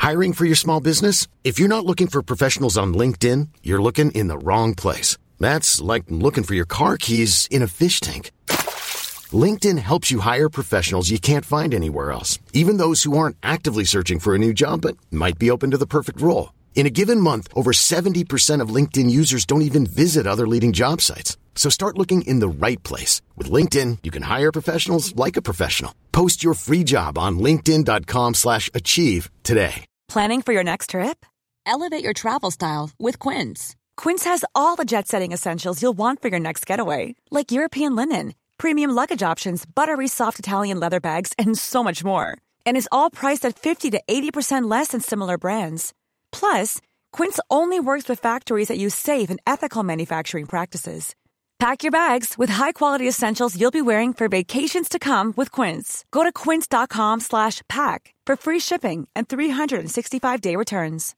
Hiring for your small business? If you're not looking for professionals on LinkedIn, you're looking in the wrong place. That's like looking for your car keys in a fish tank. LinkedIn helps you hire professionals you can't find anywhere else, even those who aren't actively searching for a new job but might be open to the perfect role. In a given month, over 70% of LinkedIn users don't even visit other leading job sites. So start looking in the right place. With LinkedIn, you can hire professionals like a professional. Post your free job on linkedin.com/achieve today. Planning for your next trip? Elevate your travel style with Quince. Quince has all the jet-setting essentials you'll want for your next getaway, like European linen, premium luggage options, buttery soft Italian leather bags, and so much more. And is all priced at 50 to 80% less than similar brands. Plus, Quince only works with factories that use safe and ethical manufacturing practices. Pack your bags with high-quality essentials you'll be wearing for vacations to come with Quince. Go to quince.com/pack for free shipping and 365-day returns.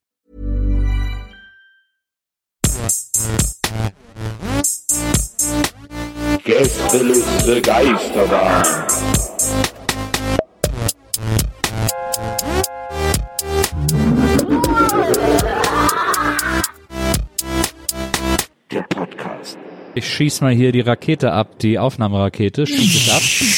Gästeliste Geisterbahn. Der Podcast. Ich schieß mal hier die Rakete ab, die Aufnahmerakete. Schieß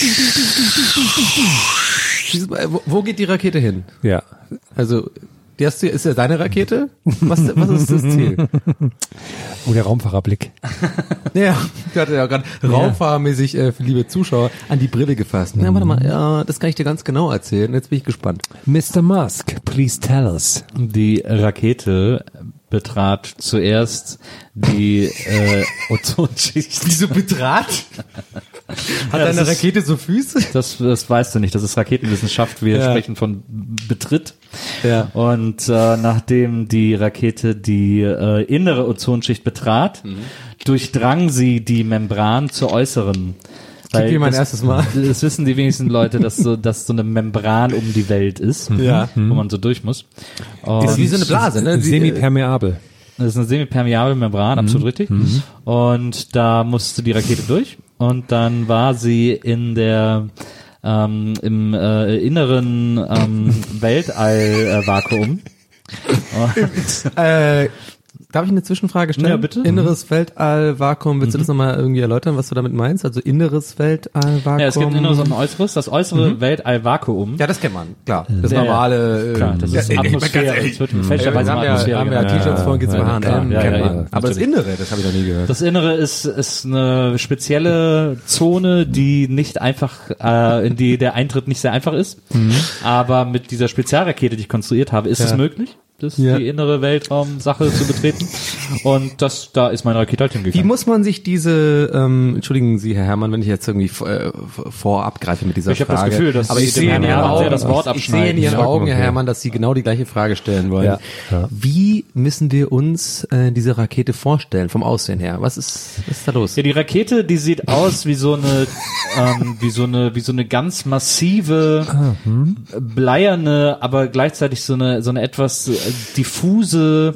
es ab. Wo geht die Rakete hin? Ja. Also, die hast du, ist ja deine Rakete? Was ist das Ziel? Oh, der Raumfahrerblick. Ja, der hatte ja gerade raumfahrermäßig, liebe Zuschauer, an die Brille gefasst. Ja, warte mal, ja, das kann ich dir ganz genau erzählen. Jetzt bin ich gespannt. Mr. Musk, please tell us. Die Rakete betrat zuerst die Ozonschicht. Wieso betrat? Hat deine Rakete so Füße? Das weißt du nicht, das ist Raketenwissenschaft, wir sprechen von Betritt. Ja. Und nachdem die Rakete die innere Ozonschicht betrat, durchdrang sie die Membran zur äußeren. Gib dir mein erstes Mal. Das wissen die wenigsten Leute, dass so eine Membran um die Welt ist, wo man so durch muss. Und Das ist wie so eine Blase, ne? Semipermeabel. Das ist eine semipermeable Membran, absolut richtig. Und da musste die Rakete durch und dann war sie in der im inneren Weltallvakuum. Darf ich eine Zwischenfrage stellen? Ja, bitte. Inneres Weltallvakuum, willst du das nochmal irgendwie erläutern, was du damit meinst? Also inneres Weltallvakuum? Ja, es gibt ein inneres und ein äußeres. Das äußere Weltallvakuum. Ja, das kennt man, klar. Das normale... Klar, das ist Atmosphäre. Das wird fälschlicherweise mal Atmosphäre. Haben wir T-Shirts von geht's H&M, kennt man. Aber das natürlich. Innere, das habe ich noch nie gehört. Das Innere ist eine spezielle Zone, die nicht einfach, in die der Eintritt nicht sehr einfach ist. Aber mit dieser Spezialrakete, die ich konstruiert habe, ist es möglich, die innere Weltraumsache zu betreten. Und da ist meine Rakete halt hingegangen. Wie muss man sich diese, entschuldigen Sie, Herr Herrmann, wenn ich jetzt irgendwie vorab greife mit dieser Ich habe Frage. das Gefühl, dass aber ich Sie dem sehe in Herrn Ihren Herrmann sehr Augen, das Wort ich sehe in abschneiden. Ihren Augen, Herr okay. Herrmann, dass Sie genau die gleiche Frage stellen wollen. Ja. Wie müssen wir uns diese Rakete vorstellen, vom Aussehen her? Was ist da los? Ja, die Rakete, die sieht aus wie so eine, wie so eine ganz massive, bleierne, aber gleichzeitig so eine etwas diffuse,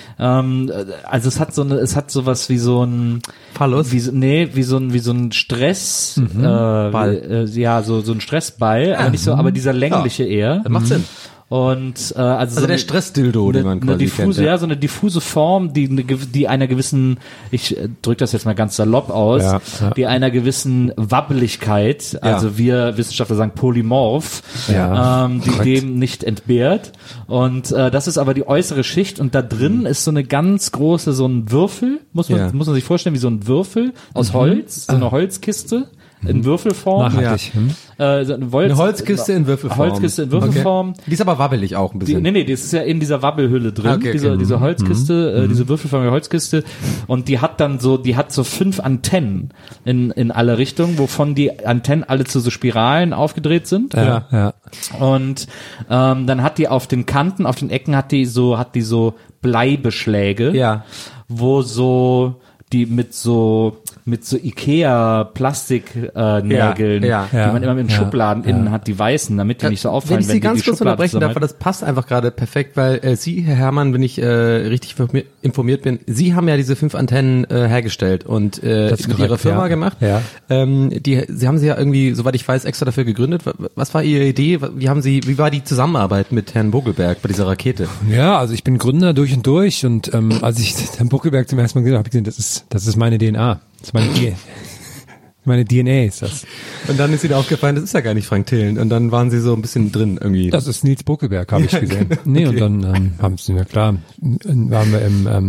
also es hat sowas wie so ein Phallus? wie so ein Stress, Ball. so ein Stressball, aber nicht so, aber dieser längliche eher. Das macht Sinn. Und Also der Stressdildo, den man quasi diffuse, kennt. so eine diffuse Form, die einer gewissen, ich drücke das jetzt mal ganz salopp aus, die einer gewissen Wabbeligkeit, also wir Wissenschaftler sagen Polymorph, die dem nicht entbehrt. Und das ist aber die äußere Schicht und da drin ist so eine ganz große, so ein Würfel, muss man sich vorstellen, wie so ein Würfel aus Holz, so eine Holzkiste. In Würfelform. Nachhaltig. Eine Holzkiste in Würfelform. Holzkiste in Würfelform. Okay. Die ist aber wabbelig auch ein bisschen. Nee, das ist ja in dieser Wabbelhülle drin, diese Holzkiste, diese würfelförmige Holzkiste. Und die hat so 5 Antennen in alle Richtungen, wovon die Antennen alle zu so Spiralen aufgedreht sind. Ja. Und dann hat die auf den Kanten, auf den Ecken hat die so Bleibeschläge, wo so die mit so mit so Ikea-Plastiknägeln, die man immer in Schubladen innen hat, die weißen, damit die nicht so auffallen, wenn ich Sie ganz kurz unterbrechen darf, das passt einfach gerade perfekt, weil Sie, Herr Herrmann, wenn ich richtig informiert bin, Sie haben ja diese 5 Antennen hergestellt und mit Ihrer Firma gemacht. Ja. Sie haben sie ja irgendwie, soweit ich weiß, extra dafür gegründet. Was war Ihre Idee? Wie war die Zusammenarbeit mit Herrn Buckelberg bei dieser Rakete? Ja, also ich bin Gründer durch und durch und als ich Herrn Buckelberg zum ersten Mal gesehen habe, habe ich gesehen, das ist meine DNA. Das ist meine DNA ist das. Und dann ist Ihnen aufgefallen, das ist ja gar nicht Frank Thelen. Und dann waren Sie so ein bisschen drin irgendwie. Das ist Nils Buckelberg, habe ich gesehen. Genau. Nee, okay. Und dann haben Sie, ja klar, waren wir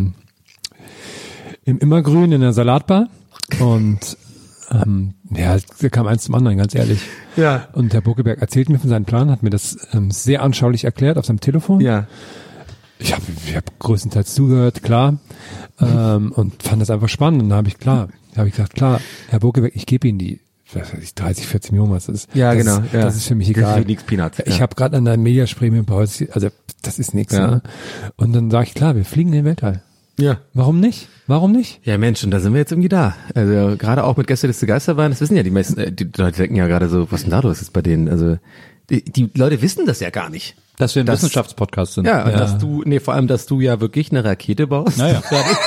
im Immergrün in der Salatbar und da kam eins zum anderen, ganz ehrlich. Ja. Und Herr Buckelberg erzählt mir von seinem Plan, hat mir das sehr anschaulich erklärt auf seinem Telefon. Ja. Ich hab größtenteils zugehört, klar, und fand das einfach spannend. Und da habe ich gesagt, klar, Herr Buckelberg, ich gebe Ihnen die, was weiß ich, 30, 40 Millionen, was das ist. Ja, das, genau. Ja. Das ist für mich egal. Nix Peanuts. Ich habe gerade an einem Mediaspremium Pause, also das ist nichts. Ja. Ne? Und dann sage ich, klar, wir fliegen in den Weltall. Ja. Warum nicht? Ja, Mensch, und da sind wir jetzt irgendwie da. Also gerade auch mit Gästeliste Geisterbahn, das wissen ja die meisten, die Leute denken ja gerade so, was denn da los ist bei denen? Also die Leute wissen das ja gar nicht. Dass wir ein Wissenschaftspodcast sind. Ja, und vor allem, dass du ja wirklich eine Rakete baust. Naja.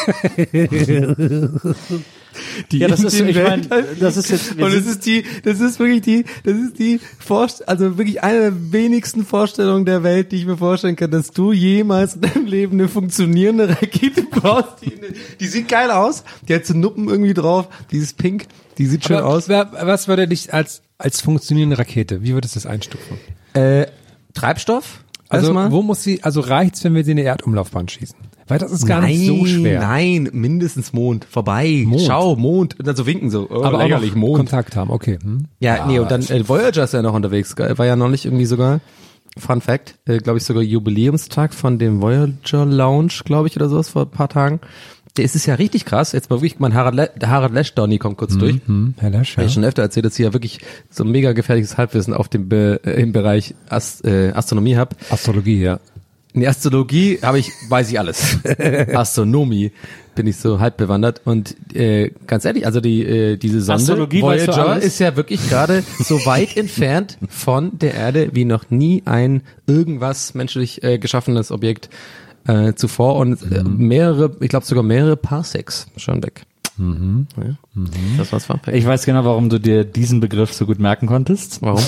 Das ist jetzt, und das ist wirklich also wirklich eine der wenigsten Vorstellungen der Welt, die ich mir vorstellen kann, dass du jemals in deinem Leben eine funktionierende Rakete baust. Die sieht geil aus, die hat so Nuppen irgendwie drauf, die ist pink, die sieht schön aus. Was würde dich als funktionierende Rakete, wie würdest du das einstufen? Treibstoff? Also wo muss sie, also reicht's, wenn wir sie in eine Erdumlaufbahn schießen? Weil das ist gar nicht so schwer. Nein, mindestens Mond. Vorbei. Mond. Schau, Mond. Und dann so winken so. Oh, aber lächerlich, auch noch Mond. Kontakt haben, okay. Ja, nee, und dann Voyager ist ja noch unterwegs. War ja noch nicht irgendwie sogar, Fun Fact, glaube ich sogar Jubiläumstag von dem Voyager Lounge, glaube ich, oder sowas vor ein paar Tagen. Der ist es ja richtig krass. Jetzt mal wirklich, Harald Lesch, Donny kommt kurz durch. Herr Lesch, ja. Ich schon öfter erzählt, dass ich ja wirklich so ein mega gefährliches Halbwissen auf dem im Bereich Astronomie habe. Astrologie, ja. In der Astrologie weiß ich alles. Astronomie bin ich so halb bewandert und ganz ehrlich, also diese Sonde Astrologie Voyager ist ja wirklich gerade so weit entfernt von der Erde wie noch nie ein irgendwas menschlich geschaffenes Objekt zuvor und ich glaube sogar mehrere Parsecs schon weg. Ja. Das war's. Ich weiß genau, warum du dir diesen Begriff so gut merken konntest. Warum?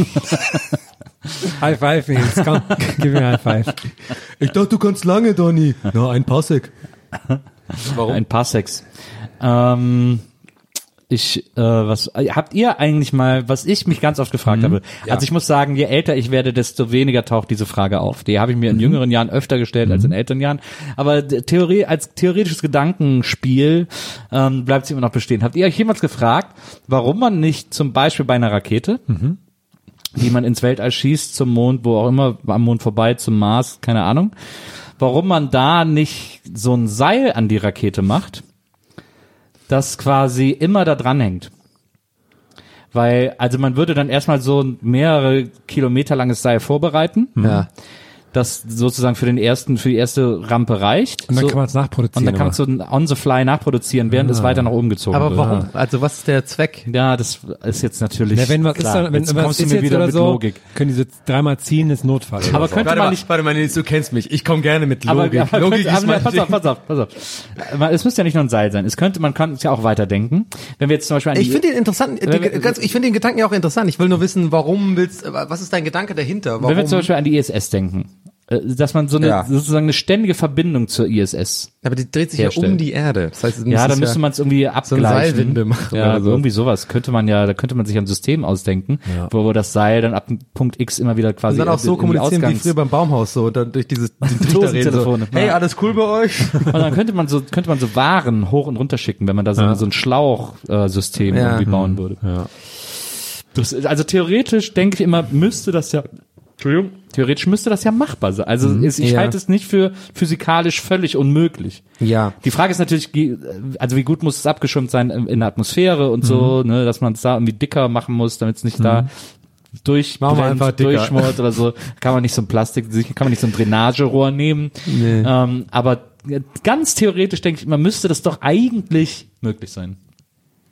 High five, Nils. Komm, gib mir ein High five. Ich dachte, du kannst lange, Donny. Na, ein Parsec. Warum? Ein Parsecs. Was habt ihr eigentlich mal, was ich mich ganz oft gefragt habe, also ich muss sagen, je älter ich werde, desto weniger taucht diese Frage auf. Die habe ich mir in jüngeren Jahren öfter gestellt als in älteren Jahren, aber als theoretisches Gedankenspiel bleibt sie immer noch bestehen. Habt ihr euch jemals gefragt, warum man nicht zum Beispiel bei einer Rakete, die man ins Weltall schießt, zum Mond, wo auch immer, am Mond vorbei, zum Mars, keine Ahnung, warum man da nicht so ein Seil an die Rakete macht, das quasi immer da dran hängt. Weil, also man würde dann erstmal so ein mehrere Kilometer langes Seil vorbereiten. Ja. Das sozusagen für die erste Rampe reicht. Und dann kann man es nachproduzieren. Und dann kann man so on the fly nachproduzieren, während es weiter nach oben gezogen wird. Aber warum? Also was ist der Zweck? Ja, das ist jetzt natürlich. Ja, wenn was klar. ist, wenn was ist jetzt wieder oder mit so, Logik. können diese dreimal ziehen, ist Notfall. Aber könnte man nicht. Warte mal, du kennst mich. Ich komme gerne mit Logik. Aber Logik ist mein Ding. Pass auf. Es müsste ja nicht nur ein Seil sein. Man kann es ja auch weiterdenken. Wenn wir jetzt zum Beispiel ich finde den interessant. Ich finde den Gedanken ja auch interessant. Ich will nur wissen, was ist dein Gedanke dahinter? Warum? Wenn wir zum Beispiel an die ISS denken. Dass man sozusagen eine ständige Verbindung zur ISS. Aber die dreht sich herstellt. Ja um die Erde. Das heißt, dann müsste man es irgendwie abgleichen. So eine Seilwinde machen ja, oder so. Irgendwie sowas da könnte man sich ein System ausdenken, wo das Seil dann ab Punkt X immer wieder quasi. Und dann auch so kommunizieren wie früher beim Baumhaus, so, dann durch den Trichter reden so, hey, alles cool bei euch? Und dann könnte man so Waren hoch und runter schicken, wenn man da so ein Schlauchsystem irgendwie bauen würde. Ja. Also theoretisch denke ich immer, theoretisch müsste das ja machbar sein. Also ich halte es nicht für physikalisch völlig unmöglich. Ja. Die Frage ist natürlich, also wie gut muss es abgeschirmt sein in der Atmosphäre und so, ne, dass man es da irgendwie dicker machen muss, damit es nicht da durchschmort oder so. Kann man nicht so ein Drainagerohr nehmen. Nee. Aber ganz theoretisch denke ich, man müsste das doch eigentlich möglich sein.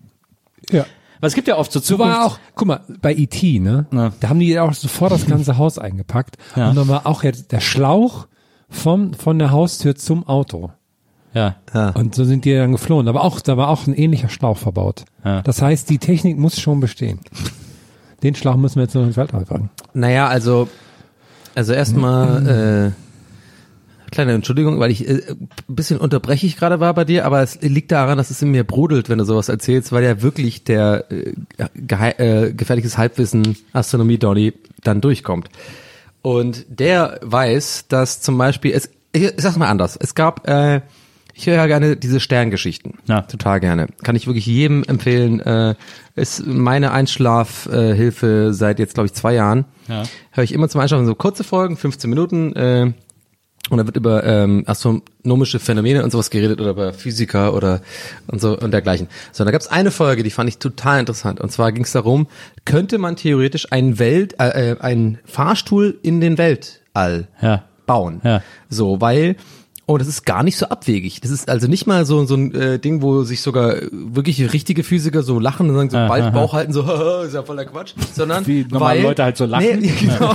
Ja. Weil es gibt ja oft so So war auch, guck mal, bei E.T., ne? Ja. Da haben die auch sofort das ganze Haus eingepackt. Ja. Und dann war auch jetzt der Schlauch von der Haustür zum Auto. Ja. Und so sind die dann geflohen. Aber auch, da war auch ein ähnlicher Schlauch verbaut. Ja. Das heißt, die Technik muss schon bestehen. Den Schlauch müssen wir jetzt noch ins Weltall packen. Naja, also erstmal, kleine Entschuldigung, weil ich ein bisschen unterbrechig gerade war bei dir, aber es liegt daran, dass es in mir brodelt, wenn du sowas erzählst, weil ja wirklich der gefährliches Halbwissen Astronomie-Donny dann durchkommt. Und der weiß, dass zum Beispiel, ich sag's mal anders, es gab, ich höre ja gerne diese Sterngeschichten, total gerne. Kann ich wirklich jedem empfehlen, ist meine Einschlafhilfe seit jetzt, glaube ich, 2 Jahren. Ja. Höre ich immer zum Einschlafen so kurze Folgen, 15 Minuten, und da wird über astronomische Phänomene und sowas geredet oder über Physiker und so und dergleichen. So, da gab es eine Folge, die fand ich total interessant. Und zwar ging es darum, könnte man theoretisch einen Fahrstuhl in den Weltall bauen? Ja. So, weil das ist gar nicht so abwegig. Das ist also nicht mal so ein Ding, wo sich sogar wirklich richtige Physiker so lachen und sagen so bald Bauch halten, so ist ja voller Quatsch, sondern wie normale Leute halt so lachen. Nee, genau.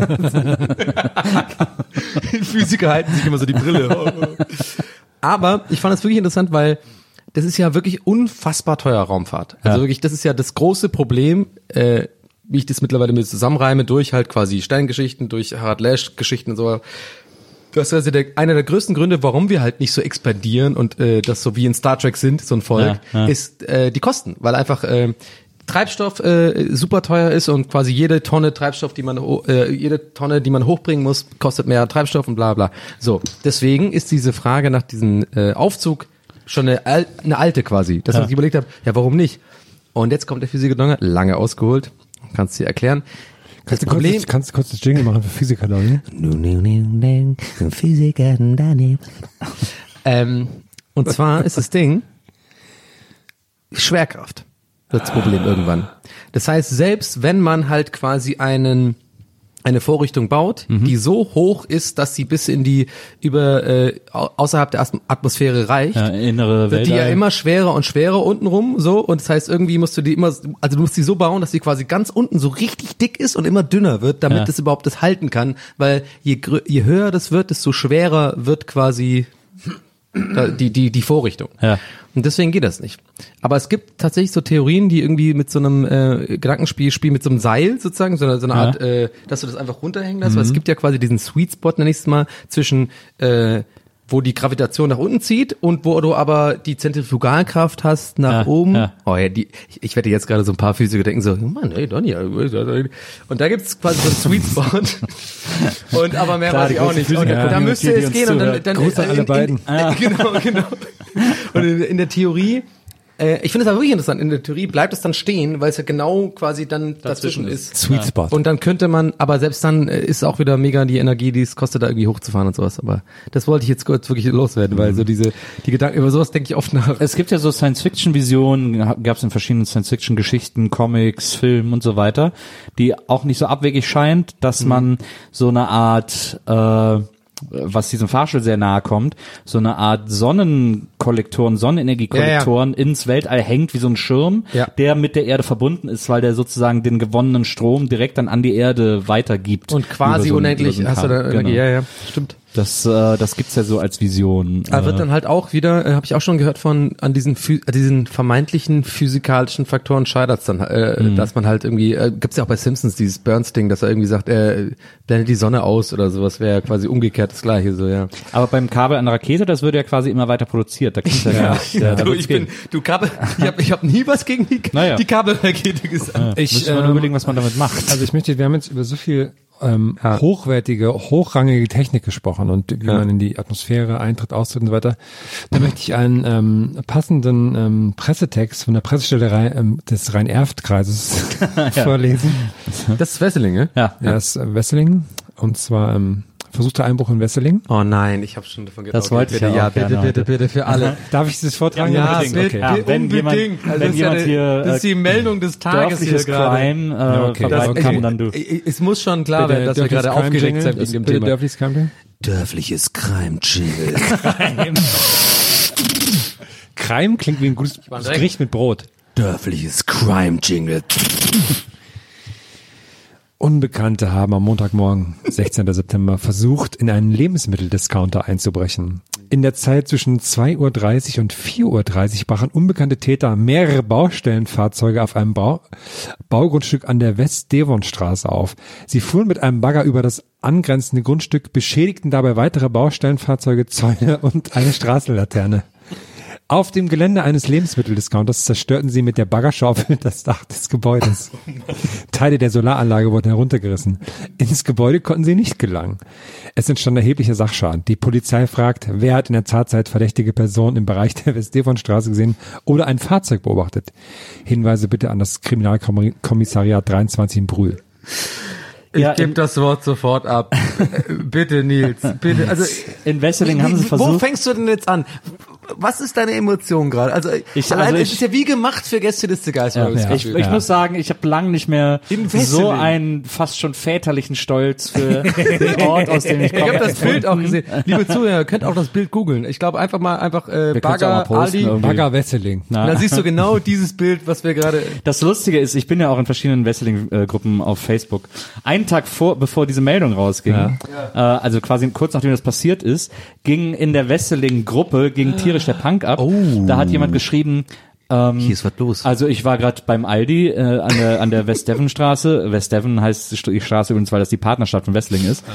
Physiker halten sich immer so die Brille. Aber ich fand das wirklich interessant, weil das ist ja wirklich unfassbar teuer, Raumfahrt. Also wirklich, das ist ja das große Problem, wie ich das mittlerweile mit zusammenreime, durch halt quasi Sterngeschichten, durch Harald Lesch Geschichten und so. Das ist also einer der größten Gründe, warum wir halt nicht so expandieren und das so wie in Star Trek sind, so ein Volk, ist die Kosten. Weil einfach Treibstoff super teuer ist und quasi jede Tonne Treibstoff, die man hochbringen muss, kostet mehr Treibstoff und bla bla. So, deswegen ist diese Frage nach diesem Aufzug schon eine alte quasi. Dass ich überlegt habe, ja warum nicht? Und jetzt kommt der Physiker Donner, lange ausgeholt, kannst du dir erklären. Kannst du kurz das Jingle machen für Physiker, Donny? Physiker, Donny. Und zwar ist das Ding Schwerkraft. Das Problem irgendwann. Das heißt, selbst wenn man halt quasi eine Vorrichtung baut, die so hoch ist, dass sie bis in die außerhalb der Atmosphäre reicht, innere Welt, wird die ja immer schwerer und schwerer untenrum, so, und das heißt, irgendwie musst du die so bauen, dass die quasi ganz unten so richtig dick ist und immer dünner wird, damit es überhaupt das halten kann, weil je höher das wird, desto schwerer wird quasi die Vorrichtung. Ja. Und deswegen geht das nicht. Aber es gibt tatsächlich so Theorien, die irgendwie mit so einem Gedankenspiel mit so einem Seil sozusagen, so eine Art, dass du das einfach runterhängen lässt, weil es gibt ja quasi diesen Sweet Spot, nenn ich es mal, zwischen wo die Gravitation nach unten zieht und wo du aber die Zentrifugalkraft hast nach oben. Ja. Oh ja, ich wette jetzt gerade so ein paar Physiker denken so, Mann, ey, Donny. Und da gibt's quasi so einen Sweet Spot. Und aber mehr weiß ich auch nicht. Und da müsste es gehen und dann Gruß an alle beiden. Genau. Und in der Theorie, ich finde es aber wirklich interessant, in der Theorie bleibt es dann stehen, weil es ja genau quasi dann dazwischen ist. Sweet Spot. Und dann könnte man, aber selbst dann ist auch wieder mega die Energie, die es kostet, da irgendwie hochzufahren und sowas. Aber das wollte ich jetzt kurz wirklich loswerden, weil so die Gedanken, über sowas denke ich oft nach. Es gibt ja so Science-Fiction-Visionen, gab es in verschiedenen Science-Fiction-Geschichten, Comics, Filmen und so weiter, die auch nicht so abwegig scheint, dass man so eine Art, was diesem Fahrstuhl sehr nahe kommt, so eine Art Sonnenenergiekollektoren ins Weltall hängt, wie so ein Schirm, der mit der Erde verbunden ist, weil der sozusagen den gewonnenen Strom direkt dann an die Erde weitergibt. Und quasi unendlich hast du da Energie, ja, stimmt. Das gibt's ja so als Vision. Aber wird dann halt auch wieder, habe ich auch schon gehört an diesen vermeintlichen physikalischen Faktoren scheitert's dann, dass man halt irgendwie, gibt's ja auch bei Simpsons dieses Burns-Ding, dass er irgendwie sagt, blendet die Sonne aus oder sowas, wäre quasi umgekehrt das Gleiche, so, ja. Aber beim Kabel an der Rakete, das würde ja quasi immer weiter produziert. Da gibt's ich habe nie was gegen die Kabelrakete gesagt. Ich muss überlegen, was man damit macht. Also wir haben jetzt über so viel hochwertige, hochrangige Technik gesprochen und wie man in die Atmosphäre eintritt, austritt und so weiter. Da möchte ich einen passenden Pressetext von der Pressestelle des Rhein-Erft-Kreises vorlesen. Das ist Wesseling, ne? Ja, das ist Wesseling, und zwar versuchter Einbruch in Wesseling. Oh nein, ich habe schon davon gedacht. Das wollte ich ja auch bitte für alle. Darf ich das vortragen? Ja, bitte, unbedingt. Wenn jemand hier das ist die Meldung des Tages hier gerade. Verbreiten kann, dann du. Es muss schon klar werden, dass wir gerade aufgeregt sind wegen dem Thema. Dörfliches Crime? Dörfliches Crime-Jingle. Crime klingt wie ein gutes Gericht mit Brot. Dörfliches Crime-Jingle. Unbekannte haben am Montagmorgen, 16. September, versucht, in einen Lebensmitteldiscounter einzubrechen. In der Zeit zwischen 2.30 Uhr und 4.30 Uhr brachen unbekannte Täter mehrere Baustellenfahrzeuge auf einem Baugrundstück an der West-Devon-Straße auf. Sie fuhren mit einem Bagger über das angrenzende Grundstück, beschädigten dabei weitere Baustellenfahrzeuge, Zäune und eine Straßenlaterne. Auf dem Gelände eines Lebensmitteldiscounters zerstörten sie mit der Baggerschaufel das Dach des Gebäudes. Teile der Solaranlage wurden heruntergerissen. Ins Gebäude konnten sie nicht gelangen. Es entstand erheblicher Sachschaden. Die Polizei fragt, wer hat in der Tatzeit verdächtige Personen im Bereich der West-Devon-Straße gesehen oder ein Fahrzeug beobachtet. Hinweise bitte an das Kriminalkommissariat 23 in Brühl. Ich gebe das Wort sofort ab. Bitte, Nils. Bitte. Also in Wesseling haben sie versucht. Wo fängst du denn jetzt an? Was ist deine Emotion gerade? Also es ist ja wie gemacht für Gästeliste Geister. Ich muss sagen, ich habe lange nicht mehr so einen fast schon väterlichen Stolz für den Ort, aus dem ich komme. Ich habe das Bild auch gesehen. Liebe Zuhörer, ihr könnt auch das Bild googeln. Ich glaube einfach Bagger Aldi, Bagger Wesseling. Und dann siehst du genau dieses Bild, was wir gerade... Das Lustige ist, ich bin ja auch in verschiedenen Wesseling-Gruppen auf Facebook. Einen Tag bevor diese Meldung rausging, also quasi kurz nachdem das passiert ist, ging in der Wesseling-Gruppe tierisch der Punk ab. Da hat jemand geschrieben, hier ist was los. Also ich war gerade beim Aldi an der West-Devon-Straße. West-Devon heißt die Straße übrigens, weil das die Partnerstadt von Wesseling ist.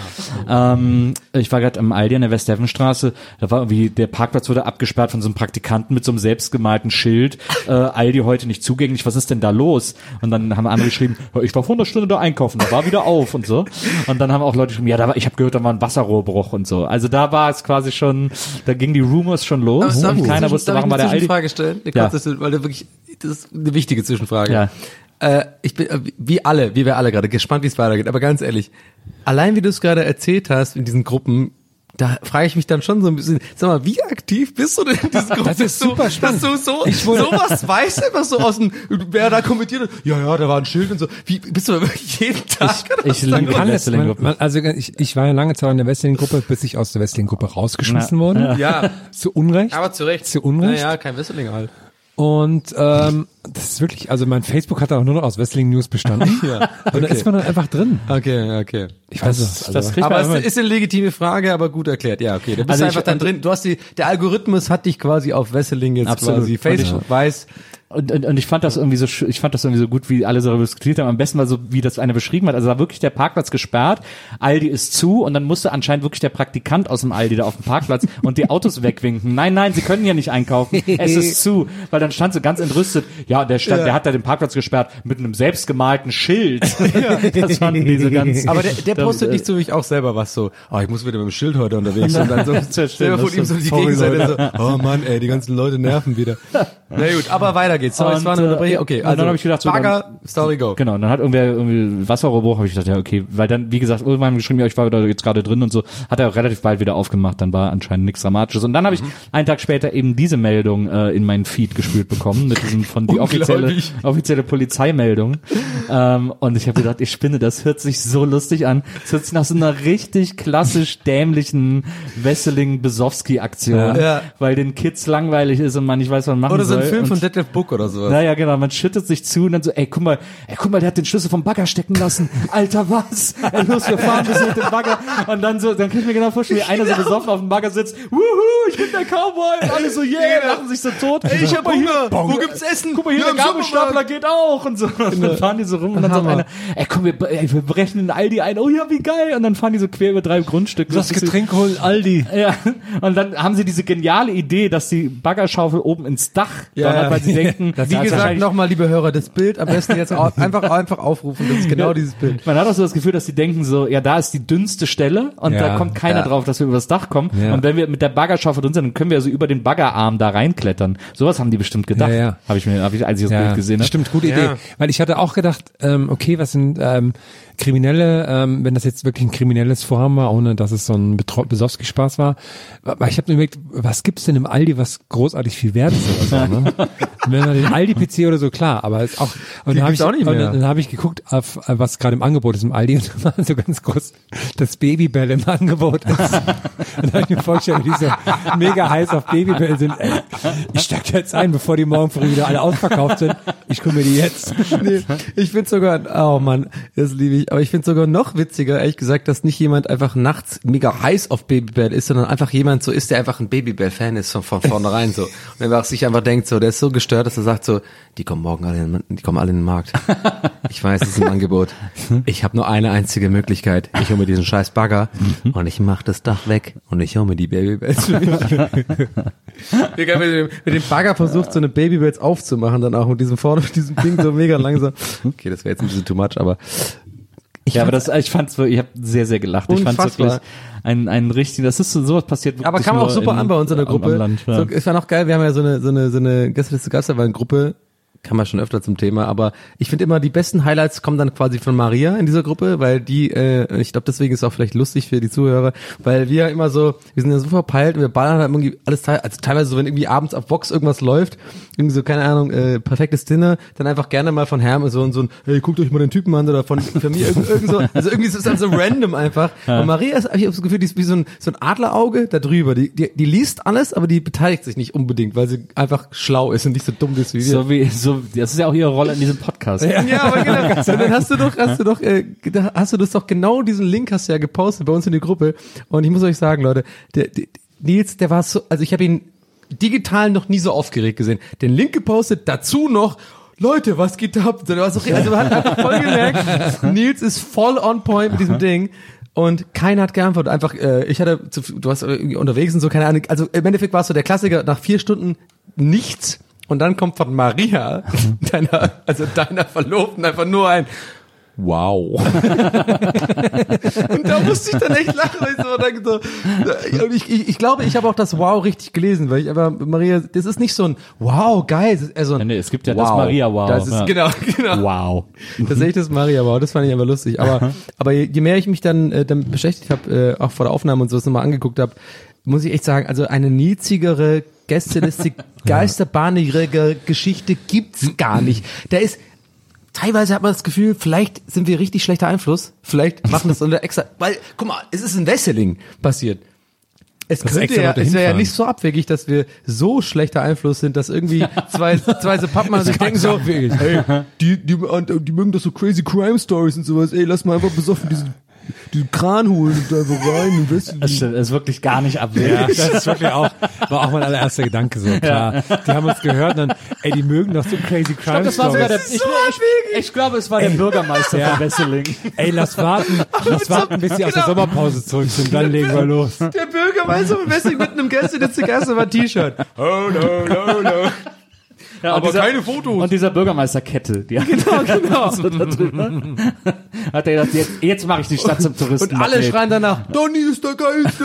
Ich war gerade am Aldi an der West-Devon-Straße. Da war irgendwie, der Parkplatz wurde abgesperrt von so einem Praktikanten mit so einem selbstgemalten Schild. Aldi heute nicht zugänglich. Was ist denn da los? Und dann haben andere geschrieben, ich war vor einer Stunde da einkaufen, da war wieder auf und so. Und dann haben auch Leute geschrieben, ich habe gehört, da war ein Wasserrohrbruch und so. Also da war es quasi schon, da gingen die Rumors schon los und keiner wusste, warum war der Aldi. Frage stellen? Weil du wirklich, das ist eine wichtige Zwischenfrage. Ja. Ich bin, wie wir alle gerade, gespannt, wie es weitergeht. Aber ganz ehrlich, allein wie du es gerade erzählt hast in diesen Gruppen, da frage ich mich dann schon so ein bisschen, sag mal, wie aktiv bist du denn in diesen Gruppen? Das ist super spannend. Dass du sowas weißt, einfach so aus dem, wer da kommentiert hat, ja, da war ein Schild und so. Wie, bist du wirklich jeden Tag? Ich liebe Wesseling-Gruppen. Also ich war ja lange Zeit in der Wesseling-Gruppe, bis ich aus der Wesseling-Gruppe rausgeschmissen wurde. Ja. Zu Unrecht. Aber zu Recht. Zu Unrecht. Naja, kein Wesseling halt. Und das ist wirklich, also mein Facebook hat auch nur noch aus Wrestling News bestanden. Und da ist man dann einfach drin. Okay. Ich weiß es. Also, aber es ist eine legitime Frage, aber gut erklärt. Ja, okay. Du bist einfach dann drin. Du hast der Algorithmus hat dich quasi auf Wrestling jetzt quasi. Facebook weiß. Und ich fand das irgendwie so gut, wie alle darüber diskutiert haben. Am besten war so, wie das einer beschrieben hat. Also da war wirklich der Parkplatz gesperrt, Aldi ist zu und dann musste anscheinend wirklich der Praktikant aus dem Aldi da auf dem Parkplatz und die Autos wegwinken. Nein, sie können hier nicht einkaufen. Es ist zu. Weil dann stand so ganz entrüstet, der hat da den Parkplatz gesperrt mit einem selbstgemalten Schild. Das fanden die so ganz. Aber der postet nicht so wie ich auch selber was so, ich muss wieder mit dem Schild heute unterwegs und dann so, selber von ihm so die Gegenseite so, Mann, die ganzen Leute nerven wieder. Na gut, aber weiter geht's. So, es war eine Unterbrechung. Okay, also dann habe ich gedacht, Bagger, Story go. Genau, und dann hat irgendwie Wasserrohrbruch, habe ich gedacht, ja, okay, weil dann, wie gesagt, irgendwann geschrieben, ich war da jetzt gerade drin und so, hat er relativ bald wieder aufgemacht, dann war anscheinend nichts Dramatisches. Und dann habe ich einen Tag später eben diese Meldung in meinen Feed gespült bekommen, mit diesem von die offizielle Polizeimeldung. Und ich habe gedacht, ich spinne, das hört sich so lustig an. Das hört sich nach so einer richtig klassisch dämlichen Wesseling-Besowski-Aktion, weil den Kids langweilig ist und man nicht weiß, was man machen soll. Oder so ein Film von Detlef Buck oder sowas. Naja, genau, man schüttet sich zu und dann so, guck mal, der hat den Schlüssel vom Bagger stecken lassen. Alter, was? Los, wir fahren bis mit dem Bagger. Und dann kann ich mir genau vorstellen, wie einer so besoffen auf dem Bagger sitzt. Wuhu, ich bin der Cowboy. Und alle so, lachen sich so tot. Ich hab Hunger. Wo gibt's Essen? Guck mal, hier, der Gabelstapler geht auch. Und so. Und dann fahren die so rum und dann sagt einer, komm, wir brechen in Aldi ein. Oh ja, wie geil. Und dann fahren die so quer über 3 Grundstücke. Das Getränk holen, Aldi. Ja. Und dann haben sie diese geniale Idee, dass die Baggerschaufel oben ins Dach donnert, weil sie denken, wie gesagt, nochmal, liebe Hörer, das Bild am besten jetzt einfach aufrufen. Das ist genau dieses Bild. Man hat auch so das Gefühl, dass sie denken so, da ist die dünnste Stelle und da kommt keiner drauf, dass wir über das Dach kommen. Ja. Und wenn wir mit der Baggerschaufel drin sind, dann können wir also über den Baggerarm da reinklettern. Sowas haben die bestimmt gedacht. Ja. Habe ich, als ich das Bild gesehen habe. Stimmt, gute Idee. Weil ich hatte auch gedacht, okay, was sind Kriminelle, wenn das jetzt wirklich ein kriminelles Vorhaben war, ohne dass es so ein Besowski-Spaß war. Aber ich habe mir überlegt, was gibt's denn im Aldi, was großartig viel wert ist oder so, ne? Wenn man den Aldi-PC oder so, klar, aber ist auch, und dann habe ich geguckt, auf was gerade im Angebot ist im Aldi und da war so ganz groß, das Babybell im Angebot ist. Und da habe ich mir vorgestellt, wie die so mega heiß auf Babybell sind. Ey, ich steig jetzt ein, bevor die morgen früh wieder alle ausverkauft sind. Ich gucke mir die jetzt. Nee, ich finde sogar, oh Mann, das liebe ich, aber ich finde sogar noch witziger, ehrlich gesagt, dass nicht jemand einfach nachts mega heiß auf Babybell ist, sondern einfach jemand so ist, der einfach ein Babybell-Fan ist von vornherein so. Und einfach sich einfach denkt so, der ist so gestört, dass er sagt so, die kommen alle in den Markt. Ich weiß, es ist ein Angebot. Ich habe nur eine einzige Möglichkeit. Ich hole mir diesen scheiß Bagger und ich mache das Dach weg und ich hole mir die Babybells. Mit dem Bagger versucht, so eine Babybells aufzumachen, dann auch mit diesem Ding so mega langsam. Okay, das wäre jetzt ein bisschen too much, aber ich habe sehr, sehr gelacht. Ich fand's wirklich ein richtig, das ist sowas passiert wirklich. Aber kam auch super an bei uns in der Gruppe. Am Land, ja. So, es war noch geil, wir haben ja so eine Gästeliste Geisterbahn-Gruppe, kann man schon öfter zum Thema, aber ich finde immer, die besten Highlights kommen dann quasi von Maria in dieser Gruppe, weil die, ich glaube, deswegen ist es auch vielleicht lustig für die Zuhörer, weil wir immer so, wir sind ja so verpeilt und wir ballern halt irgendwie alles, also teilweise so, wenn irgendwie abends auf Vox irgendwas läuft, irgendwie so, keine Ahnung, perfektes Dinner, dann einfach gerne mal von Herm so ein, hey, guckt euch mal den Typen an oder von mir irgend so, also irgendwie ist es dann so random einfach. Ja. Und Maria ist, ich habe das Gefühl, die ist wie so ein Adlerauge da drüber, die liest alles, aber die beteiligt sich nicht unbedingt, weil sie einfach schlau ist und nicht so dumm ist wie wir. Das ist ja auch ihre Rolle in diesem Podcast. Ja, aber genau. Und dann hast du das doch genau, diesen Link hast du ja gepostet bei uns in die Gruppe. Und ich muss euch sagen, Leute, Nils, der war so, also ich habe ihn digital noch nie so aufgeregt gesehen. Den Link gepostet, dazu noch, Leute, was geht ab? Also man hat einfach voll gemerkt, Nils ist voll on point mit diesem Ding. Und keiner hat geantwortet. Einfach, du warst irgendwie unterwegs und so, keine Ahnung. Also im Endeffekt war es so der Klassiker, nach 4 Stunden nichts. Und dann kommt von Maria, deiner Verlobten, einfach nur ein Wow. Und da musste ich dann echt lachen, weil ich glaube, ich habe auch das Wow richtig gelesen, weil Maria, das ist nicht so ein Wow, geil, es ist eher so ein es gibt ja wow. Das Maria Wow. Das ist, genau. Wow. Das ist echt das Maria Wow, das fand ich einfach lustig. Aber je mehr ich mich dann beschäftigt habe, auch vor der Aufnahme und so, das nochmal angeguckt habe, muss ich echt sagen, also eine niedrigere Gästeliste, geisterbahnige Geschichte gibt's gar nicht. Teilweise hat man das Gefühl, vielleicht sind wir richtig schlechter Einfluss. Vielleicht machen das unter extra, weil, guck mal, es ist in Wesseling passiert. Es wäre ja nicht so abwegig, dass wir so schlechter Einfluss sind, dass irgendwie zwei so Pappmann sich denken so, hey, die mögen doch so crazy Crime Stories und sowas, ey, lass mal einfach besoffen diesen Kran holen und da einfach rein. Das ist wirklich gar nicht abwegig. Ja, das ist wirklich war auch mein allererster Gedanke so, klar. Ja. Die haben uns gehört und dann, die mögen doch so crazy Crime Stories. Ich glaube, es war der Bürgermeister von Wesseling. Ey, lass warten, bis sie aus der Sommerpause zurück sind, dann legen wir los. Der Bürgermeister von Wesseling mit einem Gäste-T-Shirt. Oh no. Ja, aber keine Fotos. Und dieser Bürgermeisterkette. Die genau. So da drüber. Hat er gedacht, jetzt mache ich die Stadt zum Touristen. Und alle schreien danach, Donny ist der Geilste.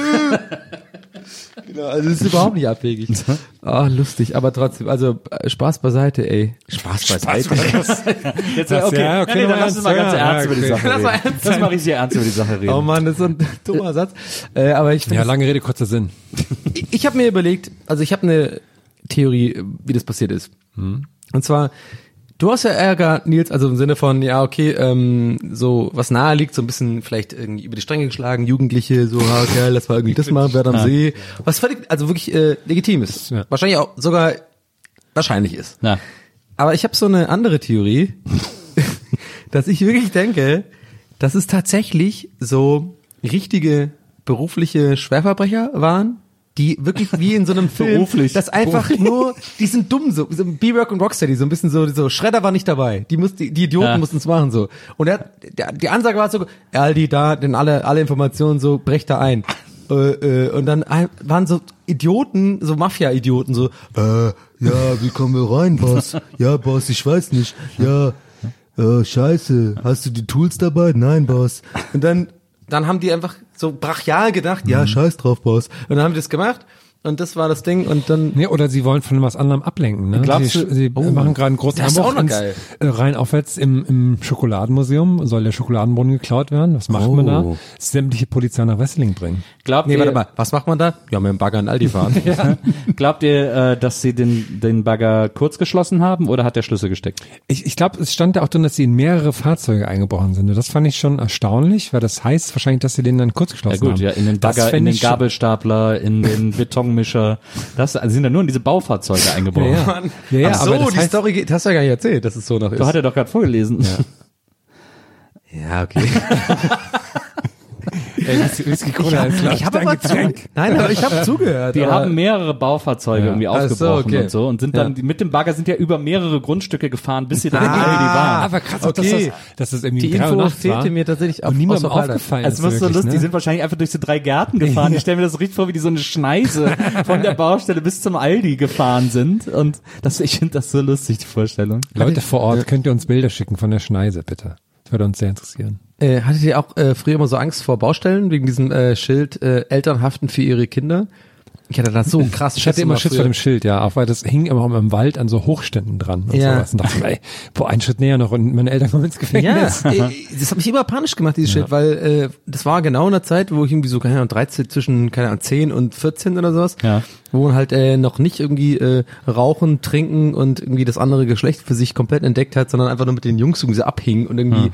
Genau, also das ist überhaupt nicht abwegig. Lustig, aber trotzdem, also Spaß beiseite, ey. Spaß beiseite. Jetzt, okay. Ja, okay, dann lass uns mal ganz ernst über die Sache reden. Lass mal richtig ernst über die Sache reden. Oh Mann, das ist so ein dummer Satz. Aber ich finde, lange Rede, kurzer Sinn. Ich habe mir überlegt, also ich habe eine Theorie, wie das passiert ist. Und zwar, du hast ja Ärger, Nils, also im Sinne von, ja, okay, so was nahe liegt, so ein bisschen vielleicht irgendwie über die Stränge geschlagen, Jugendliche, so, okay, lass mal irgendwie das machen, Wert am See, was völlig, also wirklich legitim ist. Ja. Wahrscheinlich auch sogar wahrscheinlich ist. Ja. Aber ich habe so eine andere Theorie, dass ich wirklich denke, dass es tatsächlich so richtige berufliche Schwerverbrecher waren, die wirklich wie in so einem Film, beruflich. das einfach nur, die sind dumm so B-Rock und Rocksteady, so ein bisschen so Shredder war nicht dabei, die Idioten mussten es machen so. Und die Ansage war so, Aldi, da, denn alle Informationen so, brecht da ein. Und dann waren so Idioten, so Mafia-Idioten, so, ja, wie kommen wir rein, Boss? Ja, Boss, ich weiß nicht. Ja, scheiße, hast du die Tools dabei? Nein, Boss. Und dann haben die einfach so brachial gedacht, ja, scheiß drauf, Boss. Und dann haben die das gemacht und das war das Ding und dann... Nee, oder sie wollen von was anderem ablenken, ne? Sie machen gerade einen großen Hamburg rein aufwärts im Schokoladenmuseum, soll der Schokoladenbrunnen geklaut werden, was macht man da? Sämtliche Polizei nach Wesseling bringen. Warte mal, was macht man da? Ja, mit dem Bagger in Aldi fahren. Ja. Glaubt ihr, dass sie den Bagger kurz geschlossen haben oder hat der Schlüssel gesteckt? Ich glaube, es stand da auch drin, dass sie in mehrere Fahrzeuge eingebrochen sind. Und das fand ich schon erstaunlich, weil das heißt wahrscheinlich, dass sie den dann kurz geschlossen haben. Ja, in den Bagger, in den Gabelstapler, in den Betonmischer. Das sind ja nur in diese Baufahrzeuge eingebrochen. Ja. Ach so, aber die Story, das hast du ja gar nicht erzählt, dass es so noch ist. Du hast ja doch gerade vorgelesen. Ja, okay. Whisky Cola ist ich habe aber Nein, aber ich habe zugehört. Die haben mehrere Baufahrzeuge irgendwie aufgebrochen und so und sind dann mit dem Bagger sind ja über mehrere Grundstücke gefahren, bis sie dann in Aldi waren. Aber krass, dass das irgendwie die Info fehlte mir tatsächlich auch niemandem aufgefallen. Es war so lustig, die sind wahrscheinlich einfach durch so 3 Gärten gefahren. Ich stelle mir das so richtig vor, wie die so eine Schneise von der Baustelle bis zum Aldi gefahren sind und ich finde das so lustig, die Vorstellung. Leute vor Ort, könnt ihr uns Bilder schicken von der Schneise, bitte. Das würde uns sehr interessieren. Hattet ihr auch früher immer so Angst vor Baustellen wegen diesem Schild Eltern haften für ihre Kinder? Ich hatte das so krass. Ich hatte immer Schiss vor dem Schild, ja, auch weil das hing immer im Wald an so Hochständen dran und sowas. Und dachte ich, einen Schritt näher noch und meine Eltern kommen ins Gefängnis. Ja, das hat mich immer panisch gemacht, dieses Schild, weil das war genau in der Zeit, wo ich irgendwie so, keine Ahnung, 13, zwischen, keine Ahnung, 10 und 14 oder sowas, wo man halt noch nicht irgendwie rauchen, trinken und irgendwie das andere Geschlecht für sich komplett entdeckt hat, sondern einfach nur mit den Jungs irgendwie so abhing und irgendwie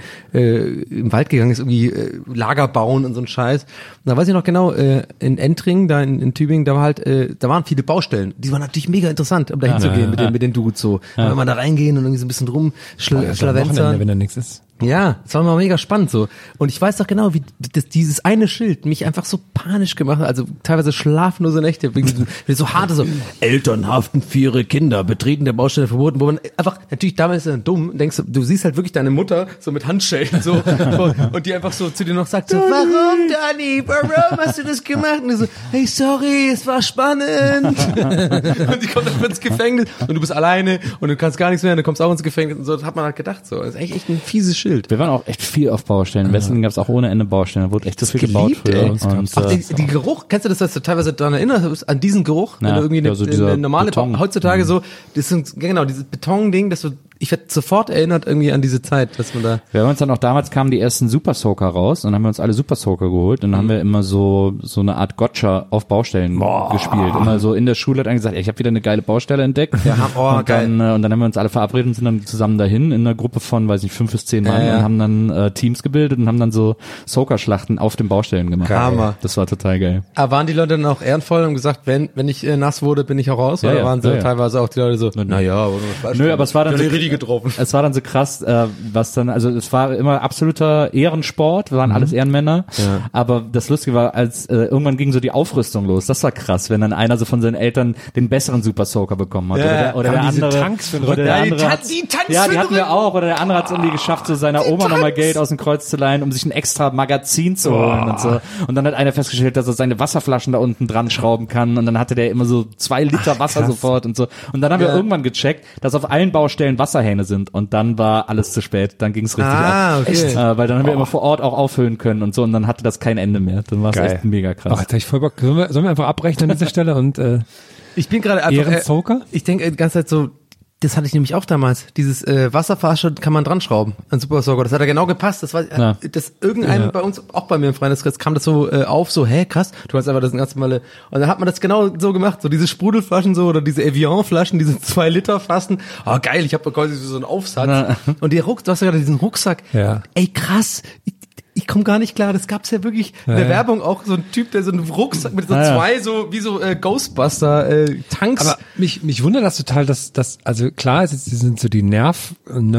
im Wald gegangen ist, irgendwie Lager bauen und so ein Scheiß. Und da weiß ich noch genau, in Entring, da in Tübingen, da waren viele Baustellen. Die waren natürlich mega interessant, um da hinzugehen mit den Dudes so. Wenn man da reingehen und irgendwie so ein bisschen rumschlawenzern. Wenn da nichts ist. Ja, das war mal mega spannend so. Und ich weiß doch genau, wie dieses eine Schild mich einfach so panisch gemacht hat. Also teilweise schlaflose Nächte, wegen so harte so, Eltern haften für ihre Kinder, Betreten der Baustelle verboten, wo man einfach, natürlich damals ist dann dumm, denkst du siehst halt wirklich deine Mutter so mit Handschellen so und die einfach so zu dir noch sagt so, warum Dani, warum hast du das gemacht? Und du so, hey sorry, es war spannend. Und die kommt dann ins Gefängnis und du bist alleine und du kannst gar nichts mehr und du kommst auch ins Gefängnis und so, das hat man halt gedacht so. Das ist echt ein fieses Schild. Wir waren auch echt viel auf Baustellen. In Wesseling gab es auch ohne Ende Baustellen. Da wurde echt so viel gebaut früher. Die Geruch, kennst du das, dass du teilweise daran erinnerst, an diesen Geruch? Wenn du irgendwie eine normale Beton. Heutzutage so, das sind, genau, dieses Betonding, dass du, ich werde sofort erinnert irgendwie an diese Zeit, dass man da... Wir haben uns dann auch, damals kamen die ersten Super Soaker raus und dann haben wir uns alle Super Soaker geholt und dann haben wir immer so eine Art Gotcha auf Baustellen gespielt. Immer so in der Schule hat einer gesagt, ich habe wieder eine geile Baustelle entdeckt. Und dann haben wir uns alle verabredet und sind dann zusammen dahin in einer Gruppe von, weiß nicht, 5 bis 10 Mann und haben dann Teams gebildet und haben dann so Soaker-Schlachten auf den Baustellen gemacht. Hammer. Das war total geil. Aber waren die Leute dann auch ehrenvoll und gesagt, wenn ich nass wurde, bin ich auch raus? Oder waren sie teilweise auch die Leute so, naja, nö, aber es war dann so, getroffen. Es war dann so krass, was dann, also es war immer absoluter Ehrensport, wir waren alles Ehrenmänner, aber das Lustige war, als irgendwann ging so die Aufrüstung los, das war krass, wenn dann einer so von seinen Eltern den besseren Super Soaker bekommen hat oder der andere, Tanks für den oder der andere die hatten wir auch, oder der andere hat es irgendwie geschafft, so seiner Oma nochmal Geld aus dem Kreuz zu leihen, um sich ein extra Magazin zu holen und so. Und dann hat einer festgestellt, dass er seine Wasserflaschen da unten dran schrauben kann und dann hatte der immer so 2 Liter Wasser sofort und so. Und dann haben wir irgendwann gecheckt, dass auf allen Baustellen Wasserhähne sind und dann war alles zu spät. Dann ging es richtig ab. Okay. Weil dann haben wir immer vor Ort auch auffüllen können und so und dann hatte das kein Ende mehr. Dann war es echt mega krass. Ach, jetzt hab ich voll Bock. Sollen wir einfach abbrechen an dieser Stelle und ich bin gerade einfach ich denke die ganze Zeit so, das hatte ich nämlich auch damals. Dieses Wasserflasche kann man dran schrauben an Super Soaker. Das hat ja genau gepasst. Das war das irgendeinem bei uns, auch bei mir im Freundeskreis, kam das so auf, so, hä, krass, du hast einfach das ganz normale. Und dann hat man das genau so gemacht, so diese Sprudelflaschen so oder diese Evian-Flaschen, diese 2 Liter Flaschen. Oh geil, ich habe quasi so einen Aufsatz. Und du hast ja gerade diesen Rucksack. Ja. Ey, krass. Ich komme gar nicht klar, das gab's ja wirklich in der Werbung auch, so ein Typ, der so einen Rucksack mit so 2 so wie so Ghostbuster Tanks. Aber mich wundert das total, dass also klar ist jetzt, die sind so die Nerf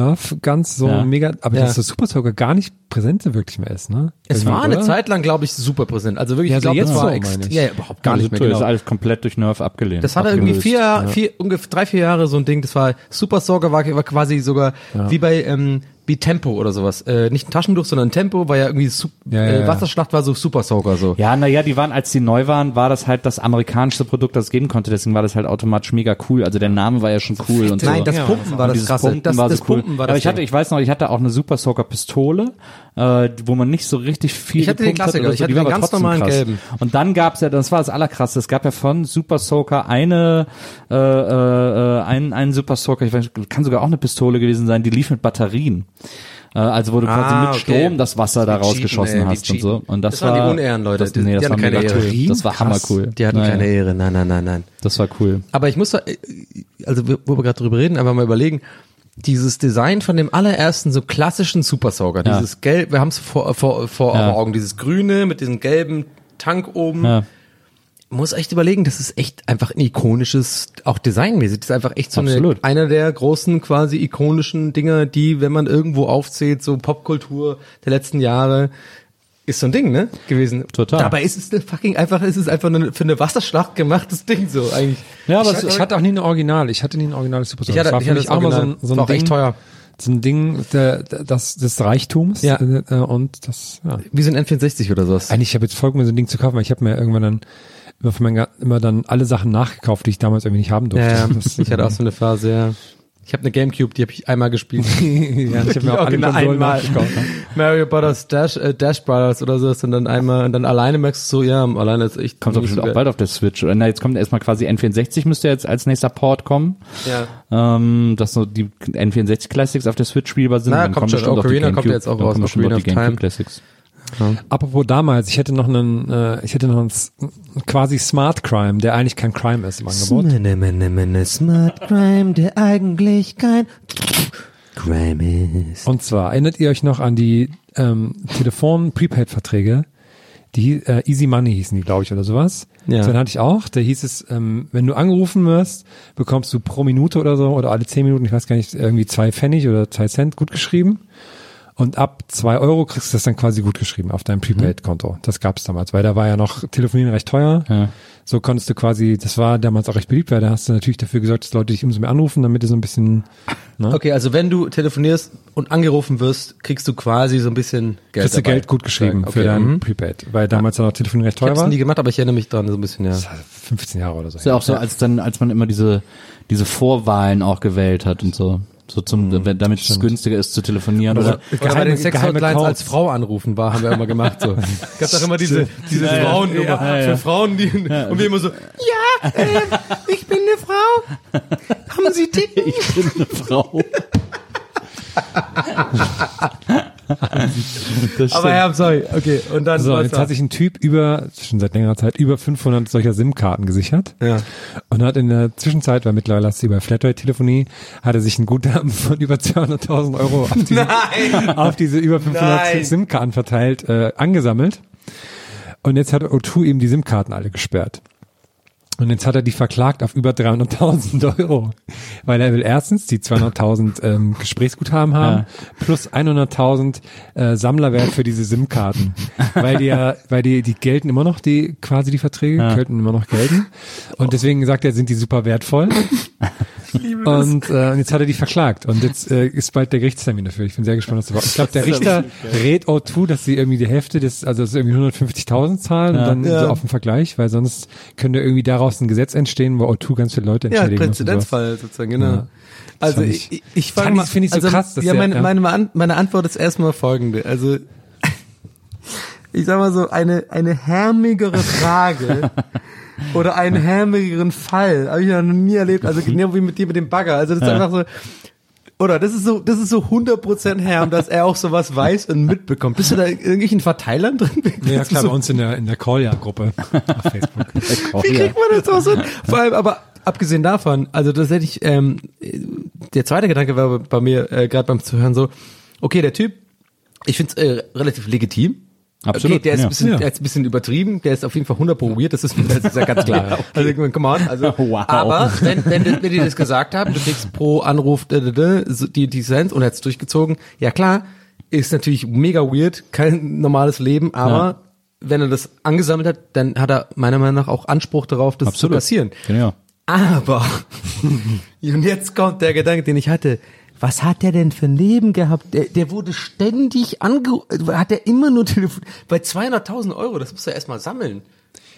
Guns so mega, aber dass das Super Soaker gar nicht präsent so wirklich mehr ist, ne? Es war eine Zeit lang, glaube ich, super präsent. Also wirklich, ich glaube, das war überhaupt gar nicht mehr. Das ist alles komplett durch Nerf abgelehnt. Das hatte irgendwie 3-4 Jahre so ein Ding. Das war Super Soaker war quasi sogar wie bei wie Tempo oder sowas. Nicht ein Taschentuch, sondern ein Tempo, war ja irgendwie Wasserschlacht war so Super Soaker so. Ja, naja, die waren, als die neu waren, war das halt das amerikanischste Produkt, das es geben konnte, deswegen war das halt automatisch mega cool. Also der Name war ja schon cool und so. Nein, das Pumpen war das Krasse. Das Pumpen war das cool. Aber ich weiß noch, ich hatte auch eine Super Soaker Pistole wo man nicht so richtig viel Ich hatte den Klassiker, ich hatte den ganz normalen gelben. Und dann gab's ja, das war das Allerkrasseste, es gab ja von Super Soaker einen Super Soaker, ich weiß, kann sogar auch eine Pistole gewesen sein, die lief mit Batterien. Also wo du quasi mit Strom das Wasser da rausgeschossen hast und so. Und das waren die Unehren, Leute. Das war keine Ehre. Das war hammercool. Die hatten keine Ehre. Nein. Das war cool. Aber ich muss, also wo wir gerade drüber reden, einfach mal überlegen, dieses Design von dem allerersten so klassischen Super Soaker, dieses Gelb, wir haben es vor Augen, dieses Grüne mit diesem gelben Tank oben. Ja. Muss echt überlegen, das ist echt einfach ein ikonisches, auch designmäßig, das ist einfach echt so einer der großen quasi ikonischen Dinger, die, wenn man irgendwo aufzählt, so Popkultur der letzten Jahre, ist so ein Ding, ne, gewesen. Total. Dabei ist es für eine Wasserschlacht gemachtes Ding so eigentlich. Ja, aber ich hatte auch nie ein Original. Ich hatte nie ein originales Super Soaker. Ich hatte auch mal so ein Ding, echt teuer. So ein Ding des Reichtums. Ja. Und das, ja. Wie so ein N64 oder sowas. Eigentlich, ich habe jetzt folgend so ein Ding zu kaufen, weil ich habe mir irgendwann dann immer dann alle Sachen nachgekauft, die ich damals irgendwie nicht haben durfte. Ja, ich hatte auch so eine Phase, ja. Ich habe eine Gamecube, die habe ich einmal gespielt. Ja, ich habe mir auch alle Konsolen nachgekauft. Mario Brothers Dash Brothers oder so, und dann einmal, und dann alleine merkst du so, ja, alleine ist echt. Kommt doch bestimmt auch bald auf der Switch. Oder jetzt kommt erstmal quasi N64 müsste jetzt als nächster Port kommen. Ja. Dass so die N64 Classics auf der Switch spielbar sind. Na, kommt schon. Ocarina kommt ja jetzt auch raus. Ocarina of Time Classics. Ja. Apropos damals, ich hätte noch einen quasi Smart Crime, der eigentlich kein Crime ist im Angebot. Smart Crime, der eigentlich kein Crime ist. Und zwar, erinnert ihr euch noch an die Telefon-Prepaid-Verträge? Die Easy Money hießen die, glaube ich, oder sowas. Ja. Dann hatte ich auch, da hieß es, wenn du angerufen wirst, bekommst du pro Minute oder so, oder alle 10 Minuten, ich weiß gar nicht, irgendwie 2 Pfennig oder 2 Cent gut geschrieben. Und ab 2 Euro kriegst du das dann quasi gut geschrieben auf deinem Prepaid-Konto. Das gab's damals, weil da war ja noch Telefonieren recht teuer. Ja. So konntest du quasi, das war damals auch recht beliebt, weil da hast du natürlich dafür gesorgt, dass Leute dich umso mehr anrufen, damit du so ein bisschen, ne? Okay, also wenn du telefonierst und angerufen wirst, kriegst du quasi so ein bisschen Geld. Kriegst du Geld gut geschrieben für dein Prepaid, weil damals dann auch Telefonieren recht teuer war. Ich hab's nie gemacht, aber ich erinnere mich dran so ein bisschen, ja. Das war 15 Jahre oder so. Ist ja auch so, als man immer diese Vorwahlen auch gewählt hat und so. So damit es günstiger ist zu telefonieren oder bei den Sex-Hotlines als Frau anrufen haben wir immer gemacht so. Gab doch immer diese Frauennummer für Frauen, die und wir immer so, ich bin eine Frau. Haben Sie Titten? Ich bin eine Frau. Aber ja, sorry, okay. Und dann so, jetzt hat sich ein Typ schon seit längerer Zeit über 500 solcher SIM-Karten gesichert. Ja. Und hat in der Zwischenzeit, weil mittlerweile hast du über Flatrate-Telefonie, hat er sich ein Guthaben von über 200.000 Euro auf diese über 500 SIM-Karten verteilt angesammelt. Und jetzt hat O2 ihm die SIM-Karten alle gesperrt. Und jetzt hat er die verklagt auf über 300.000 Euro, weil er will erstens die 200.000 Gesprächsguthaben haben, plus 100.000 Sammlerwert für diese SIM-Karten, weil die gelten immer noch, die Verträge könnten immer noch gelten. Und deswegen sagt er, sind die super wertvoll. Und jetzt hat er die verklagt und jetzt ist bald der Gerichtstermin dafür. Ich bin sehr gespannt, was das war. Ich glaube, der Richter rät O2, dass sie irgendwie die Hälfte also irgendwie 150.000 zahlen und dann so auf den Vergleich, weil sonst könnte irgendwie daraus ein Gesetz entstehen, wo O2 ganz viele Leute entschädigen. Ja, Präzedenzfall sozusagen, genau. Ja. Also ich frage mal, finde ich so krass, dass meine Antwort ist erstmal folgende. Also ich sag mal so, eine härmigere Frage oder einen härmigeren Fall habe ich noch nie erlebt. Also genau wie mit dir mit dem Bagger. Also das ist einfach so, oder das ist so 100% Herm, dass er auch sowas weiß und mitbekommt. Bist du da in irgendwelchen Verteilern drin? Ja, klar, bei uns in der Call-Ja-Gruppe auf Facebook. Wie kriegt man das auch so? Vor allem, aber abgesehen davon, also das hätte ich, der zweite Gedanke war bei mir gerade beim Zuhören so, okay, der Typ, ich finde es relativ legitim. Absolut. Okay, der ist ein bisschen übertrieben, der ist auf jeden Fall 100% weird, das ist ja ganz klar. Ja, okay. Also, come on, also, wow. Aber wenn die das gesagt haben, du kriegst pro Anruf die Cents und er hat's durchgezogen, ja klar, ist natürlich mega weird, kein normales Leben, aber wenn er das angesammelt hat, dann hat er meiner Meinung nach auch Anspruch darauf, das zu kassieren. Genau. Aber, und jetzt kommt der Gedanke, den ich hatte, was hat der denn für ein Leben gehabt? Der wurde ständig hat er immer nur telefoniert. Bei 200.000 Euro, das muss er erstmal sammeln.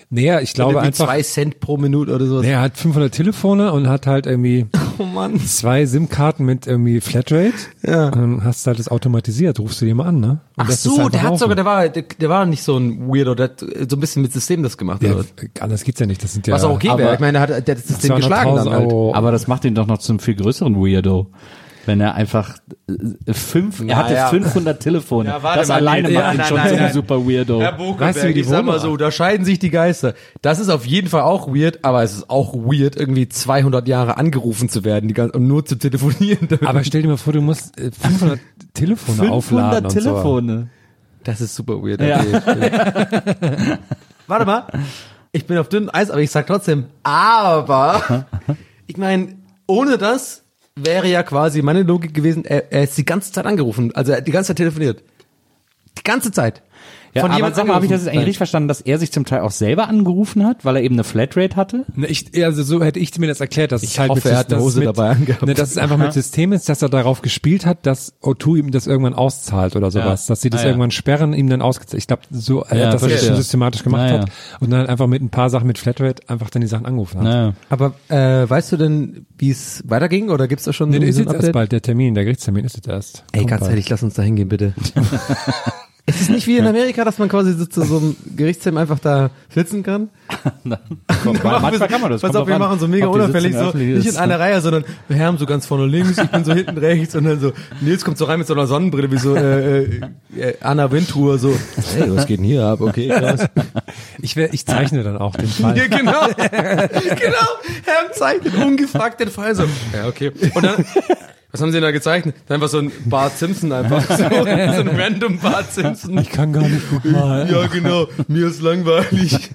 Naja, ich glaube einfach 2 Cent pro Minute oder so. Er hat 500 Telefone und hat halt irgendwie 2 SIM-Karten mit irgendwie Flatrate. Ja. Und dann hast du halt das automatisiert, rufst du dir mal an, ne? Ach so, der hat sogar, der war nicht so ein Weirdo, der hat so ein bisschen mit System das gemacht. Ja, anders geht's ja nicht, das sind ja... Was auch okay wäre, ich meine, der hat das System geschlagen dann halt. Aber das macht ihn doch noch zum viel größeren Weirdo. Wenn er einfach er hatte 500 Telefone. Ja, das alleine macht ihn schon so ein super Weirdo. Herr Bokelberg, ich sag mal so, da scheiden sich die Geister. Das ist auf jeden Fall auch weird, aber es ist auch weird, irgendwie 200 Jahre angerufen zu werden und nur zu telefonieren. Aber stell dir mal vor, du musst 500 Telefone aufladen 500 Telefone. So. Das ist super weird. Ja. Okay. Warte mal, ich bin auf dünnem Eis, aber ich sag trotzdem, aber ich meine, ohne das wäre ja quasi meine Logik gewesen, er ist die ganze Zeit angerufen, also er hat die ganze Zeit telefoniert. Die ganze Zeit. Ja, von aber sag mal, habe ich das jetzt eigentlich richtig verstanden, dass er sich zum Teil auch selber angerufen hat, weil er eben eine Flatrate hatte? Ne, also so hätte ich mir das erklärt, dass ich hoffe, er hat eine Hose dabei angehabt. Ne, dass es einfach mit System ist, dass er darauf gespielt hat, dass O2 ihm das irgendwann auszahlt oder sowas, dass sie das irgendwann sperren, ihm dann ausgezahlt. Ich glaube, so, dass er das schon systematisch gemacht hat und dann einfach mit ein paar Sachen mit Flatrate einfach dann die Sachen angerufen hat. Ja. Aber weißt du denn, wie es weiterging oder gibt's da schon so ist jetzt erst bald der Gerichtstermin ist jetzt erst. Ey, ganz ehrlich, lass uns da hingehen, bitte. Es ist nicht wie in Amerika, dass man quasi zu so einem Gerichtstermin einfach da sitzen kann. Manchmal kann man das. Pass auf, wir machen so mega unauffällig, so nicht in einer Reihe, sondern wir haben so ganz vorne links, ich bin so hinten rechts und dann so, Nils kommt so rein mit so einer Sonnenbrille, wie so Anna Wintour, so, hey, was geht denn hier ab? Okay, krass. Ich zeichne dann auch den Fall. Ja, genau. Herr zeichnet ungefragt den Fall so. Ja, okay. Und dann was haben sie denn da gezeichnet? Einfach so ein Bart Simpson einfach. So ein random Bart Simpson. Ich kann gar nicht gut malen. Ja, genau. Mir ist langweilig.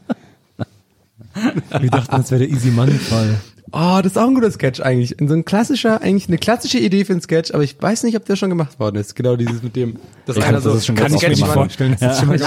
Wir dachten, das wäre der Easy Money Fall. Oh, das ist auch ein guter Sketch eigentlich. Eine klassische Idee für einen Sketch, aber ich weiß nicht, ob der schon gemacht worden ist. Genau dieses mit dem, das einer so, das kann ich mir nicht vorstellen.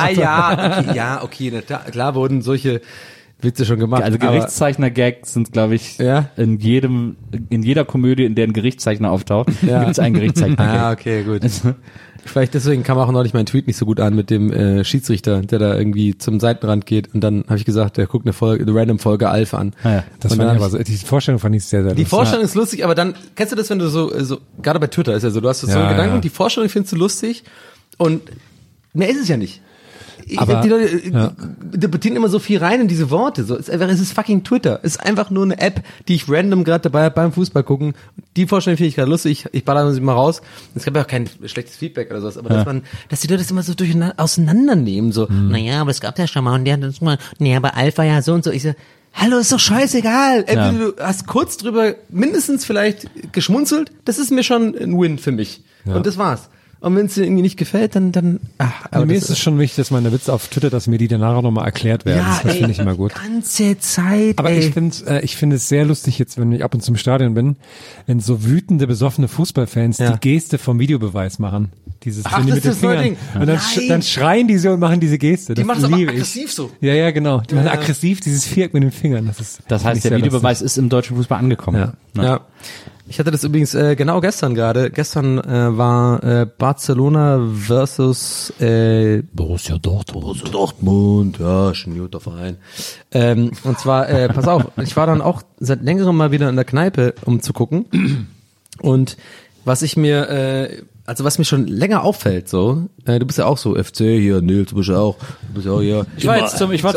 Okay, klar wurden solche Witze schon gemacht. Also Gerichtszeichner-Gags sind, glaube ich, in jeder Komödie, in der ein Gerichtszeichner auftaucht, gibt es einen Gerichtszeichner-Gag. Ah, okay, gut. Vielleicht deswegen kam auch neulich mein Tweet nicht so gut an mit dem Schiedsrichter, der da irgendwie zum Seitenrand geht und dann habe ich gesagt, der guckt eine random Folge Alf an. Ja, das fand ich aber so, die Vorstellung fand ich sehr, sehr lustig. Die Vorstellung ist lustig, aber dann, kennst du das, wenn du so gerade bei Twitter ist ja so, du hast so einen Gedanken, die Vorstellung findest du lustig und mehr ist es ja nicht. Aber, die Leute interpretieren immer so viel rein in diese Worte. So, es ist fucking Twitter. Es ist einfach nur eine App, die ich random gerade dabei habe beim Fußball gucken. Die Vorstellung finde ich gerade lustig. Ich baller sie mal raus. Es gab ja auch kein schlechtes Feedback oder sowas. Aber dass die Leute das immer so auseinandernehmen. So, naja, aber es gab ja schon mal und der hat das mal, nee, aber Alpha ja so und so. Ich so, hallo, ist doch scheißegal. Du hast kurz drüber mindestens vielleicht geschmunzelt. Das ist mir schon ein Win für mich. Ja. Und das war's. Und wenn es dir irgendwie nicht gefällt, dann aber mir ist es schon wichtig, dass meine Witze auf Twitter, dass mir die danach auch nochmal erklärt werden. Ja, das finde ich immer gut. Ganze Zeit. Aber ich finde es sehr lustig jetzt, wenn ich ab und zu im Stadion bin, wenn so wütende, besoffene Fußballfans die Geste vom Videobeweis machen. Dieses das mit den Fingern. Ding. Und dann schreien die so und machen diese Geste. Die machen es aber aggressiv so. Ja, genau. Die machen aggressiv dieses Viereck mit den Fingern. Das heißt, der Videobeweis ist im deutschen Fußball angekommen. Ja. Ich hatte das übrigens genau gestern gerade. Gestern war Barcelona versus Borussia Dortmund. Ja, schon ein guter Verein. Und zwar, pass auf, ich war dann auch seit längerem mal wieder in der Kneipe, um zu gucken. Und was mir schon länger auffällt, so, du bist ja auch so FC hier, Nils, du bist ja auch hier. Ich war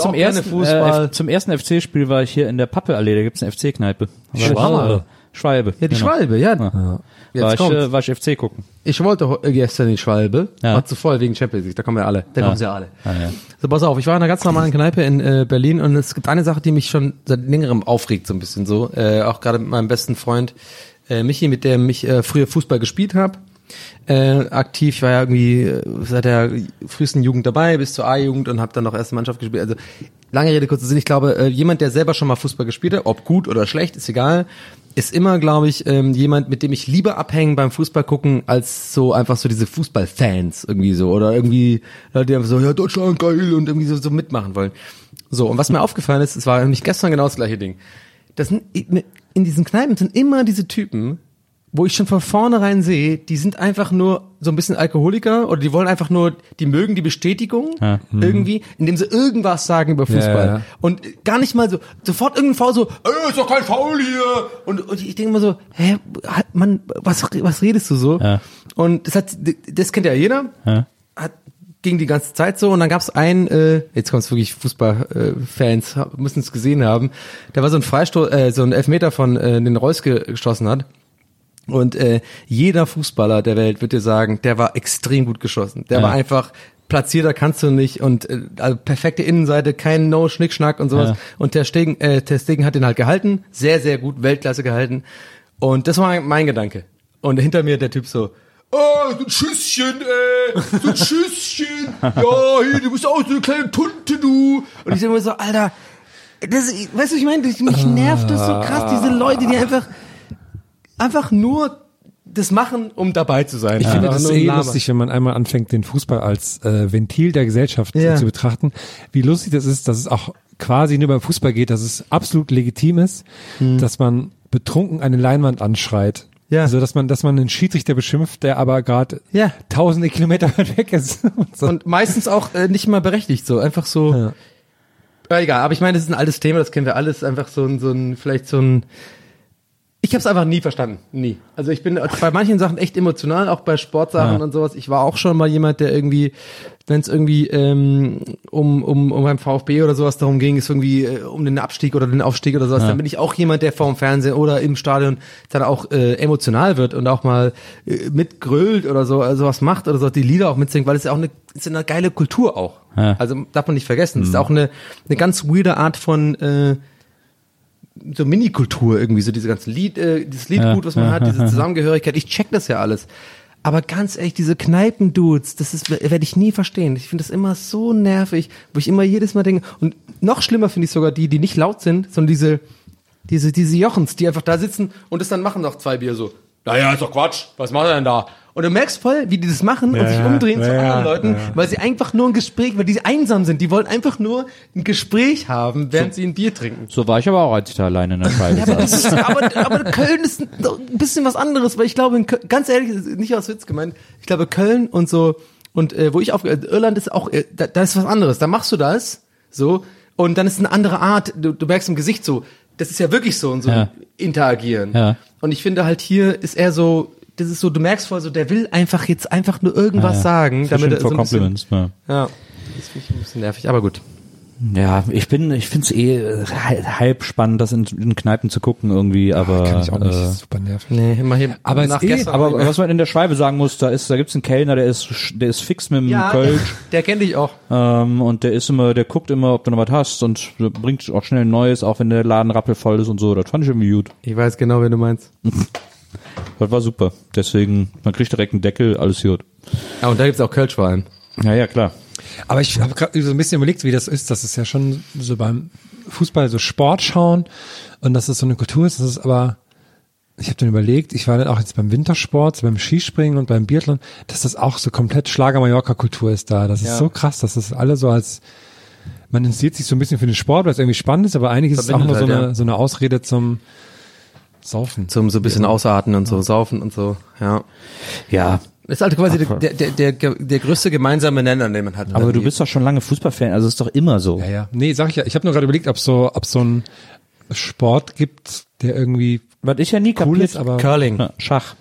zum ersten FC-Spiel war ich hier in der Pappelallee, da gibt's eine FC-Kneipe. Schwalbe. Ja, die genau. Schwalbe, ja. War ich FC gucken. Ich wollte gestern in Schwalbe, war zu voll wegen Champions League, da kommen wir alle. Da kommen sie ja alle. So, pass auf, ich war in einer ganz normalen Kneipe in Berlin und es gibt eine Sache, die mich schon seit längerem aufregt, so ein bisschen so. Auch gerade mit meinem besten Freund Michi, mit dem ich früher Fußball gespielt habe. Aktiv, ich war ja irgendwie seit der frühesten Jugend dabei, bis zur A-Jugend und habe dann noch erste Mannschaft gespielt. Also lange Rede, kurzer Sinn, ich glaube, jemand, der selber schon mal Fußball gespielt hat, ob gut oder schlecht, ist egal, ist immer, glaube ich, jemand, mit dem ich lieber abhängen beim Fußball gucken, als so einfach so diese Fußballfans irgendwie so oder irgendwie, die einfach so, ja, Deutschland geil und irgendwie so mitmachen wollen. So, und was mir aufgefallen ist, es war nämlich gestern genau das gleiche Ding. Das sind, in diesen Kneipen sind immer diese Typen, wo ich schon von vornherein sehe, die sind einfach nur so ein bisschen Alkoholiker oder die wollen einfach nur, die mögen die Bestätigung irgendwie, indem sie irgendwas sagen über Fußball. Ja. Und gar nicht mal so, sofort irgendein Foul so, ist doch kein Foul hier. Und ich denke immer so, Mann, was redest du so? Ja. Und das kennt ja jeder. Ja. Ging die ganze Zeit so und dann gab's einen, jetzt kommt's wirklich Fußballfans, müssen es gesehen haben, da war so ein Freistoß, so ein Elfmeter von den Reus geschossen hat und jeder Fußballer der Welt wird dir sagen, der war extrem gut geschossen, der war einfach platzierter kannst du nicht und also perfekte Innenseite, kein No-Schnickschnack und sowas und Ter Stegen hat den halt gehalten, sehr, sehr gut, Weltklasse gehalten und das war mein Gedanke und hinter mir der Typ so, so ein Schüsschen, so ein Schüsschen. Ja, hier, du bist auch so eine kleine Tunte, du. Und ich denke mir so, Alter, weißt du, ich meine, mich nervt das so krass, diese Leute, die einfach nur das machen, um dabei zu sein. Ich finde das lustig, wenn man einmal anfängt, den Fußball als Ventil der Gesellschaft zu betrachten. Wie lustig das ist, dass es auch quasi nur beim Fußball geht, dass es absolut legitim ist, dass man betrunken eine Leinwand anschreit. Ja. Also, dass man einen Schiedsrichter beschimpft, der aber gerade tausende Kilometer weit weg ist. Und meistens auch nicht mal berechtigt, so. Einfach so. Ja, egal. Aber ich meine, das ist ein altes Thema, das kennen wir alles. Einfach vielleicht so ein, ich habe es einfach nie verstanden. Nie. Also ich bin bei manchen Sachen echt emotional, auch bei Sportsachen und sowas. Ich war auch schon mal jemand, der irgendwie, wenn es irgendwie um beim VfB oder sowas darum ging, ist irgendwie um den Abstieg oder den Aufstieg oder sowas, dann bin ich auch jemand, der vorm Fernsehen oder im Stadion dann auch emotional wird und auch mal mitgrölt oder so, also was macht oder so, die Lieder auch mitsingt, weil es ja auch ist eine geile Kultur auch. Ja. Also darf man nicht vergessen. Es ist auch eine ganz weirde Art von so Mini-Kultur irgendwie, so diese ganzen dieses Liedgut, was man hat, diese Zusammengehörigkeit, ich check das ja alles. Aber ganz ehrlich, diese Kneipendudes, werde ich nie verstehen. Ich finde das immer so nervig, wo ich immer jedes Mal denke, und noch schlimmer finde ich sogar die nicht laut sind, sondern diese Jochens, die einfach da sitzen und das dann machen nach 2 Bier so. Naja, ist doch Quatsch, was macht er denn da? Und du merkst voll, wie die das machen und sich umdrehen zu anderen Leuten, weil sie einfach nur ein Gespräch, weil die einsam sind, die wollen einfach nur ein Gespräch haben, während sie ein Bier trinken. So war ich aber auch, als ich da alleine in der Scheibe saß. aber Köln ist ein bisschen was anderes, weil ich glaube, in Köln, ganz ehrlich, nicht aus Witz gemeint, ich glaube Köln und so, und wo ich Irland ist auch, da ist was anderes, da machst du das, so, und dann ist eine andere Art, du merkst im Gesicht so, das ist ja wirklich so, und so interagieren. Ja. Und ich finde halt hier ist eher so, das ist so, du merkst voll so, der will einfach nur irgendwas sagen, damit er so ein bisschen, das finde ich ein bisschen nervig, aber gut. Ja, ich find's halb spannend, das in Kneipen zu gucken irgendwie, aber kann ich auch nicht, super nervig. Nee, immerhin. Aber was man in der Schweibe sagen muss, da gibt's einen Kellner, der ist fix mit dem Kölsch. Der kennt dich auch. Und der guckt immer, ob du noch was hast und bringt auch schnell ein Neues, auch wenn der Laden rappelvoll ist und so. Das fand ich irgendwie gut. Ich weiß genau, wen du meinst. Das war super. Deswegen, man kriegt direkt einen Deckel, alles gut. Ja, und da gibt's auch Kölsch vor allem. Ja, klar. Aber ich habe gerade so ein bisschen überlegt, wie das ist. Das ist ja schon so beim Fußball so Sport schauen und dass das so eine Kultur ist. Das ist aber, ich habe dann überlegt, ich war dann auch jetzt beim Wintersport, beim Skispringen und beim Biathlon, dass das auch so komplett Schlager-Mallorca-Kultur ist da. Das ist so krass, dass das alle so als, man interessiert sich so ein bisschen für den Sport, weil es irgendwie spannend ist, aber eigentlich ist es auch nur so eine Ausrede zum Saufen. Zum so ein bisschen ausarten und so, saufen und so, ja. Ja. Das ist halt quasi der größte gemeinsame Nenner, den man hat. Aber du bist doch schon lange Fußballfan, also ist doch immer so. Ja. Nee, sag ich ja. Ich habe nur gerade überlegt, ob so ein Sport gibt, der irgendwie, was ich ja nie cool ist, aber Curling. Ja, Schach.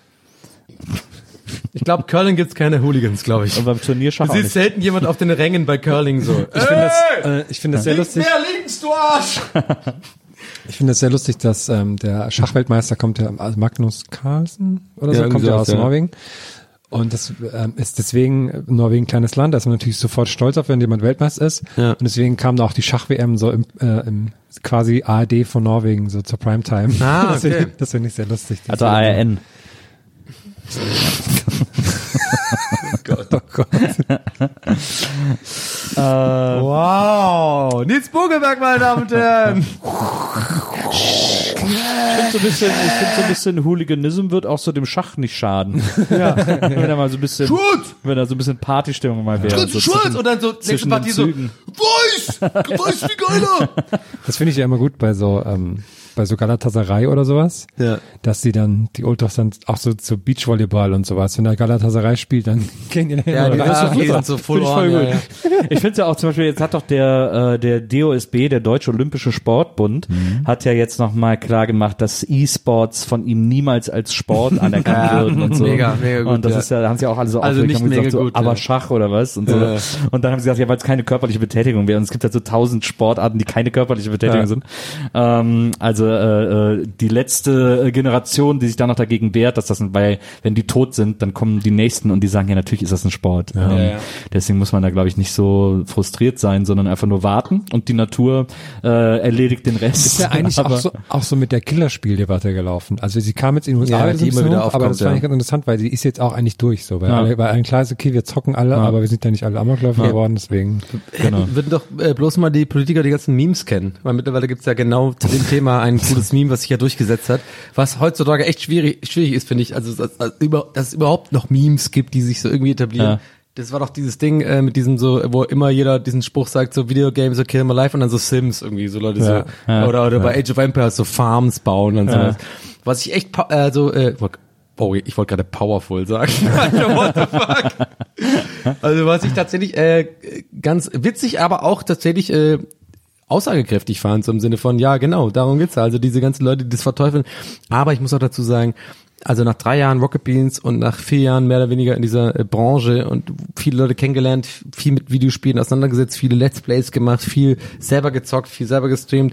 Ich glaube, Curling gibt's keine Hooligans, glaube ich. Und beim Turnier Schach. Du siehst selten jemand auf den Rängen bei Curling so. Ich finde das sehr lustig. Mehr links, du Arsch! Ich finde es sehr lustig, dass der Schachweltmeister kommt ja, also Magnus Carlsen oder so, kommt ja aus Norwegen. Und das ist deswegen Norwegen ein kleines Land, da ist man natürlich sofort stolz auf, wenn jemand Weltmeister ist. Ja. Und deswegen kam da auch die Schach-WM so im quasi ARD von Norwegen, so zur Primetime. Ah, okay. Das finde ich sehr lustig. Also ARN. Oh Gott. Wow. Nils Bogelberg, meine Damen und Herren. Ich finde so ein bisschen Hooliganism wird auch so dem Schach nicht schaden. Ja. Wenn er mal so ein bisschen, wenn er so ein bisschen Partystimmung mal wäre. So und dann so nächste Partie so, weiß wie geiler. Das finde ich ja immer gut bei so bei so Galatasaray oder sowas, dass die Ultras dann auch so zu Beachvolleyball und sowas, wenn der Galatasaray spielt, dann gehen die sind so voll gut. Ich finde es ja auch zum Beispiel, jetzt hat doch der DOSB, der Deutsche Olympische Sportbund, hat ja jetzt nochmal klar gemacht, dass E-Sports von ihm niemals als Sport anerkannt würden und so. Mega gut. Und das ist ja, da haben sie auch alle so aufgeregt, haben gesagt, so, aber Schach oder was und so. Und dann haben sie gesagt, ja, weil es keine körperliche Betätigung wäre. Und es gibt halt so 1000 Sportarten, die keine körperliche Betätigung sind. Die letzte Generation, die sich da noch dagegen wehrt, dass das, weil wenn die tot sind, dann kommen die Nächsten und die sagen, ja, natürlich ist das ein Sport. Deswegen muss man da, glaube ich, nicht so frustriert sein, sondern einfach nur warten und die Natur erledigt den Rest. Ist ja eigentlich auch so mit der Killerspieldebatte gelaufen. Also sie kam jetzt in den USA, die immer wieder aufkommt, aber das fand ich ganz interessant, weil sie ist jetzt auch eigentlich durch, so, weil allen klar ist, okay, wir zocken alle, aber wir sind ja nicht alle Amokläufer geworden, deswegen. Genau. Würden doch bloß mal die Politiker die ganzen Memes kennen, weil mittlerweile gibt's ja genau zu dem Thema ein cooles Meme, was sich ja durchgesetzt hat, was heutzutage echt schwierig ist, finde ich, also dass es überhaupt noch Memes gibt, die sich so irgendwie etablieren. Ja. Das war doch dieses Ding mit diesem so, wo immer jeder diesen Spruch sagt, so Videogames so kill my life und dann so Sims irgendwie, so Leute oder bei Age of Empires so Farms bauen und sowas. Was ich echt ich wollte gerade powerful sagen. What the fuck? Also was ich tatsächlich ganz witzig, aber auch tatsächlich aussagekräftig fand, so im Sinne von, ja genau, darum geht's. Also diese ganzen Leute, die das verteufeln. Aber ich muss auch dazu sagen, also nach 3 Jahren Rocket Beans und nach 4 Jahren mehr oder weniger in dieser Branche und viele Leute kennengelernt, viel mit Videospielen auseinandergesetzt, viele Let's Plays gemacht, viel selber gezockt, viel selber gestreamt,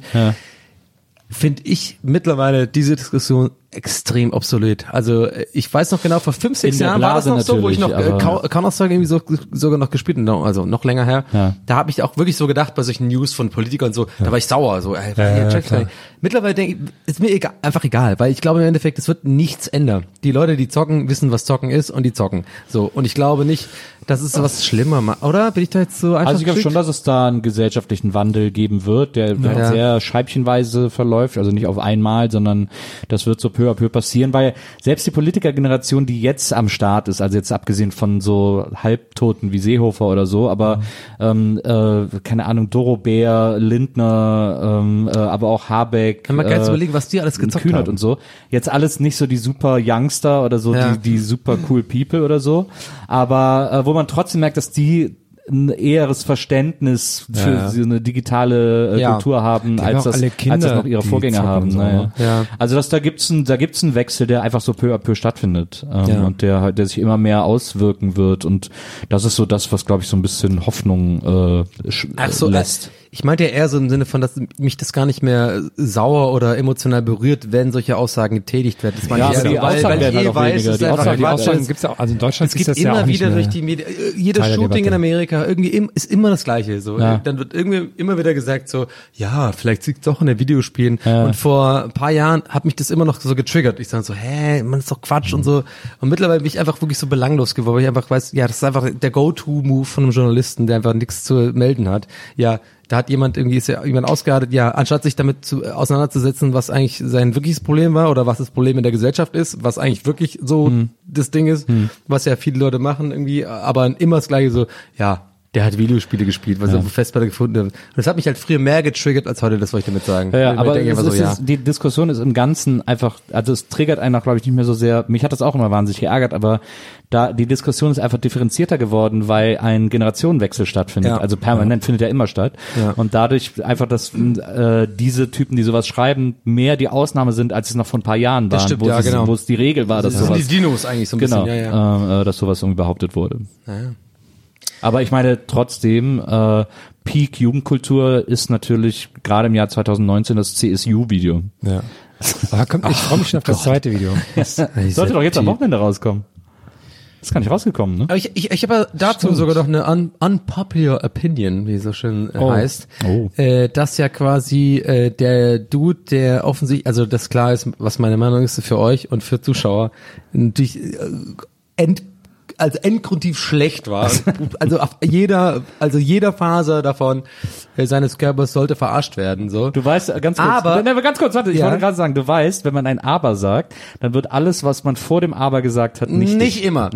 finde ich mittlerweile diese Diskussion extrem obsolet. Also ich weiß noch genau, vor 5, 6 Jahren war das noch so, wo ich noch Counter-Strike irgendwie sogar noch gespielt habe, also noch länger her. Ja. Da habe ich auch wirklich so gedacht bei solchen News von Politikern und so, da war ich sauer. So, mittlerweile denke ich, ist mir einfach egal, weil ich glaube im Endeffekt, es wird nichts ändern. Die Leute, die zocken, wissen, was zocken ist und die zocken. So, und ich glaube nicht, dass es was schlimmer macht, oder? Bin ich da jetzt so einfach Also ich glaube schon, dass es da einen gesellschaftlichen Wandel geben wird, der sehr scheibchenweise verläuft, also nicht auf einmal, sondern das wird so peu à peu passieren, weil selbst die Politikergeneration, die jetzt am Start ist, also jetzt abgesehen von so Halbtoten wie Seehofer oder so, aber keine Ahnung, Doro Bär, Lindner, aber auch Habeck, man kann jetzt überlegen, was die alles gezockt Kühnert haben und so. Jetzt alles nicht so die super Youngster oder so, die super cool People oder so, aber wo man trotzdem merkt, dass die ein eheres Verständnis für so eine digitale Kultur haben, als das noch ihre Vorgänger haben. So, Also da gibt's einen Wechsel, der einfach so peu à peu stattfindet und der sich immer mehr auswirken wird und das ist so das, was glaube ich so ein bisschen Hoffnung lässt. Ich meinte ja eher so im Sinne von, dass mich das gar nicht mehr sauer oder emotional berührt, wenn solche Aussagen getätigt werden. Das aber die Aussagen werden halt auch weniger. Die Aussagen gibt's ja auch, also in Deutschland gibt es immer wieder durch die Medien, jedes Shooting in Amerika, irgendwie ist immer das Gleiche, so. Ja. Dann wird irgendwie immer wieder gesagt so, ja, vielleicht liegt's doch in der Videospielen. Und vor ein paar Jahren hat mich das immer noch so getriggert. Ich sage so, man ist doch Quatsch und so. Und mittlerweile bin ich einfach wirklich so belanglos geworden, weil ich einfach weiß, ja, das ist einfach der Go-To-Move von einem Journalisten, der einfach nichts zu melden hat. Ja, da hat jemand ausgeartet, anstatt sich damit auseinanderzusetzen, was eigentlich sein wirkliches Problem war oder was das Problem in der Gesellschaft ist, was eigentlich wirklich so das Ding ist, was ja viele Leute machen irgendwie, aber immer das Gleiche so, der hat Videospiele gespielt, was er auf Festplatte gefunden hat. Und das hat mich halt früher mehr getriggert als heute, das wollte ich damit sagen. Ja, aber die Diskussion ist im Ganzen einfach, also es triggert einen auch, glaube ich, nicht mehr so sehr. Mich hat das auch immer wahnsinnig geärgert, aber die Diskussion ist einfach differenzierter geworden, weil ein Generationenwechsel stattfindet. Also permanent findet ja immer statt. Ja. Und dadurch einfach, dass diese Typen, die sowas schreiben, mehr die Ausnahme sind, als es noch vor ein paar Jahren waren, stimmt, wo es die Regel war, dass das sowas. Das sind die Dinos eigentlich so ein bisschen. Dass sowas irgendwie behauptet wurde. Ja. Aber ich meine trotzdem, Peak Jugendkultur ist natürlich gerade im Jahr 2019 das CSU-Video. Ja. Aber ich freue mich schon auf das zweite Video. Sollte doch jetzt am Wochenende rauskommen. Ist gar nicht rausgekommen, ne? Aber ich habe dazu sogar noch eine unpopular opinion, wie es so schön heißt. Dass ja quasi der Dude, der offensichtlich, also das klar ist, was meine Meinung ist für euch und für Zuschauer, natürlich endgrundtief schlecht war. Also jeder Faser davon seines Körpers sollte verarscht werden, so. Du weißt, ganz kurz, warte, ich wollte gerade sagen, du weißt, wenn man ein Aber sagt, dann wird alles, was man vor dem Aber gesagt hat, nicht immer.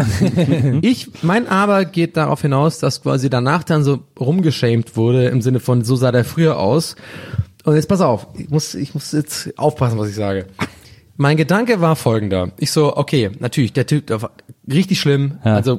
Mein Aber geht darauf hinaus, dass quasi danach dann so rumgeschämt wurde, im Sinne von, so sah der früher aus. Und jetzt pass auf, ich muss jetzt aufpassen, was ich sage. Mein Gedanke war folgender. Ich so, okay, natürlich, der Typ, der war richtig schlimm, also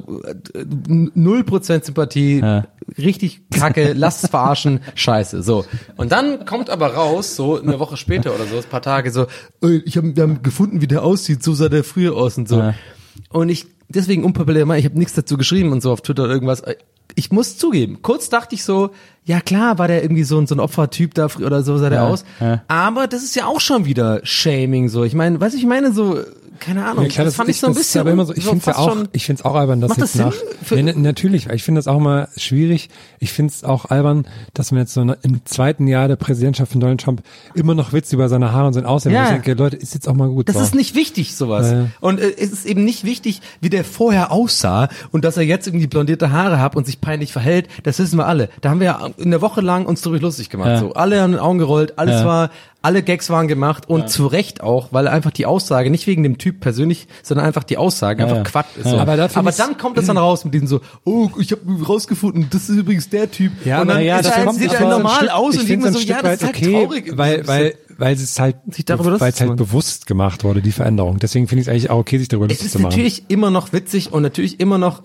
0% Sympathie, richtig kacke, lasst es verarschen, scheiße, so. Und dann kommt aber raus, so eine Woche später oder so, ein paar Tage so, wir haben gefunden, wie der aussieht, so sah der früher aus und so. Ja. Und deswegen unpopulär, ich habe nichts dazu geschrieben und so auf Twitter oder irgendwas. Ich muss zugeben, kurz dachte ich so, ja klar, war der irgendwie so ein Opfertyp da oder so sah der aus. Ja. Aber das ist ja auch schon wieder Shaming so. Ich meine, so, keine Ahnung, ja, das fand ich so ein bisschen. Aber immer so, ich finde es auch albern, dass jetzt nach. Natürlich, ich finde das auch mal schwierig. Ich finde es auch albern, dass man jetzt so im zweiten Jahr der Präsidentschaft von Donald Trump immer noch Witze über seine Haare und sein Aussehen. Ja. Ich denke, Leute, ist jetzt auch mal gut. Das ist nicht wichtig, sowas. Und es ist eben nicht wichtig, wie der vorher aussah und dass er jetzt irgendwie blondierte Haare hat und sich peinlich verhält. Das wissen wir alle. Da haben wir ja eine Woche lang uns darüber lustig gemacht. So, alle haben den Augen gerollt, alle Gags waren gemacht und zu Recht auch, weil einfach die Aussage, nicht wegen dem Typ persönlich, sondern einfach die Aussage einfach Quatsch ist. So. Aber dann kommt es dann raus mit diesem so, ich habe rausgefunden, das ist übrigens der Typ. Ja, und dann sieht er normal aus und denkt so, das ist halt traurig. Weil es halt bewusst gemacht wurde, die Veränderung. Deswegen finde ich es eigentlich auch okay, sich darüber lustig zu machen. Es ist natürlich immer noch witzig und natürlich immer noch,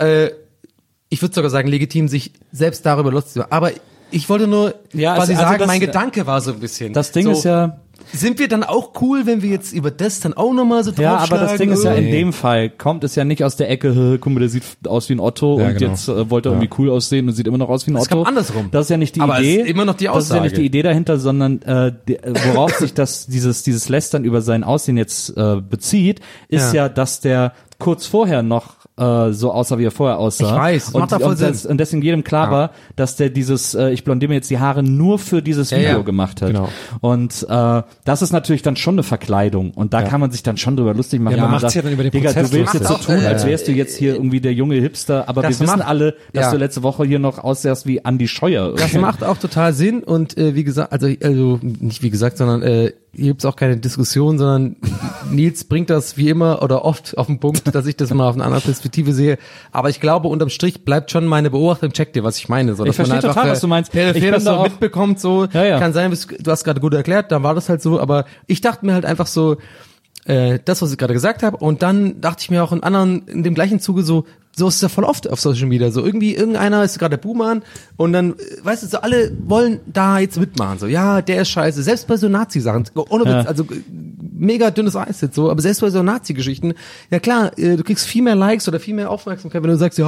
ich würde sogar sagen, legitim, sich selbst darüber lustig zu machen. Aber ich wollte nur quasi sagen, mein Gedanke war so ein bisschen. Das Ding ist ja... Sind wir dann auch cool, wenn wir jetzt über das dann auch nochmal so draufschlagen? Ja, aber das Ding ist ja, in dem Fall kommt es ja nicht aus der Ecke, guck mal, der sieht aus wie ein Otto und genau. Jetzt wollte er irgendwie cool aussehen und sieht immer noch aus wie ein Otto. Das kommt andersrum. Das ist ja nicht die aber Idee. Aber ist immer noch die Aussage. Das ist ja nicht die Idee dahinter, sondern worauf sich dieses Lästern über sein Aussehen jetzt bezieht, ist ja, dass der kurz vorher noch so aussah, wie er vorher aussah. Ich weiß, macht da voll Sinn. Und deswegen jedem klar war, dass der ich blondiere mir jetzt die Haare nur für dieses Video gemacht hat. Genau. Und das ist natürlich dann schon eine Verkleidung. Und da kann man sich dann schon drüber lustig machen. Ja, man macht ja dann über den Prozess. Du willst jetzt so tun, als wärst du jetzt hier irgendwie der junge Hipster, aber wir wissen alle, dass du letzte Woche hier noch aussahst wie Andi Scheuer. Das macht auch total Sinn und wie gesagt, also nicht wie gesagt, sondern hier gibt's auch keine Diskussion, sondern Nils bringt das wie immer oder oft auf den Punkt, dass ich das mal auf eine andere Perspektive sehe. Aber ich glaube, unterm Strich bleibt schon meine Beobachtung, check dir, was ich meine. So, ich verstehe total, was du meinst. Peripher das so mitbekommt, so. Kann sein, du hast gerade gut erklärt, dann war das halt so. Aber ich dachte mir halt einfach so, das, was ich gerade gesagt habe. Und dann dachte ich mir auch in dem gleichen Zuge so ist es ja voll oft auf Social Media. So irgendwie irgendeiner ist gerade der Buhmann und dann, weißt du, so alle wollen da jetzt mitmachen. So, ja, der ist scheiße. Selbst bei so Nazi-Sachen, ohne Witz, also mega dünnes Eis jetzt so, aber selbst bei so Nazi-Geschichten, ja klar, du kriegst viel mehr Likes oder viel mehr Aufmerksamkeit, wenn du sagst,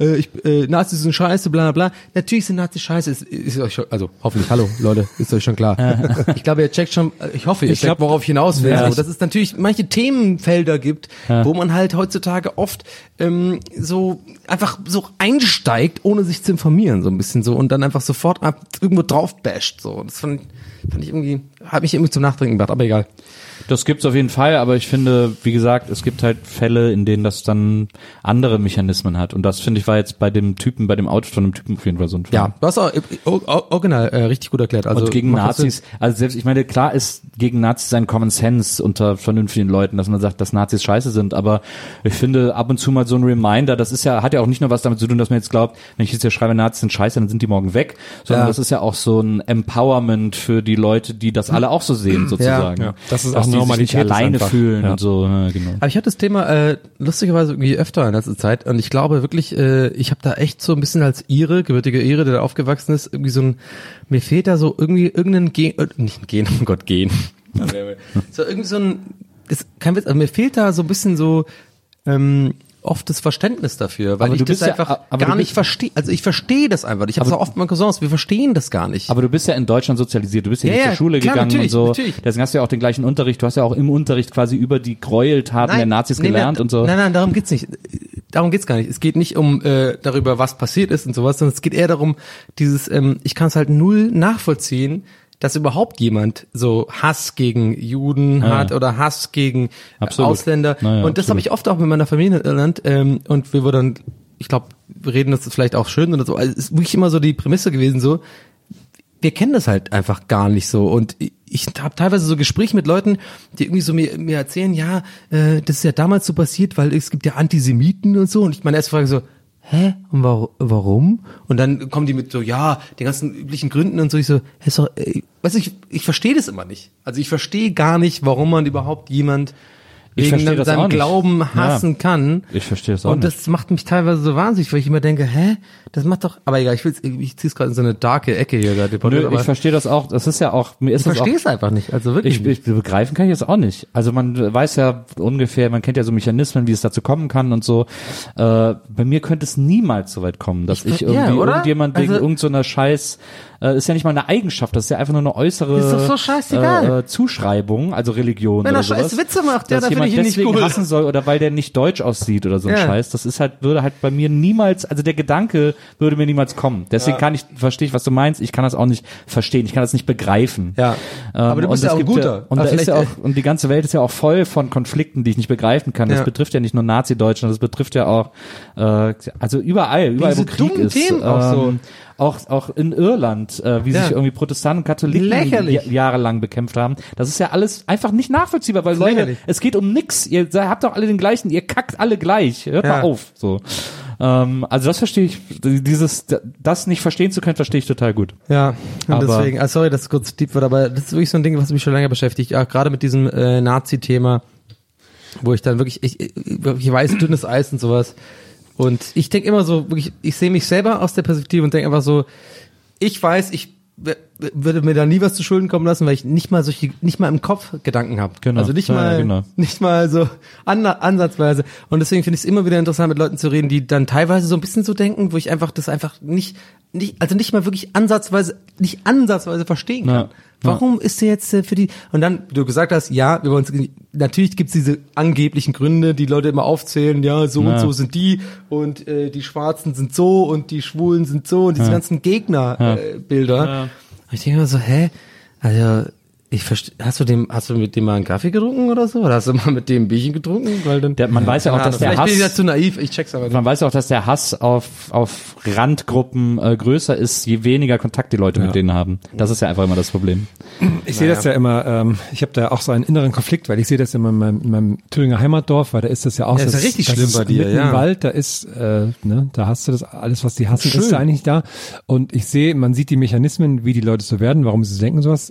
Nazis sind scheiße, bla bla. Natürlich sind Nazis scheiße, ist euch schon, also hoffentlich, hallo Leute, ist euch schon klar. Ich glaube, ihr checkt schon, ich hoffe, ihr checkt, worauf ich hinaus will. So, dass es natürlich manche Themenfelder gibt, wo man halt heutzutage oft so einfach so einsteigt, ohne sich zu informieren, so ein bisschen so und dann einfach sofort irgendwo drauf basht, so. Das fand ich irgendwie, hat mich irgendwie zum Nachdenken gebracht, aber egal. Das gibt's auf jeden Fall, aber ich finde, wie gesagt, es gibt halt Fälle, in denen das dann andere Mechanismen hat. Und das, finde ich, war jetzt bei dem Auto von dem Typen auf jeden Fall so ein Fall. Ja, du hast auch original richtig gut erklärt. Also und gegen Nazis, also selbst, ich meine, klar ist gegen Nazis ein Common Sense unter vernünftigen Leuten, dass man sagt, dass Nazis scheiße sind, aber ich finde ab und zu mal so ein Reminder, das ist ja, hat ja auch nicht nur was damit zu tun, dass man jetzt glaubt, wenn ich jetzt hier schreibe, Nazis sind scheiße, dann sind die morgen weg, sondern das ist ja auch so ein Empowerment für die Leute, die das alle auch so sehen, sozusagen. Ja. Das ist auch normal, die sich nicht alleine fühlen und so. Ja, genau. Aber ich hatte das Thema lustigerweise irgendwie öfter in letzter Zeit und ich glaube wirklich, ich habe da echt so ein bisschen als gebürtige Ire, der da aufgewachsen ist, irgendwie mir fehlt da so irgendwie irgendein Gen, nicht ein Gen, oh Gott, Gen. So irgendwie so kein Witz, also mir fehlt da so ein bisschen so oft das Verständnis dafür, weil ich das einfach gar nicht verstehe. Also ich verstehe das einfach. Ich habe so oft mal Cousins, wir verstehen das gar nicht. Aber du bist ja in Deutschland sozialisiert, du bist ja nicht zur Schule gegangen und so. Natürlich. Deswegen hast du ja auch den gleichen Unterricht. Du hast ja auch im Unterricht quasi über die Gräueltaten der Nazis gelernt und so. Nein, darum geht's nicht. Darum geht's gar nicht. Es geht nicht um darüber, was passiert ist und sowas, sondern es geht eher darum, ich kann es halt null nachvollziehen, dass überhaupt jemand so Hass gegen Juden hat oder Hass gegen Ausländer. Und das habe ich oft auch mit meiner Familie in Irland. Und wir wurden, ich glaube, wir reden das vielleicht auch schön oder so. Also es ist wirklich immer so die Prämisse gewesen, so, wir kennen das halt einfach gar nicht so. Und ich habe teilweise so Gespräche mit Leuten, die irgendwie so mir erzählen, das ist ja damals so passiert, weil es gibt ja Antisemiten und so. Und ich meine erste Frage so, hä? Und warum? Und dann kommen die mit so, ja, den ganzen üblichen Gründen und so. Ich so, ist doch, ich verstehe das immer nicht. Also ich verstehe gar nicht, warum man überhaupt jemand wegen seinem Glauben hassen kann. Ich verstehe das auch nicht. Und das macht mich teilweise so wahnsinnig, weil ich immer denke, das macht doch, aber egal, ich zieh's gerade in so eine darke Ecke hier. Ich verstehe das auch, das ist ja auch, mir ist das auch. Ich verstehe es einfach nicht, also wirklich. Ich begreifen kann ich das auch nicht. Also man weiß ja ungefähr, man kennt ja so Mechanismen, wie es dazu kommen kann und so. Bei mir könnte es niemals so weit kommen, dass ich irgendwie irgendjemand wegen irgendeiner Scheiß, ist ja nicht mal eine Eigenschaft, das ist ja einfach nur eine äußere ist doch so scheißegal. Zuschreibung, also Religion wenn oder er sowas. scheiß Witze macht, ja, dass jemand deswegen hassen soll oder weil der nicht deutsch aussieht oder so ein Scheiß, das ist halt, würde halt bei mir niemals, also der Gedanke würde mir niemals kommen. Deswegen verstehe ich, was du meinst, ich kann das auch nicht verstehen, ich kann das nicht begreifen. Ja. Aber du bist ja auch ein guter. Und, und die ganze Welt ist ja auch voll von Konflikten, die ich nicht begreifen kann. Das betrifft ja nicht nur Nazi-Deutschland, das betrifft ja auch, also überall wo Krieg ist. Themen Auch in Irland, wie sich irgendwie Protestanten und Katholiken jahrelang bekämpft haben. Das ist ja alles einfach nicht nachvollziehbar, weil Leute, es geht um nix. Ihr habt doch alle den gleichen, ihr kackt alle gleich. Hört mal auf. So. Also das verstehe ich, das nicht verstehen zu können, verstehe ich total gut. Ja, und deswegen, sorry, dass es kurz deep wird, aber das ist wirklich so ein Ding, was mich schon länger beschäftigt, auch gerade mit diesem Nazi-Thema, wo ich dann wirklich weiß, dünnes Eis und sowas. Und ich denke immer so, wirklich, ich sehe mich selber aus der Perspektive und denke einfach so, ich weiß, ich würde mir da nie was zu Schulden kommen lassen, weil ich nicht mal im Kopf Gedanken habe. Genau. Also nicht mal so ansatzweise. Und deswegen finde ich es immer wieder interessant, mit Leuten zu reden, die dann teilweise so ein bisschen so denken, wo ich einfach das einfach nicht mal wirklich ansatzweise verstehen kann. Warum ist der jetzt für die, und dann, wie du gesagt hast, ja, natürlich gibt's diese angeblichen Gründe, die Leute immer aufzählen, ja, so und so sind die und die Schwarzen sind so und die Schwulen sind so und diese ganzen Gegnerbilder. Ich denke immer so, also hast du mit dem mal einen Kaffee getrunken oder so? Oder hast du mal mit dem ein Bierchen getrunken? Weil dann, man weiß ja auch, dass der Hass... Vielleicht bin ich ja zu naiv, ich check's aber nicht. Man weiß ja auch, dass der Hass auf Randgruppen größer ist, je weniger Kontakt die Leute mit denen haben. Das ist ja einfach immer das Problem. Ich sehe das ja immer, ich habe da auch so einen inneren Konflikt, weil ich sehe das immer in meinem Thüringer Heimatdorf, weil da ist das ja auch... Ja, das ist ja richtig schlimm bei dir, mitten im Wald, da ist, da hast du das, alles, was die hassen, ist da eigentlich da. Und ich sehe, man sieht die Mechanismen, wie die Leute so werden, warum sie denken sowas.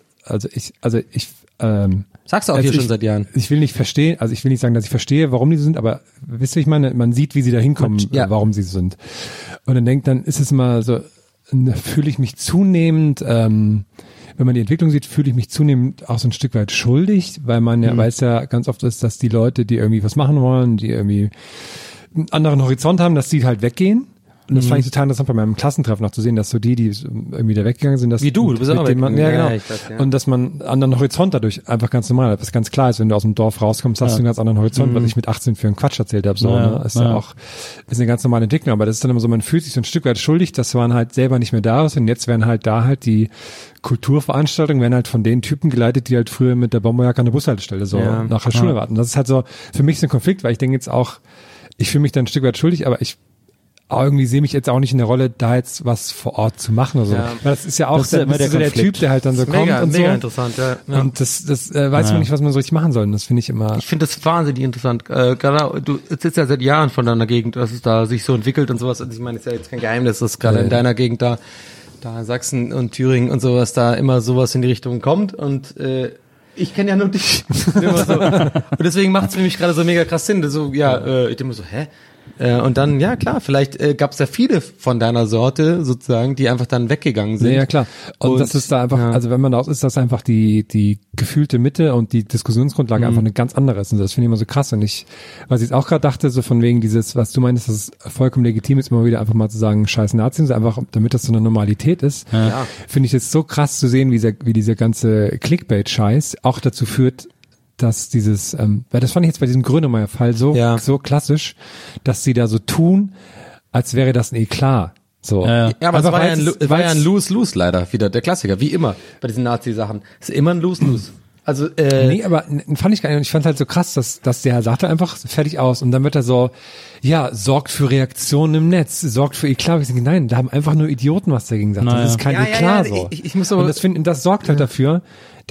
Sagst du auch hier schon seit Jahren. Ich will nicht sagen, dass ich verstehe, warum die so sind, aber wisst ihr, ich meine, man sieht, wie sie da hinkommen, warum sie so sind. Und dann ist es mal so, fühle ich mich zunehmend, wenn man die Entwicklung sieht, fühle ich mich zunehmend auch so ein Stück weit schuldig, weil man ja weiß ja ganz oft ist, dass die Leute, die irgendwie was machen wollen, die irgendwie einen anderen Horizont haben, dass die halt weggehen. Und das fand ich total interessant bei meinem Klassentreffen noch zu sehen, dass so die irgendwie da weggegangen sind, dass wie du bist auch weggegangen. Ja, genau. Und dass man einen anderen Horizont dadurch einfach ganz normal hat. Was ganz klar ist, wenn du aus dem Dorf rauskommst, hast du einen ganz anderen Horizont, was ich mit 18 für einen Quatsch erzählt habe. So, ne? Ist ja auch, ist eine ganz normale Entwicklung. Aber das ist dann immer so, man fühlt sich so ein Stück weit schuldig, dass man halt selber nicht mehr da ist. Und jetzt werden halt da halt die Kulturveranstaltungen werden halt von den Typen geleitet, die halt früher mit der Bomberjacke an der Bushaltestelle so nach der Schule warten. Das ist halt so für mich so ein Konflikt, weil ich denke jetzt auch, ich fühle mich dann ein Stück weit schuldig, aber ich irgendwie sehe mich jetzt auch nicht in der Rolle, da jetzt was vor Ort zu machen oder so. Ja. Weil das ist ja auch der Typ, der halt dann so kommt und mega so. Interessant, ja. Und das weiß man nicht, was man so richtig machen soll. Und das finde ich immer. Ich finde das wahnsinnig interessant. Gerade du sitzt ja seit Jahren von deiner Gegend, dass es da sich so entwickelt und sowas. Und ich meine, es ist ja jetzt kein Geheimnis, dass gerade in deiner Gegend da in Sachsen und Thüringen und sowas da immer sowas in die Richtung kommt. Und ich kenne ja nur dich. Immer so. Und deswegen macht es für mich gerade so mega krass Sinn. So, ich denke mir so, und dann, ja klar, vielleicht gab es ja viele von deiner Sorte sozusagen, die einfach dann weggegangen sind. Ja, klar. Und das ist da einfach, also wenn man da ist, das einfach die gefühlte Mitte und die Diskussionsgrundlage einfach eine ganz andere ist. Und das finde ich immer so krass. Und was ich jetzt auch gerade dachte, so von wegen dieses, was du meinst, dass es vollkommen legitim ist, immer wieder einfach mal zu sagen, scheiß Nazis, einfach damit das so eine Normalität ist, finde ich jetzt so krass zu sehen, wie dieser ganze Clickbait-Scheiß auch dazu führt, dass dieses, weil das fand ich jetzt bei diesem Grönemeyer-Fall so klassisch, dass sie da so tun, als wäre das ein Eklat. So. Ja, aber es war ja ein Lose-Lose leider wieder, der Klassiker, wie immer bei diesen Nazi-Sachen. Es ist immer ein Lose-Lose. Also, nee, aber fand ich gar nicht. Ich fand halt so krass, dass der sagte einfach fertig aus und dann wird er so, sorgt für Reaktionen im Netz, sorgt für Eklat. Ich denke, nein, da haben einfach nur Idioten was dagegen gesagt. Das ist kein Eklat so. Ich muss aber, und das sorgt halt dafür, dass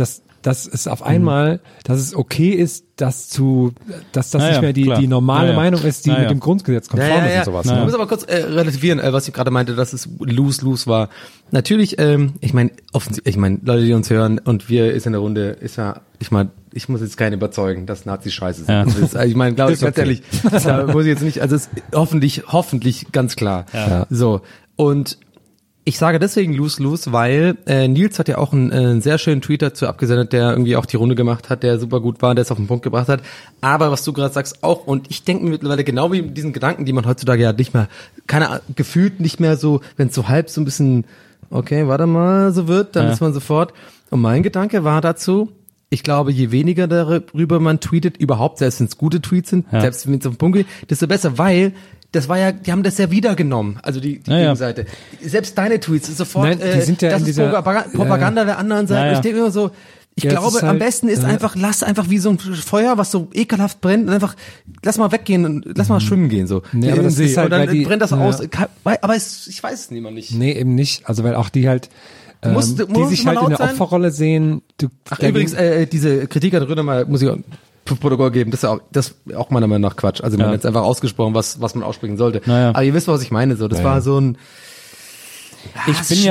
dass es auf einmal, dass es okay ist, dass das nicht mehr die normale Meinung ist, die mit dem Grundgesetz konform ist und sowas. Ich muss aber kurz relativieren, was ich gerade meinte, dass es lose war. Natürlich, ich meine, Leute, die uns hören und wir ist in der Runde, ist ja, ich muss jetzt keinen überzeugen, dass Nazis scheiße sind. Ja. Also ich meine, glaube ich, ganz ehrlich, da muss ich jetzt nicht, also es ist hoffentlich ganz klar. Ja. So. Und ich sage deswegen lose, weil Nils hat ja auch einen sehr schönen Tweet dazu abgesendet, der irgendwie auch die Runde gemacht hat, der super gut war, der es auf den Punkt gebracht hat. Aber was du gerade sagst auch, und ich denke mir mittlerweile genau wie mit diesen Gedanken, die man heutzutage ja nicht mehr, gefühlt nicht mehr so, wenn es so halb so ein bisschen, okay, warte mal, so wird, dann ist man sofort. Und mein Gedanke war dazu, ich glaube, je weniger darüber man tweetet, überhaupt, selbst wenn es gute Tweets sind, selbst wenn es auf den Punkt geht, desto besser, weil das war ja, die haben das ja wieder genommen, also die Gegenseite. Selbst deine Tweets ist sofort, nein, die sind ja das ist Propaganda der anderen Seite. Ich denke immer so, ich glaube, am besten ist einfach, lass einfach wie so ein Feuer, was so ekelhaft brennt, und einfach, lass mal weggehen und lass mal schwimmen gehen, so. Nee, aber das ist halt, und dann brennt das aus. Aber ich weiß es niemand nicht. Nee, eben nicht. Also, weil auch die halt, die sich halt in der Opferrolle sehen. Übrigens, diese Kritik hat Röder mal, muss ich für Protokoll geben, das ist auch meiner Meinung nach Quatsch. Also man hat jetzt einfach ausgesprochen, was man aussprechen sollte. Aber ihr wisst, was ich meine, so. Das war so ein, ich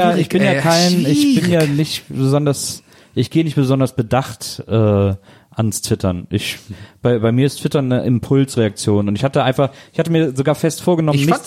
gehe nicht besonders bedacht ans Twittern. Bei mir ist Twitter eine Impulsreaktion, und ich hatte mir sogar fest vorgenommen, nichts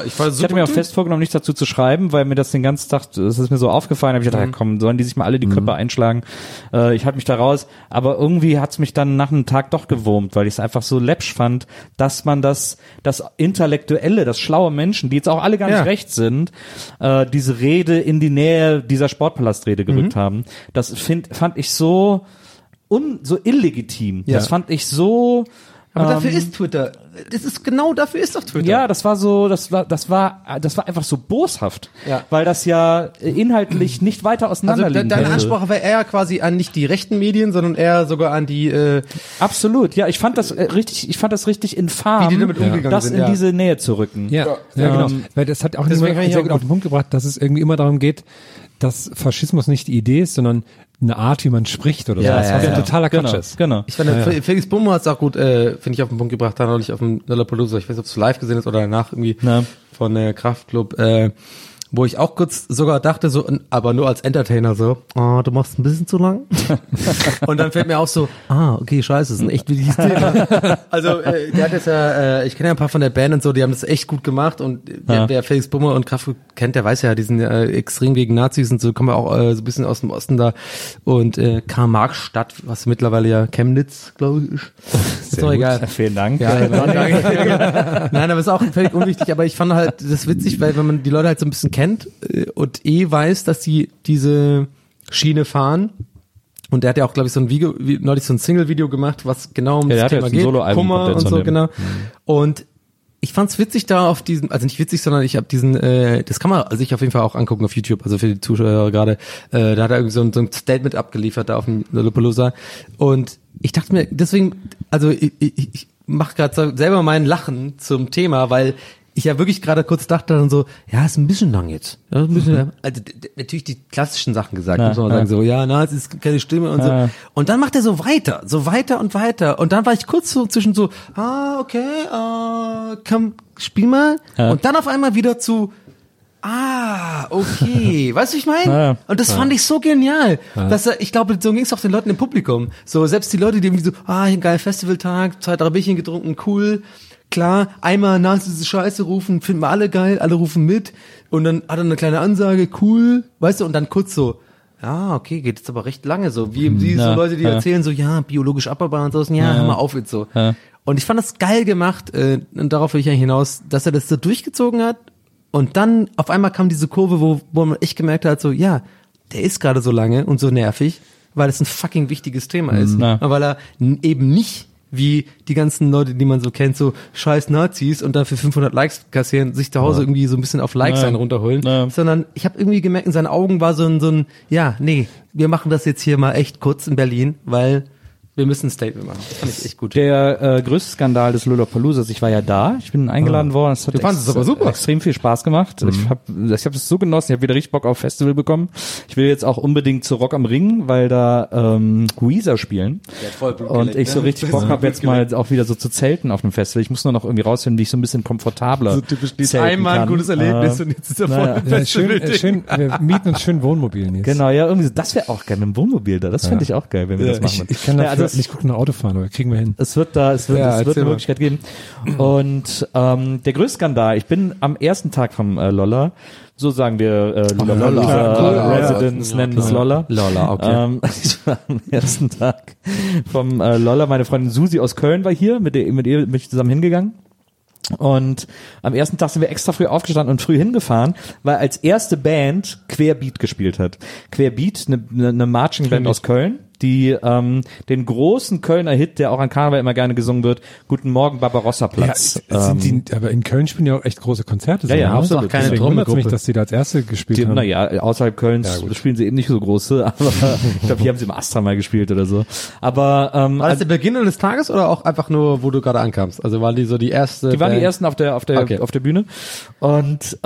dazu zu schreiben, weil mir das den ganzen Tag, das ist mir so aufgefallen, habe ich gedacht, komm, sollen die sich mal alle die Köpfe einschlagen. Ich halte mich da raus, aber irgendwie hat's mich dann nach einem Tag doch gewurmt, weil ich es einfach so läppsch fand, dass man das Intellektuelle, das schlaue Menschen, die jetzt auch alle gar nicht recht sind, diese Rede in die Nähe dieser Sportpalastrede gerückt haben. Das fand ich so illegitim. Ja. Das fand ich so. Aber dafür ist Twitter. Dafür ist doch Twitter. Ja, das war einfach so boshaft. Ja. Weil das ja inhaltlich nicht weiter auseinanderliegen deine Ansprache war eher quasi an nicht die rechten Medien, sondern eher sogar an die, Absolut, ja, ich fand das richtig infam, wie die damit umgegangen sind, in diese Nähe zu rücken. Ja, genau. Weil das hat auch niemand sehr gut auf den Punkt gebracht, dass es irgendwie immer darum geht, dass Faschismus nicht die Idee ist, sondern eine Art, wie man spricht oder so. Was ja totaler Quatsch ist. Genau. Ich fand, Felix Bummer hat es auch gut, finde ich, auf den Punkt gebracht, da neulich auf dem Lollapalooza, ich weiß nicht, ob du live gesehen hast oder danach irgendwie von der Kraftclub, wo ich auch kurz sogar dachte, so, aber nur als Entertainer so, du machst ein bisschen zu lang. Und dann fällt mir auch so, okay, scheiße, das ist ein echt wichtiges Thema. Also, der hat das ja, ich kenne ja ein paar von der Band und so, die haben das echt gut gemacht, und wer Felix Bummer und Kraftclub kennt, der weiß ja, die sind extrem gegen Nazis und so, kommen wir auch so ein bisschen aus dem Osten da, und Karl-Marx-Stadt, was mittlerweile ja Chemnitz, glaube ich, ist doch egal. Vielen Dank. Ja, nein, aber ist auch völlig unwichtig, aber ich fand halt das witzig, weil wenn man die Leute halt so ein bisschen kennt und weiß, dass die diese Schiene fahren, und der hat ja auch, glaube ich, so ein Video, neulich so ein Single-Video gemacht, was genau um das Thema geht, Kummer und so, genau. Und ich fand's witzig da auf diesen, also nicht witzig, sondern ich habe diesen, das kann man sich auf jeden Fall auch angucken auf YouTube, also für die Zuschauer gerade, da hat er irgendwie so ein Statement abgeliefert da auf dem Lollapalooza, und ich dachte mir, deswegen, also ich mache gerade selber meinen Lachen zum Thema, weil ich ja wirklich gerade kurz dachte dann so, ja, ist ein bisschen lang jetzt. Ja, ein bisschen, also natürlich die klassischen Sachen gesagt, muss man sagen, so, es ist keine Stimme und so. Und dann macht er so weiter und weiter. Und dann war ich kurz so zwischen so, okay, komm, spiel mal. Ja. Und dann auf einmal wieder zu, okay, weißt du, ich meine? Ja. Und das fand ich so genial, dass ich glaube, so ging es auch den Leuten im Publikum. So, selbst die Leute, die irgendwie so, ein geiler Festivaltag, 2, 3 Bierchen getrunken, cool. Klar, einmal Nazis Scheiße rufen, finden wir alle geil, alle rufen mit, und dann hat er eine kleine Ansage, cool, weißt du, und dann kurz so, okay, geht jetzt aber recht lange so, wie so Leute, die erzählen so, biologisch abbaubar und so, hör mal auf jetzt so. Ja. Und ich fand das geil gemacht, und darauf will ich eigentlich hinaus, dass er das so durchgezogen hat, und dann auf einmal kam diese Kurve, wo man echt gemerkt hat, so, der ist gerade so lange und so nervig, weil es ein fucking wichtiges Thema ist, weil er eben nicht wie die ganzen Leute, die man so kennt, so scheiß Nazis und dann für 500 Likes kassieren, sich zu Hause irgendwie so ein bisschen auf Likes runterholen, sondern ich habe irgendwie gemerkt, in seinen Augen war so ein wir machen das jetzt hier mal echt kurz in Berlin, weil Wir müssen ein Statement machen. Das fand ich echt gut. Der größte Skandal des Lollapaloozas, ich war ja da, ich bin eingeladen worden. Es hat extrem viel Spaß gemacht. Ich hab es so genossen, ich habe wieder richtig Bock auf Festival bekommen. Ich will jetzt auch unbedingt zu Rock am Ring, weil da Weezer spielen. Und ich so richtig Bock habe, jetzt mal auch wieder so zu zelten auf einem Festival. Ich muss nur noch irgendwie rausfinden, wie ich so ein bisschen komfortabler so typisch einmal ein gutes Erlebnis und jetzt ist er voll schön, wir mieten uns schön Wohnmobil jetzt. Genau, ja, irgendwie so, das wäre auch geil mit dem Wohnmobil da. Das fände ich auch geil, wenn wir das machen. Ich kann dafür nicht gut nach Auto fahren, aber kriegen wir hin. Es wird eine Möglichkeit geben. Und der größte Skandal, ich bin am ersten Tag vom Lolla, so sagen wir Lolla Residents nennen es Lolla. Lolla, okay. Ich war am ersten Tag vom Lolla, meine Freundin Susi aus Köln war hier, mit ihr bin ich zusammen hingegangen. Und am ersten Tag sind wir extra früh aufgestanden und früh hingefahren, weil als erste Band Querbeat gespielt hat. Querbeat, eine Marching-Band aus Köln, die den großen Kölner Hit, der auch an Karneval immer gerne gesungen wird, Guten Morgen Barbarossa-Platz. Ja, aber in Köln spielen ja auch echt große Konzerte. Ja, absolut. Auch keine Trommel-Gruppe, dass sie da als erste gespielt haben. Naja, außerhalb Kölns spielen sie eben nicht so große, aber ich glaube, hier haben sie im Astra mal gespielt oder so. Aber war das der Beginn des Tages oder auch einfach nur, wo du gerade ankamst? Also waren die so die erste? Die waren die ersten auf der Bühne. Und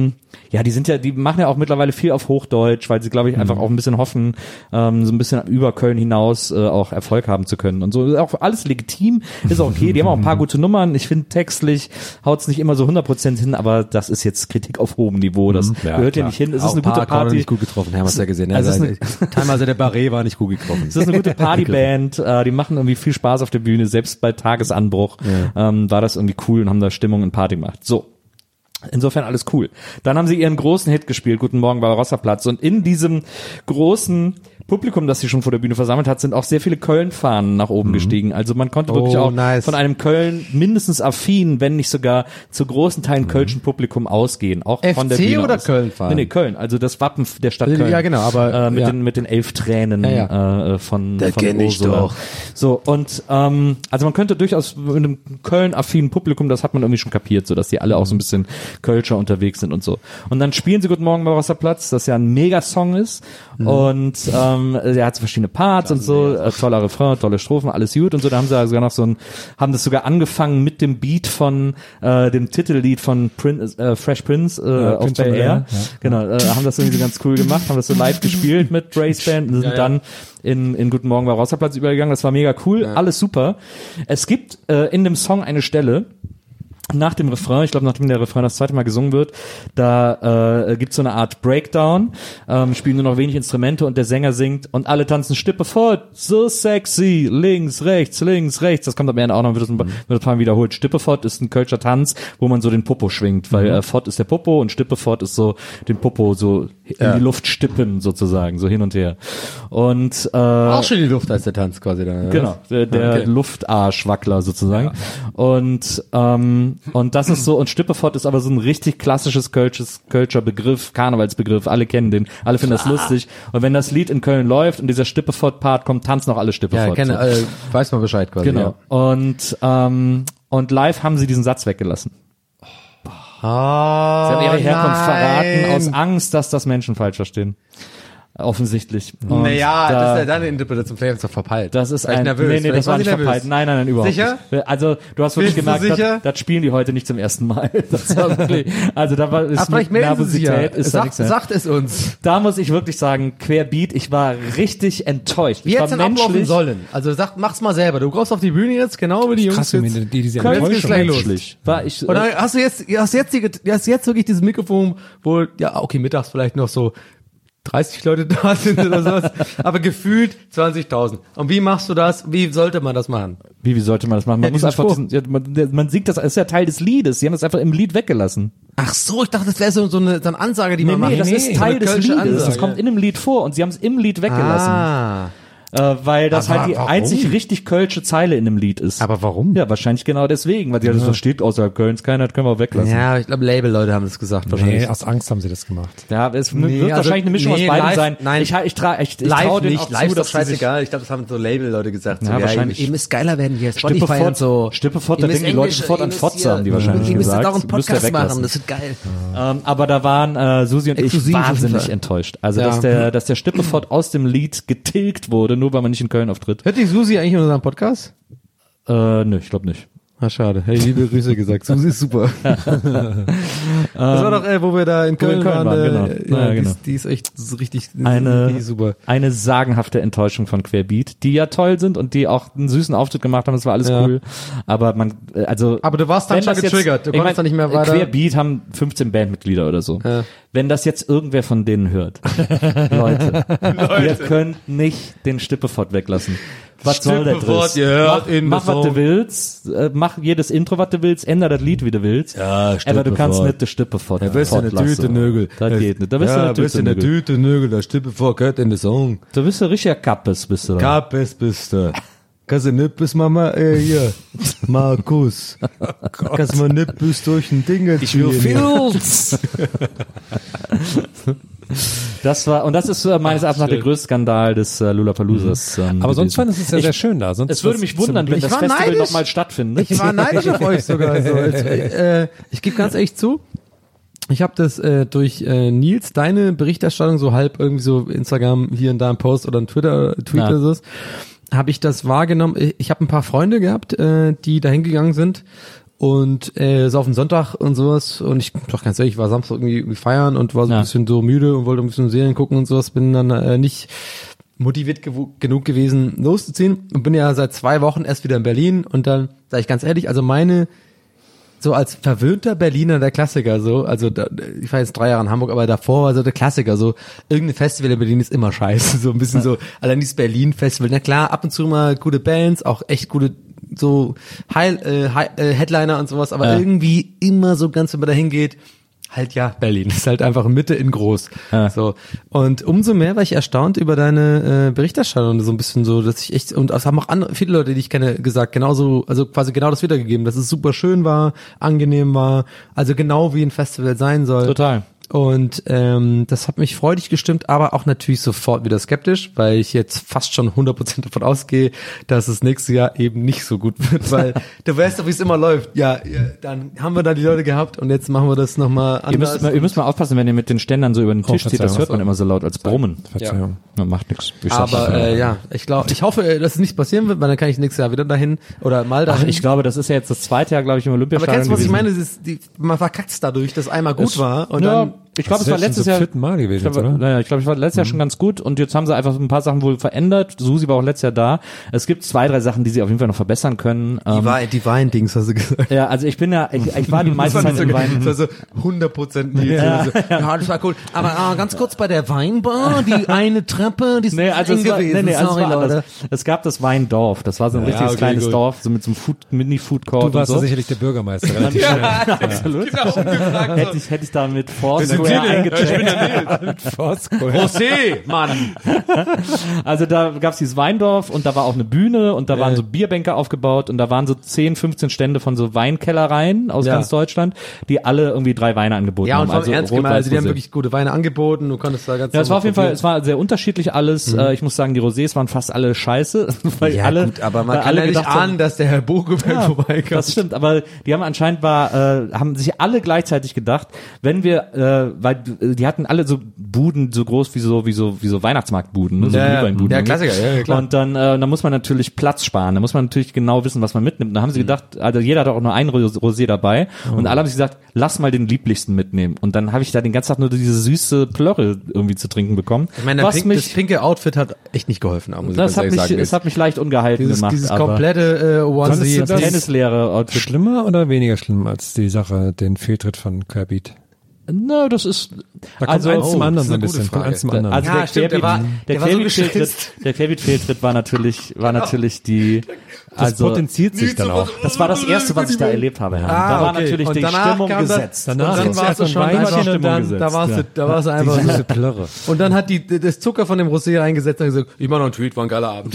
die machen ja auch mittlerweile viel auf Hochdeutsch, weil sie, glaube ich, einfach auch ein bisschen hoffen, so ein bisschen über Köln hinaus auch Erfolg haben zu können und so. Ist auch alles legitim, ist auch okay. Die haben auch ein paar gute Nummern. Ich finde, textlich haut's nicht immer so 100% hin, aber das ist jetzt Kritik auf hohem Niveau. Das gehört ja nicht hin. Es ist eine gute Party. Nicht gut getroffen, haben wir es ja gesehen. Also teilweise der Barret war nicht gut getroffen. Es ist eine gute Partyband. Die machen irgendwie viel Spaß auf der Bühne. Selbst bei Tagesanbruch war das irgendwie cool und haben da Stimmung und Party gemacht. So. Insofern alles cool. Dann haben sie ihren großen Hit gespielt, Guten Morgen Barbarossa-Platz. Und in diesem großen Publikum, das sie schon vor der Bühne versammelt hat, sind auch sehr viele Köln-Fahnen nach oben gestiegen. Also man konnte wirklich auch von einem Köln mindestens affin, wenn nicht sogar zu großen Teilen Kölschen Publikum ausgehen. Auch FC von der Bühne oder aus. Köln-Fahnen? Nee, Köln. Also das Wappen der Stadt Köln. Ja, genau. Aber mit den 11 Tränen von kenn ich Ursula. doch. So, und also man könnte durchaus mit einem Köln-affinen Publikum, das hat man irgendwie schon kapiert, so dass die alle auch so ein bisschen Kölscher unterwegs sind und so. Und dann spielen sie Guten Morgen Barbarossa-Platz, das ja ein Megasong ist. Und er hat so verschiedene Parts und so, toller Refrain, tolle Strophen, alles gut und so. Da haben sie sogar noch haben das sogar angefangen mit dem Beat von dem Titellied von Fresh Prince auf Bel Air. Ja. Genau, haben das irgendwie ganz cool gemacht, haben das so live gespielt mit Dre's Band und sind dann in Guten Morgen Barbarossa-Platz übergegangen. Das war mega cool, alles super. Es gibt in dem Song eine Stelle, nach dem Refrain, ich glaube, nachdem der Refrain das zweite Mal gesungen wird, da gibt's so eine Art Breakdown, spielen nur noch wenig Instrumente und der Sänger singt und alle tanzen Stippe fort, so sexy, links, rechts, das kommt am Ende auch noch, wird ein paar Mal wiederholt. Stippe fort ist ein Kölscher Tanz, wo man so den Popo schwingt, weil fort ist der Popo und Stippe fort ist so den Popo so in die Luft stippen sozusagen, so hin und her. Und auch schon die Luft als der Tanz quasi dann. Genau, der Luftarschwackler sozusagen. Ja. Und das ist so, und Stippefort ist aber so ein richtig klassisches Kölscher Begriff, Karnevalsbegriff, alle kennen den, alle finden das lustig. Und wenn das Lied in Köln läuft und dieser Stippefort-Part kommt, tanzen auch alle Stippefort. Ja, weiß man Bescheid quasi. Genau. Ja. Und live haben sie diesen Satz weggelassen. Sie haben ihre Herkunft verraten, aus Angst, dass das Menschen falsch verstehen. Offensichtlich. Und das ist ja deine Interpretation, vielleicht ist doch verpeilt. Das ist nervös. Nee, das war nicht verpeilt. Nein, überhaupt sicher? Nicht. Also, du hast wirklich gemerkt, das spielen die heute nicht zum ersten Mal. Das war wirklich, also da war ist mit Nervosität. Sagt es uns. Da muss ich wirklich sagen, Querbeat, ich war richtig enttäuscht. Wie hätte es ablaufen sollen? Also mach's mal selber. Du kommst auf die Bühne jetzt, genau wie die Jungs. Krass, diese Enttäuschung. Menschlich. Und dann hast du jetzt wirklich dieses Mikrofon, wo, mittags vielleicht noch so 30 Leute da sind oder sowas, aber gefühlt 20.000. Und wie machst du das? Wie sollte man das machen? Wie sollte man das machen? Man muss einfach man singt das ist ja Teil des Liedes. Sie haben das einfach im Lied weggelassen. Ach so, ich dachte, das wäre so eine Ansage, die man macht. Nee, das ist Teil des Liedes. Ansage. Das kommt in dem Lied vor und sie haben es im Lied weggelassen. Weil das aber halt die einzig richtig kölsche Zeile in dem Lied ist. Aber warum? Ja, wahrscheinlich genau deswegen, weil das steht außerhalb Kölns, keiner hat, können wir auch weglassen. Ja, ich glaube, Label-Leute haben das gesagt wahrscheinlich. Nee, aus Angst haben sie das gemacht. Ja, es wird wahrscheinlich eine Mischung aus beiden sein. Nein, ich trau denen nicht, auch live zu, ist doch scheißegal. Ich glaube, das haben so Label-Leute gesagt. Ja, wahrscheinlich. Ihr müsst geiler werden hier, Spotify und so. Stippefort, da denken die Leute sofort an Fotze, haben die wahrscheinlich gesagt. Ihr müsst auch einen Podcast machen, das ist geil. Aber da waren Susi und ich wahnsinnig enttäuscht. Also, dass der Stippefort aus dem Lied getilgt wurde, nur weil man nicht in Köln auftritt. Hört die Susi eigentlich in unserem Podcast? Nö, ich glaube nicht. Ah, schade. Hey, liebe Grüße gesagt. Susi ist super. Das war doch, wo wir da in Köln waren. Genau. Genau. Die ist echt richtig super. Eine sagenhafte Enttäuschung von Querbeat, die ja toll sind und die auch einen süßen Auftritt gemacht haben. Das war alles cool. Aber aber du warst dann schon getriggert. Du konntest dann nicht mehr weiter. Querbeat haben 15 Bandmitglieder oder so. Ja. Wenn das jetzt irgendwer von denen hört, Leute, ihr könnt nicht den Stippefort weglassen. Was soll der Driss? Mach was du willst, mach jedes Intro, was du willst, änder das Lied, wie du willst. Ja, aber du kannst nicht die Stippefort. Ja, bist du eine Tüte Nögel. Das geht nicht. Da bist du eine Tüte Nögel, der Stippefort gehört in den Song. Du bist ein richtiger Kappes, bist du da. Kappes bist du. Kannst du nicht bis Mama, hier, Markus. Kannst du mal nicht bis durch ein Ding jetzt. Ich will Filz. Das ist meines Erachtens nach der größte Skandal des Lollapaloozas. Aber sonst fand es ja sehr schön da. Es würde mich wundern, wenn das Festival nochmal stattfindet. Ich war neidisch auf euch sogar. Also, ich gebe ganz ehrlich zu, ich habe das durch Nils, deine Berichterstattung, so halb irgendwie so Instagram, hier und da ein Post oder ein Tweet oder so, habe ich das wahrgenommen. Ich habe ein paar Freunde gehabt, die da hingegangen sind. Und so auf den Sonntag und sowas, und ich doch ganz ehrlich, ich war Samstag irgendwie feiern und war so ein bisschen so müde und wollte ein bisschen Serien gucken und sowas, bin dann nicht motiviert genug gewesen, loszuziehen, und bin ja seit 2 Wochen erst wieder in Berlin. Und dann, sage ich ganz ehrlich, also so als verwöhnter Berliner der Klassiker, so, also ich war jetzt 3 Jahre in Hamburg, aber davor war so der Klassiker, so, irgendein Festival in Berlin ist immer scheiße, so ein bisschen so, allein dieses Berlin-Festival, na klar, ab und zu mal gute Bands, auch echt gute, so Headliner und sowas, aber irgendwie immer so ganz, wenn man da hingeht, halt Berlin ist halt einfach Mitte in groß. So. Und umso mehr war ich erstaunt über deine Berichterstattung, so ein bisschen so, dass ich echt, und das haben auch viele Leute, die ich kenne, gesagt, genauso, also quasi genau das wiedergegeben, dass es super schön war, angenehm war, also genau wie ein Festival sein soll. Total. Und das hat mich freudig gestimmt, aber auch natürlich sofort wieder skeptisch, weil ich jetzt fast schon 100% davon ausgehe, dass es nächstes Jahr eben nicht so gut wird, weil du weißt doch, wie es immer läuft. Ja, dann haben wir da die Leute gehabt und jetzt machen wir das nochmal anders. Ihr müsst mal aufpassen, wenn ihr mit den Ständern so über den Tisch zieht, das hört man immer so laut als Brummen. Verzeihung. Ja. Macht nichts. Aber ich hoffe, dass es nicht passieren wird, weil dann kann ich nächstes Jahr wieder dahin oder mal dahin. Ich glaube, das ist ja jetzt das 2. Jahr, glaube ich, im Olympiastadion. Aber kennst du, was ich meine? Man verkackt es dadurch, dass einmal gut war und dann... Ich glaube, es war letztes Jahr. Mal gewesen, ich glaube, es war letztes Jahr schon ganz gut, und jetzt haben sie einfach ein paar Sachen wohl verändert. Susi war auch letztes Jahr da. Es gibt 2, 3 Sachen, die sie auf jeden Fall noch verbessern können. Die Wein-Dings, hast du gesagt. Ja, also ich war die meiste Zeit im Wein. Das war so 100% Nils. Ja, das war cool. Aber ganz kurz bei der Weinbar, die eine Treppe, die ist eng gewesen. Leute. Es gab das Weindorf. Das war so ein richtiges kleines Dorf, so mit so einem Mini-Food-Court. Du warst da sicherlich der Bürgermeister. Relativ schnell. Absolut. Hätte ich da mit Foursquare eingecheckt. José, Mann! Also da gab's dieses Weindorf, und da war auch eine Bühne, und da waren so Bierbänke aufgebaut, und da waren so 10, 15 Stände von so Weinkellereien aus ganz Deutschland, die alle irgendwie 3 Weine angeboten haben. Also ernst gemeint, also die haben wirklich gute Weine angeboten, du konntest da ganz... Ja, es war auf jeden Fall, es war sehr unterschiedlich alles. Ich muss sagen, die Rosés waren fast alle scheiße. Weil gut, aber man kann ja nicht ahnen, dass der Herr Bogeberg vorbeikam. Das stimmt, aber die haben anscheinend haben sich alle gleichzeitig gedacht, wenn wir, weil die hatten alle so Buden so groß wie so Weihnachtsmarktbuden, ne? So Glühweinbuden. Ja, Klassiker, ja, klar. Und dann muss man natürlich Platz sparen, da muss man natürlich genau wissen, was man mitnimmt. Da haben sie gedacht, also jeder hat auch nur ein Rosé dabei, und alle haben sich gesagt, lass mal den lieblichsten mitnehmen. Und dann habe ich da den ganzen Tag nur diese süße Plörre irgendwie zu trinken bekommen. Ich meine, das pinke Outfit hat echt nicht geholfen, muss ich ganz ehrlich sagen. Es hat mich leicht ungehalten gemacht. Dieses komplette Onesie, tennisleere Outfit. Schlimmer oder weniger schlimm als die Sache, den Fehltritt von Querbeat? No, das ist, da kommt eins zum anderen so ein bisschen. Also der Querbeat-Fehltritt war natürlich die, das potenziert sich dann auch. Das war das erste, was ich da erlebt habe. Da war natürlich die Stimmung gesetzt. Danach war es schon Weinchen, und dann, da war es einfach die süße Plörre. Und dann hat das Zucker von dem Rosé reingesetzt und gesagt, ich mach noch einen Tweet, war ein geiler Abend.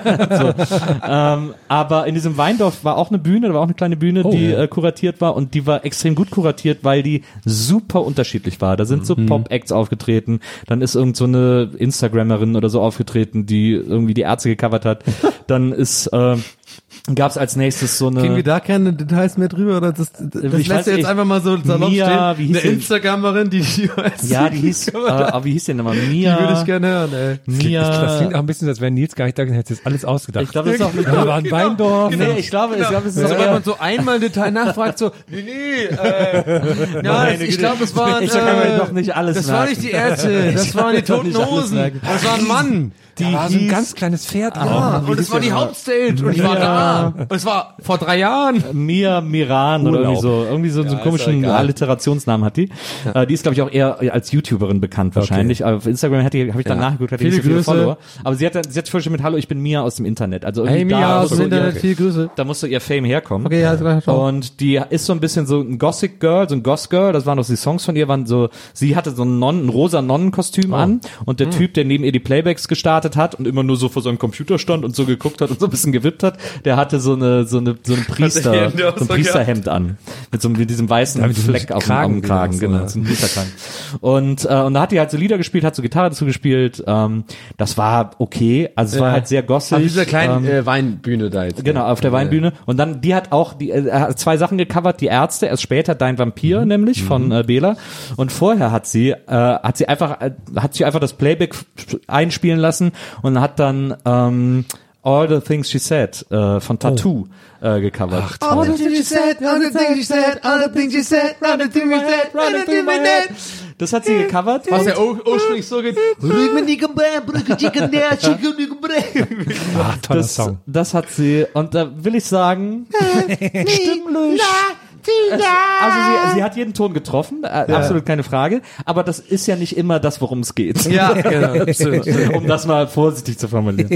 Aber in diesem Weindorf war auch eine Bühne, da war auch eine kleine Bühne, die kuratiert war, und die war extrem gut kuratiert, weil die super unterschiedlich war. Da sind so Pop-Acts aufgetreten, dann ist irgend so eine Instagrammerin oder so aufgetreten, die irgendwie die Ärzte gecovert hat. Dann ist gab's als nächstes so eine... Kriegen wir da keine Details mehr drüber? Oder das lässt du jetzt einfach mal so salopp Mia, stehen? Eine Instagramerin, die ja, die hieß, wie hieß die nochmal? Mia. Die würde ich gerne hören, ey. Mia. Das klingt auch ein bisschen, als wäre Nils gar nicht da, hätte jetzt alles ausgedacht. Ich glaube, das ist auch mit da war ein Weindorf. Genau. Nee, ich glaube, es ist auch wenn man so einmal Detail nachfragt, so, ich glaube, es war ich kann doch nicht alles das merken. war nicht die Ärzte, das waren die Toten Hosen, das war ein Mann. Da war so ein ganz kleines Pferd. Und es war die Hauptstage und ich war da. Und es war vor 3 Jahren. Mia Miran oder irgendwie so einen komischen Alliterationsnamen hat die. Ja. Die ist, glaube ich, auch eher als YouTuberin bekannt wahrscheinlich. Okay. Auf Instagram habe ich dann nachgeguckt, hat die nicht so viele Follower. Aber sie hat schon mit Hallo, ich bin Mia aus dem Internet. Also irgendwie Mia aus dem Internet, viele Grüße. Da musste ihr Fame herkommen. Okay, ja, und die ist so ein bisschen so ein Gothic Girl, so ein Goth Girl. Das waren doch die Songs von ihr, waren so, sie hatte so ein rosa Nonnenkostüm an und der Typ, der neben ihr die Playbacks gestartet hat und immer nur so vor seinem Computer stand und so geguckt hat und so ein bisschen gewippt hat, der hatte so ein Priesterhemd an. Mit diesem weißen Fleck auf dem Kragen, genau. So ein Priesterkragen. Und da hat die halt so Lieder gespielt, hat so Gitarre dazu gespielt. Das war okay. Also es war halt sehr gossig. Auf dieser kleinen Weinbühne da jetzt. Genau, auf der Weinbühne. Und dann, die hat auch 2 Sachen gecovert, die Ärzte, erst später Dein Vampir nämlich von Bela. Und vorher hat sie einfach das Playback einspielen lassen und hat dann All the Things She Said von Tattoo gecovert. All the things she said, all the things she said, all the things she said, all the things she said, running through my head. Das hat sie gecovert. Was ja ursprünglich so geht. Ach, toller Song. Das hat sie, und da will ich sagen, stimmlich. Also sie hat jeden Ton getroffen, absolut keine Frage, aber das ist ja nicht immer das, worum es geht. Ja, genau. Um das mal vorsichtig zu formulieren.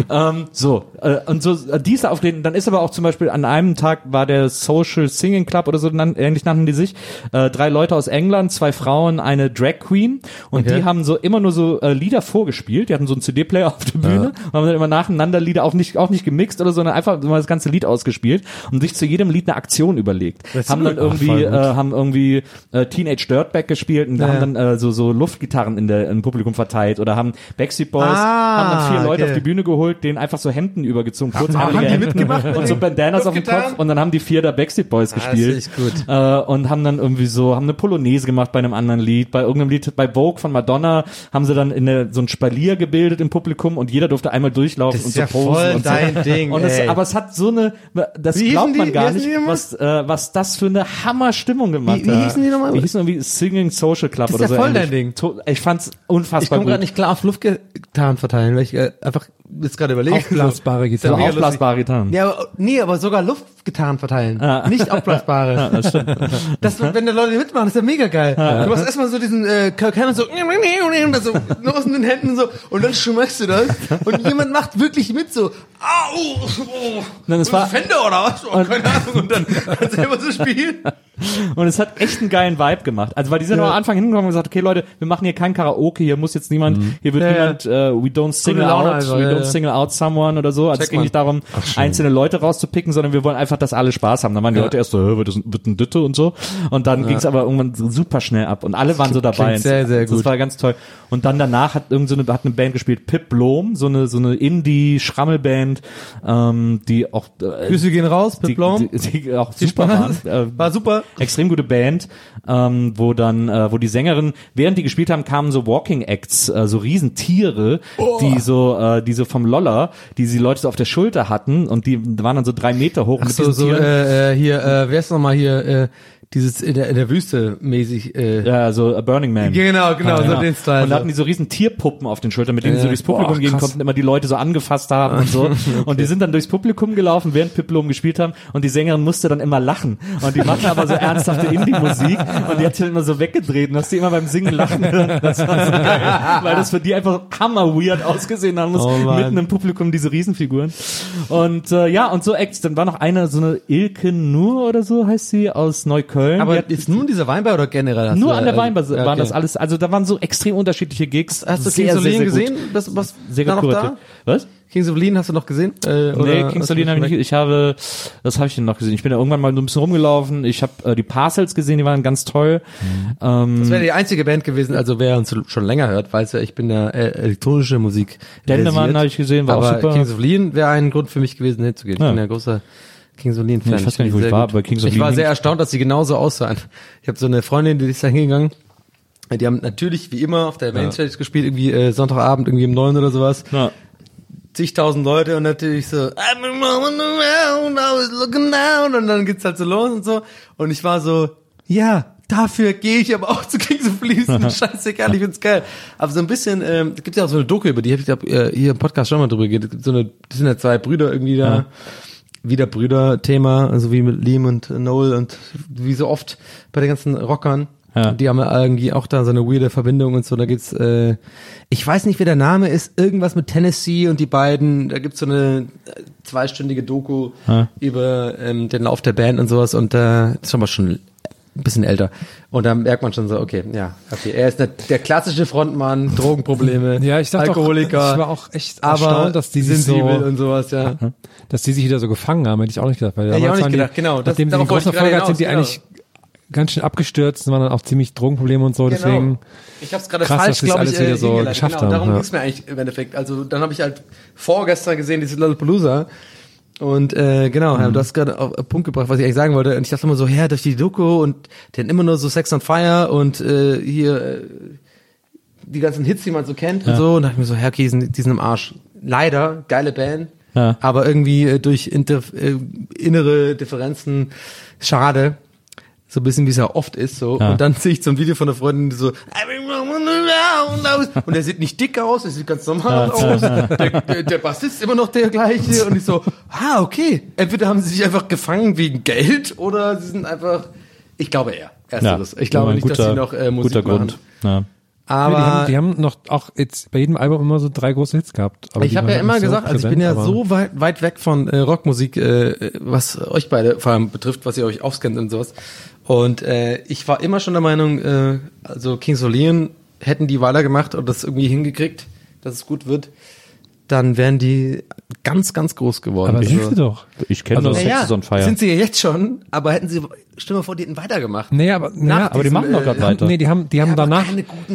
Diese Auftreten, dann ist aber auch zum Beispiel an einem Tag war der Social Singing Club oder so, ähnlich nannten die sich, 3 Leute aus England, 2 Frauen, eine Drag Queen und die haben so immer nur so Lieder vorgespielt, die hatten so einen CD-Player auf der Bühne und haben dann immer nacheinander Lieder auch nicht gemixt oder so, sondern einfach immer das ganze Lied ausgespielt und sich zu jedem Lied eine Aktion überlegt. Haben dann irgendwie Teenage Dirtbag gespielt und haben dann so Luftgitarren im Publikum verteilt oder haben Backstreet Boys haben dann 4 Leute auf die Bühne geholt, denen einfach so Hemden übergezogen, kurzärmelige Hemden und so Bandanas auf dem Kopf und dann haben die 4 da Backstreet Boys gespielt. Das ist gut. Und haben dann irgendwie haben eine Polonaise gemacht bei einem anderen Lied, bei irgendeinem Lied, bei Vogue von Madonna haben sie dann so ein Spalier gebildet im Publikum und jeder durfte einmal durchlaufen und so posen. Voll und dein so. Ding, und aber es hat so das glaubt man gar nicht, was das für eine Hammer-Stimmung gemacht hat. Wie hießen die nochmal? Die hießen irgendwie Singing Social Club oder so. Das ist ja voll dein Ding. Ich fand's unfassbar Ich komme gut. gerade nicht klar auf Luftgitarren verteilen, weil ich einfach jetzt gerade überlege. Aufblasbare Gitarren. So aufblasbare Gitarren. Ja, aber sogar Luftgitarren verteilen. Nicht aufblasbare. Ja, das stimmt. Wenn da Leute mitmachen, ist ja mega geil. Du machst erstmal so diesen Kirk Hammett so nur aus den Händen so und dann schmeckst du das und jemand macht wirklich mit so Dann es war Fender oder was? Keine Ahnung. Und dann selber so spielen. Und es hat echt einen geilen Vibe gemacht. Also weil die sind am Anfang hingekommen und gesagt, okay Leute, wir machen hier kein Karaoke, hier muss jetzt niemand, hier wird niemand, we don't single out someone oder so. Also es ging nicht darum, einzelne Leute rauszupicken, sondern wir wollen einfach, dass alle Spaß haben. Dann waren die Leute erst so, wird ein Ditte und so. Und dann ging es aber irgendwann super schnell ab und alle waren so dabei. Sehr, sehr gut. Das war ganz toll. Und dann danach hat eine Band gespielt, Pip Blom, so eine Indie-Schrammelband, die auch Grüße gehen raus, Pip Blom. Die auch super waren. War super. Extrem gute Band, wo die Sängerin, während die gespielt haben, kamen so Walking Acts, so Riesentiere, die so vom Loller, die Leute so auf der Schulter hatten und die waren dann so 3 Meter hoch. Ach mit diesen Tieren. Wer ist nochmal hier, dieses in der Wüste mäßig. Ja, so Burning Man. Genau, so den Style. Und da hatten die so riesen Tierpuppen auf den Schultern, mit denen sie so durchs Publikum gehen konnten, immer die Leute so angefasst haben und so. Okay. Und die sind dann durchs Publikum gelaufen, während Pip Blom gespielt haben und die Sängerin musste dann immer lachen. Und die machen aber so ernsthafte Indie-Musik und die hat sich immer so weggedreht und hast die immer beim Singen lachen hören. Das war so geil, weil das für die einfach hammer weird ausgesehen haben muss, mitten im Publikum diese Riesenfiguren. Und und so Acts, dann war noch eine, so eine Ilke Nur oder so heißt sie, aus Neukölln. Aber ist nur dieser Weinbar oder generell? Nur an der Weinbar waren das alles. Also da waren so extrem unterschiedliche Gigs. Hast du King Solin gesehen? Was sehr gut kuratiert. Was? Kings of Leon hast du noch gesehen? Nee, Kings of Leon habe ich nicht. Was habe ich denn noch gesehen? Ich bin ja irgendwann mal so ein bisschen rumgelaufen. Ich habe die Parcels gesehen, die waren ganz toll. Das wäre die einzige Band gewesen, also wer uns schon länger hört, weiß ja, ich bin ja elektronische Musik. Dendemann habe ich gesehen, war aber auch super. Kings of Leon wäre ein Grund für mich gewesen, hinzugehen. Ich bin ja großer Kings of Leon-Fan. Ich weiß gar nicht, wo ich war, aber Kings of Leon. Ich war sehr erstaunt, dass sie genauso aussahen. Ich habe so eine Freundin, die ist da hingegangen. Die haben natürlich, wie immer, auf der Mainstage gespielt, irgendwie Sonntagabend, irgendwie um 9 oder sowas. Ja. Zigtausend Leute und natürlich so I've been rolling around, I was looking down und dann geht's halt so los und so und ich war so, ja, dafür gehe ich aber auch zu Kings of Leon, scheißegal, ich find's geil. Aber so ein bisschen, gibt ja auch so eine Doku über die, ich glaube hier im Podcast schon mal drüber geht, so eine, das sind ja zwei Brüder irgendwie da, wieder Brüder-Thema, also wie mit Liam und Noel und wie so oft bei den ganzen Rockern. Ja. Die haben ja irgendwie auch da so eine weirde Verbindung und so, da gibt's, ich weiß nicht, wer der Name ist, irgendwas mit Tennessee und die beiden, da gibt's so eine 2-stündige Doku über den Lauf der Band und sowas und das ist schon ein bisschen älter und da merkt man schon so, okay, er ist der klassische Frontmann, Drogenprobleme, ja, ich dachte Alkoholiker. Ich war auch echt erstaunt, dass die sich so, und sowas, dass die sich wieder so gefangen haben, hätte ich auch nicht gedacht, weil ich auch nicht gedacht, genau. Nachdem sie die große Folge hat, sind die eigentlich ganz schön abgestürzt, waren dann auch ziemlich Drogenprobleme und so, deswegen. Ich habe es gerade falsch, glaube ich, wieder so geschafft haben. Darum ging es mir eigentlich im Endeffekt. Also dann habe ich halt vorgestern gesehen, diese Lollapalooza und du hast gerade auf den Punkt gebracht, was ich eigentlich sagen wollte. Und ich dachte immer so, durch die Doku und die hatten immer nur so Sex on Fire und hier die ganzen Hits, die man so kennt und so. Und dachte ich mir so, okay, die sind im Arsch. Leider, geile Band, aber irgendwie durch innere Differenzen schade. So ein bisschen, wie es ja oft ist, so. Ja. Und dann sehe ich so ein Video von einer Freundin, die so, und der sieht nicht dick aus, der sieht ganz normal aus. Der Bassist ist immer noch der gleiche. Und ich so, okay. Entweder haben sie sich einfach gefangen wegen Geld oder sie sind einfach, ich glaube eher, ersteres. Ich glaube nicht, dass sie noch Musik machen. Ja. Aber die haben noch auch jetzt bei jedem Album immer so 3 große Hits gehabt. Aber ich habe ja immer gesagt, also ich bin ja so weit weg von Rockmusik, was euch beide vor allem betrifft, was ihr euch aufscannt und sowas. Und ich war immer schon der Meinung, also Kings of Leon hätten die weitergemacht und das irgendwie hingekriegt, dass es gut wird, dann wären die ganz, ganz groß geworden. Aber sind sie doch. Ich kenne das Sex on Fire. Sind sie ja jetzt schon, aber hätten sie, stell mal vor, die hätten weitergemacht. Nee, aber die machen doch gerade weiter. Nee, die haben danach,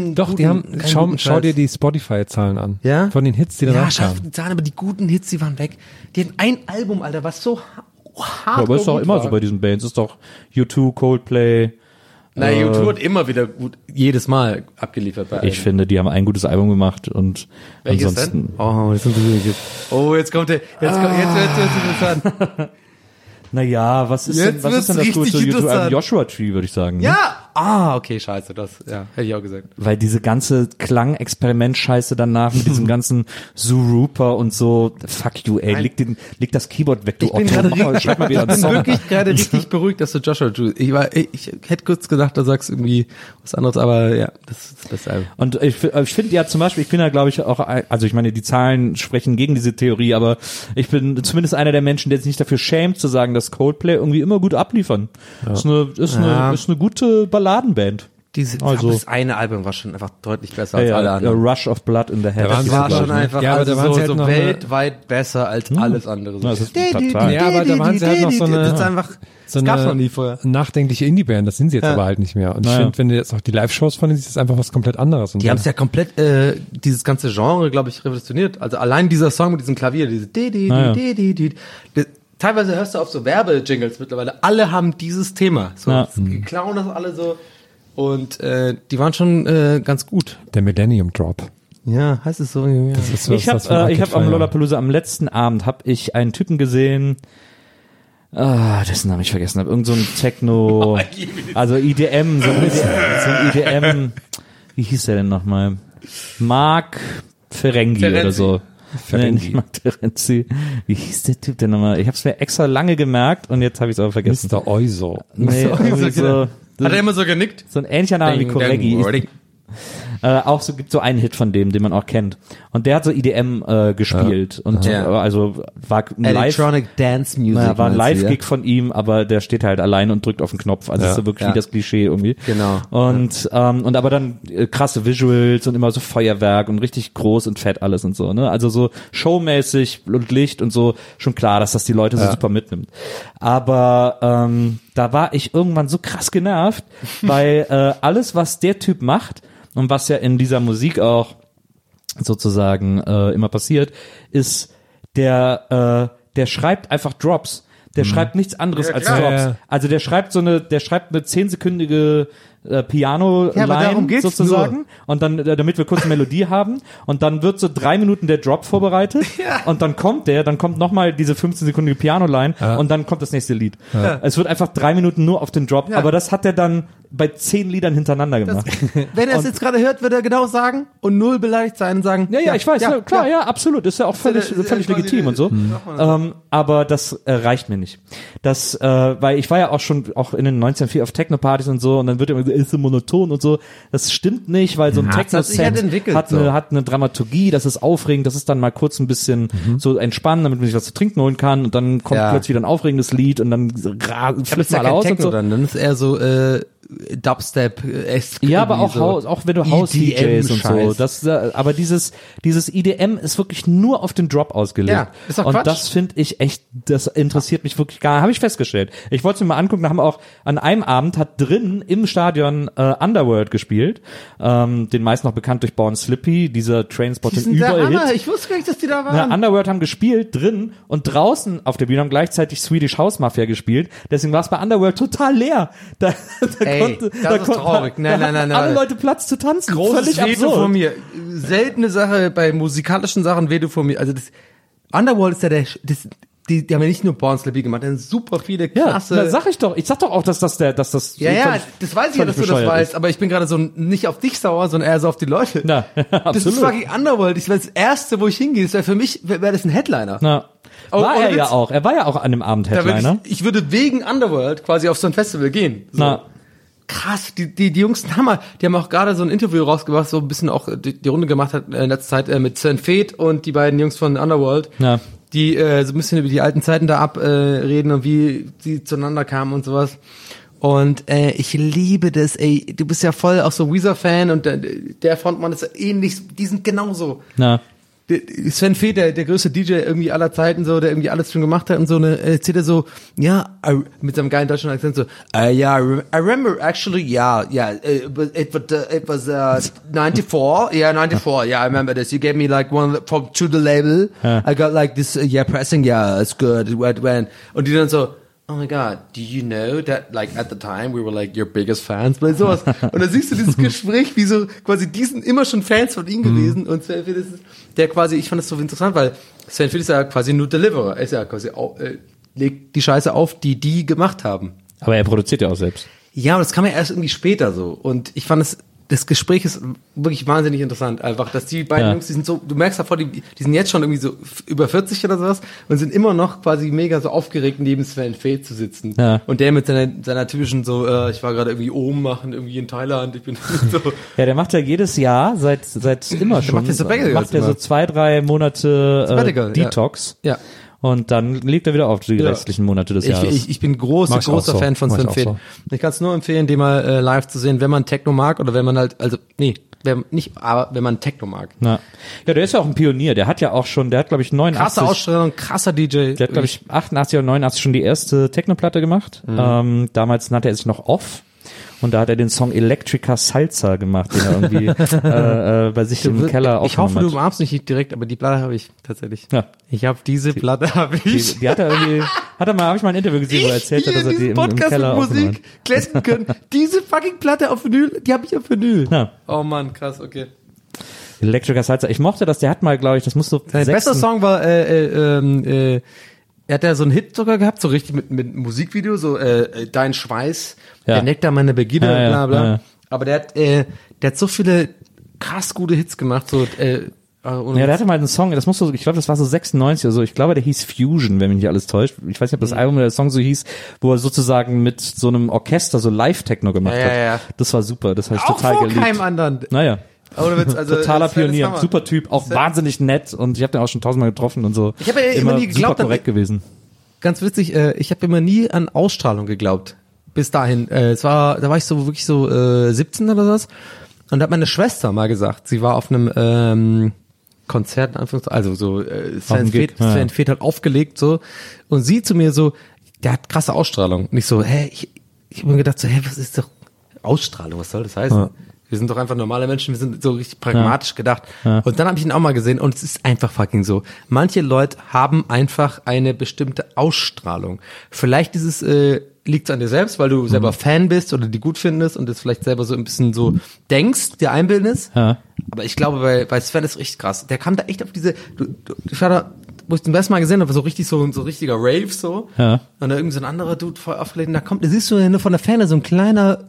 schau dir die Spotify-Zahlen an. Ja? Von den Hits, die danach kamen. Die Zahlen, aber die guten Hits, die waren weg. Die hatten ein Album, Alter, was so hart. Aber ist doch immer so bei diesen Bands. Ist doch U2, Coldplay. U2 hat immer wieder gut, jedes Mal abgeliefert bei Alben. Ich finde, die haben ein gutes Album gemacht und welches ansonsten. Denn? Jetzt kommt der, jetzt wird's interessant. Naja, was ist denn das gute U2-Album? Joshua Tree, würde ich sagen. Ja! Okay, scheiße, hätte ich auch gesagt. Weil diese ganze Klangexperiment-Scheiße danach mit diesem ganzen Zooropa und so, fuck you, ey, leg das Keyboard weg, du Otto. Ich bin wirklich gerade richtig beruhigt, dass du Joshua Tree, ich hätte kurz gedacht, da sagst irgendwie was anderes, aber ja, das ist das Beste Album. Und ich finde ja zum Beispiel, ich bin ja glaube ich auch, also ich meine, die Zahlen sprechen gegen diese Theorie, aber ich bin zumindest einer der Menschen, der sich nicht dafür schämt, zu sagen, dass Coldplay irgendwie immer gut abliefern. Ja. Ist eine gute Balladenband. Das eine Album war schon einfach deutlich besser als alle anderen. Rush of Blood in the Head. Das war schon einfach so weltweit besser als alles andere. Das ist total. Ja, aber da waren sie halt noch so eine, das gab's noch nie vorher. Nachdenkliche Indie-Band, das sind sie jetzt aber halt nicht mehr. Und ich finde, wenn du jetzt auch die Live-Shows von denen siehst, ist das einfach was komplett anderes. Und die haben es ja komplett, dieses ganze Genre, glaube ich, revolutioniert. Also allein dieser Song mit diesem Klavier, teilweise hörst du auf so Werbejingles mittlerweile, alle haben dieses Thema. So, die klauen das alle so. Und die waren schon ganz gut. Der Millennium Drop. Ja, heißt es so? Ja. Das ist ich habe am Lollapalooza am letzten Abend einen Typen gesehen, dessen Namen ich vergessen habe. Irgend so ein Techno, also EDM, so ein EDM, wie hieß der denn nochmal? Mark Ferengi oder so. Ferengi. Terenzi. Wie hieß der Typ denn nochmal? Ich habe es mir extra lange gemerkt und jetzt habe ich es aber vergessen. Mr. Oizo. Nee, so, hat er immer so genickt? So ein ähnlicher Name wie Koregi. Auch so gibt so einen Hit von dem, den man auch kennt. Und der hat so EDM gespielt und also war ein Electronic Dance Music. War ein Live-Gig von ihm, aber der steht halt allein und drückt auf den Knopf. Also das ist so wirklich wie das Klischee irgendwie. Genau. Und aber dann krasse Visuals und immer so Feuerwerk und richtig groß und fett alles und so, ne? Also so showmäßig und Licht und so, schon klar, dass das die Leute so super mitnimmt. Aber da war ich irgendwann so krass genervt, weil alles, was der Typ macht und was ja in dieser Musik auch sozusagen immer passiert, ist der schreibt einfach Drops. Der schreibt nichts anderes als Drops. Ja. Also der schreibt eine 10-sekündige Piano-Line sozusagen und dann, damit wir kurz eine Melodie haben und dann wird so 3 Minuten der Drop vorbereitet und dann kommt nochmal diese 15-sekündige Piano-Line und dann kommt das nächste Lied. Ja. Es wird einfach 3 Minuten nur auf den Drop, aber das hat er dann bei 10 Liedern hintereinander gemacht. Wenn er es jetzt gerade hört, wird er genau sagen und null beleidigt sein und sagen, ja, ich weiß, klar, absolut, ist ja auch völlig legitim und so. Aber das reicht mir nicht. Das, weil ich war ja auch in den 1904 auf Techno-Partys und so und dann wird immer ist so monoton und so. Das stimmt nicht, weil so ein Techno-Set hat eine Dramaturgie, das ist aufregend, das ist dann mal kurz ein bisschen so entspannen, damit man sich was zu trinken holen kann und dann kommt plötzlich wieder ein aufregendes Lied und dann flippt mal aus und so. Dann ist eher so Dubstep. Ja, aber auch wenn du House-DJs und so. Das, aber dieses EDM ist wirklich nur auf den Drop ausgelegt. Ja, ist doch und Quatsch. das finde ich echt, das interessiert mich wirklich gar nicht. Habe ich festgestellt. Ich wollte es mir mal angucken, da haben wir auch an einem Abend hat drin im Stadion Underworld gespielt. Den meist noch bekannt durch Born Slippy, dieser Trainspotting Überhit. Ich wusste gar nicht, dass die da waren. Ja, Underworld haben gespielt drin und draußen auf der Bühne haben gleichzeitig Swedish House Mafia gespielt. Deswegen war es bei Underworld total leer. Da ist traurig. Nein. Alle Leute Platz zu tanzen. Großes Veto von mir. Seltene Sache bei musikalischen Sachen, Veto von mir. Also das Underworld ist ja die haben ja nicht nur Born Slippy gemacht, die haben super viele krasse. Ja, sag ich doch. Ich sag doch auch, dass das Ja, das weiß ich ja, dass du das weißt, aber ich bin gerade so nicht auf dich sauer, sondern eher so auf die Leute. Na, absolut. Das ist fucking Underworld. Ich weiß, das erste, wo ich hingehe, ist ja für mich, wäre das ein Headliner. Na. War er ja auch. Er war ja auch an dem Abend Headliner. Ich würde wegen Underworld quasi auf so ein Festival gehen. So. Na. Krass, die Jungs sind Hammer. Die haben auch gerade so ein Interview rausgebracht, so ein bisschen auch die Runde gemacht hat in letzter Zeit mit Sven Feth und die beiden Jungs von Underworld. Ja. Die so ein bisschen über die alten Zeiten da abreden und wie sie zueinander kamen und sowas. Und ich liebe das, du bist ja voll auch so Weezer-Fan und der Frontmann ist ähnlich, die sind genauso. Na. Sven Feth, der größte DJ irgendwie aller Zeiten, so, der irgendwie alles schon gemacht hat und so, erzählt er so, mit seinem geilen deutschen Akzent so, I remember actually, it was 94, I remember this, you gave me like one to the label, I got like this, pressing, it's good, und die dann so, oh my God, do you know that, like, at the time, we were, like, your biggest fans, bei sowas. Und dann siehst du dieses Gespräch, wie so, quasi, die sind immer schon Fans von ihm gewesen. Und Sven Feth ist der quasi, ich fand das so interessant, weil Sven Feth ist ja quasi nur Deliverer. Er ist ja quasi, legt die Scheiße auf, die gemacht haben. Aber er produziert ja auch selbst. Ja, aber das kam ja erst irgendwie später so. Und ich fand das Gespräch ist wirklich wahnsinnig interessant, einfach, dass die beiden Jungs, die sind so, du merkst davor, die sind jetzt schon irgendwie so über 40 oder sowas und sind immer noch quasi mega so aufgeregt, neben Sven Feth zu sitzen. Ja. Und der mit seiner typischen so, ich war gerade irgendwie oben machen, irgendwie in Thailand, ich bin so. Ja, der macht ja jedes Jahr, seit immer schon, macht er so 2-3 Monate Detox. Ja. Und dann legt er wieder auf die restlichen Monate des Jahres. Ich bin großer Fan von Sven Feth. Ich kann es nur empfehlen, den mal live zu sehen, wenn man Techno mag oder wenn man halt, wenn man Techno mag. Ja, der ist ja auch ein Pionier. Der hat glaube ich 89. Krasse Ausstellung, krasser DJ. Der hat glaube ich 88 oder 89 schon die erste Techno-Platte gemacht. Damals nannte er sich noch Off. Und da hat er den Song Electrica Salsa gemacht, den er irgendwie bei sich im Keller aufgenommen hat. Ich hoffe, du umarmst nicht direkt, aber die Platte habe ich tatsächlich. Ja. Platte habe ich. Die hat er irgendwie, habe ich mal ein Interview gesehen, wo er erzählt hat, dass er die im Keller aufgenommen hat. Glätten können. Diese fucking Platte auf Vinyl, die habe ich auf Vinyl. Ja. Oh Mann, krass, okay. Electrica Salsa. Ich mochte das, der hat mal, glaube ich, das muss so. Sein bester Song war, er hat ja so einen Hit sogar gehabt, so richtig mit Musikvideo, so Dein Schweiß, der Nektar meiner Begierde, bla bla. Ja. Aber der hat so viele krass gute Hits gemacht, so der hatte mal einen Song, das muss so, ich glaube, das war so 96 oder so, ich glaube, der hieß Fusion, wenn mich nicht alles täuscht. Ich weiß nicht, ob das Album oder der Song so hieß, wo er sozusagen mit so einem Orchester so Live-Techno gemacht hat. Ja. Das war super, das habe ich total geliebt. Vor keinem anderen. Naja. Also, totaler Pionier, super Typ, auch wahnsinnig nett und ich habe den auch schon 1000-mal getroffen und so. Ich habe ja immer nie geglaubt, super korrekt gewesen. Ganz witzig, ich habe immer nie an Ausstrahlung geglaubt. Bis dahin. Da war ich so wirklich so 17 oder was. Und da hat meine Schwester mal gesagt, sie war auf einem Konzert, also so Sven Feth hat aufgelegt so und sie zu mir so, der hat krasse Ausstrahlung. Und ich so, ich habe mir gedacht so, was ist doch Ausstrahlung, was soll das heißen? Ja. Wir sind doch einfach normale Menschen, wir sind so richtig pragmatisch gedacht. Ja. Und dann habe ich ihn auch mal gesehen und es ist einfach fucking so. Manche Leute haben einfach eine bestimmte Ausstrahlung. Vielleicht ist es, liegt es an dir selbst, weil du selber Fan bist oder die gut findest und das vielleicht selber so ein bisschen so denkst, dir einbildest. Ja. Aber ich glaube, bei Sven ist richtig krass. Der kam da echt auf diese, ich war da, wo ich zum besten Mal gesehen habe, so richtig so richtiger Rave so. Ja. Und da irgendwie so ein anderer Dude voll aufgelegt und da siehst du nur von der Ferne so ein kleiner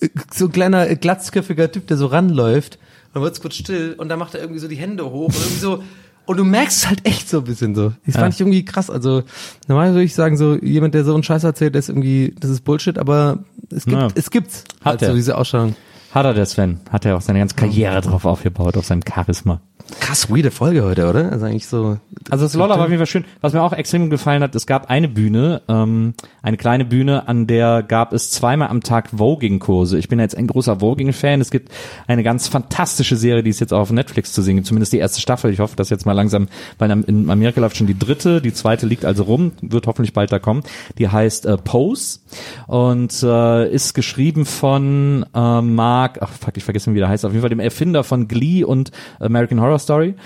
glatzköpfiger Typ, der so ranläuft und dann wird's kurz still und dann macht er irgendwie so die Hände hoch und irgendwie so und du merkst halt echt so ein bisschen so. Das fand ich irgendwie krass. Also normalerweise würde ich sagen, so jemand, der so einen Scheiß erzählt, das ist Bullshit, aber es gibt's. Hat er. So diese Ausstrahlung. Hat er, der Sven. Hat er auch seine ganze Karriere drauf aufgebaut, auf seinem Charisma. Krass weirde Folge heute, oder? Also eigentlich so. Also das Lolla war auf jeden Fall schön. Was mir auch extrem gefallen hat, es gab eine Bühne, eine kleine Bühne, an der gab es zweimal am Tag Voging-Kurse. Ich bin jetzt ein großer Voging-Fan. Es gibt eine ganz fantastische Serie, die ist jetzt auch auf Netflix zu sehen, zumindest die erste Staffel. Ich hoffe, dass jetzt mal langsam, weil in Amerika läuft schon die dritte, die zweite liegt also rum, wird hoffentlich bald da kommen. Die heißt Pose und ist geschrieben von ich vergesse, wie der heißt, auf jeden Fall dem Erfinder von Glee und American Horror Story.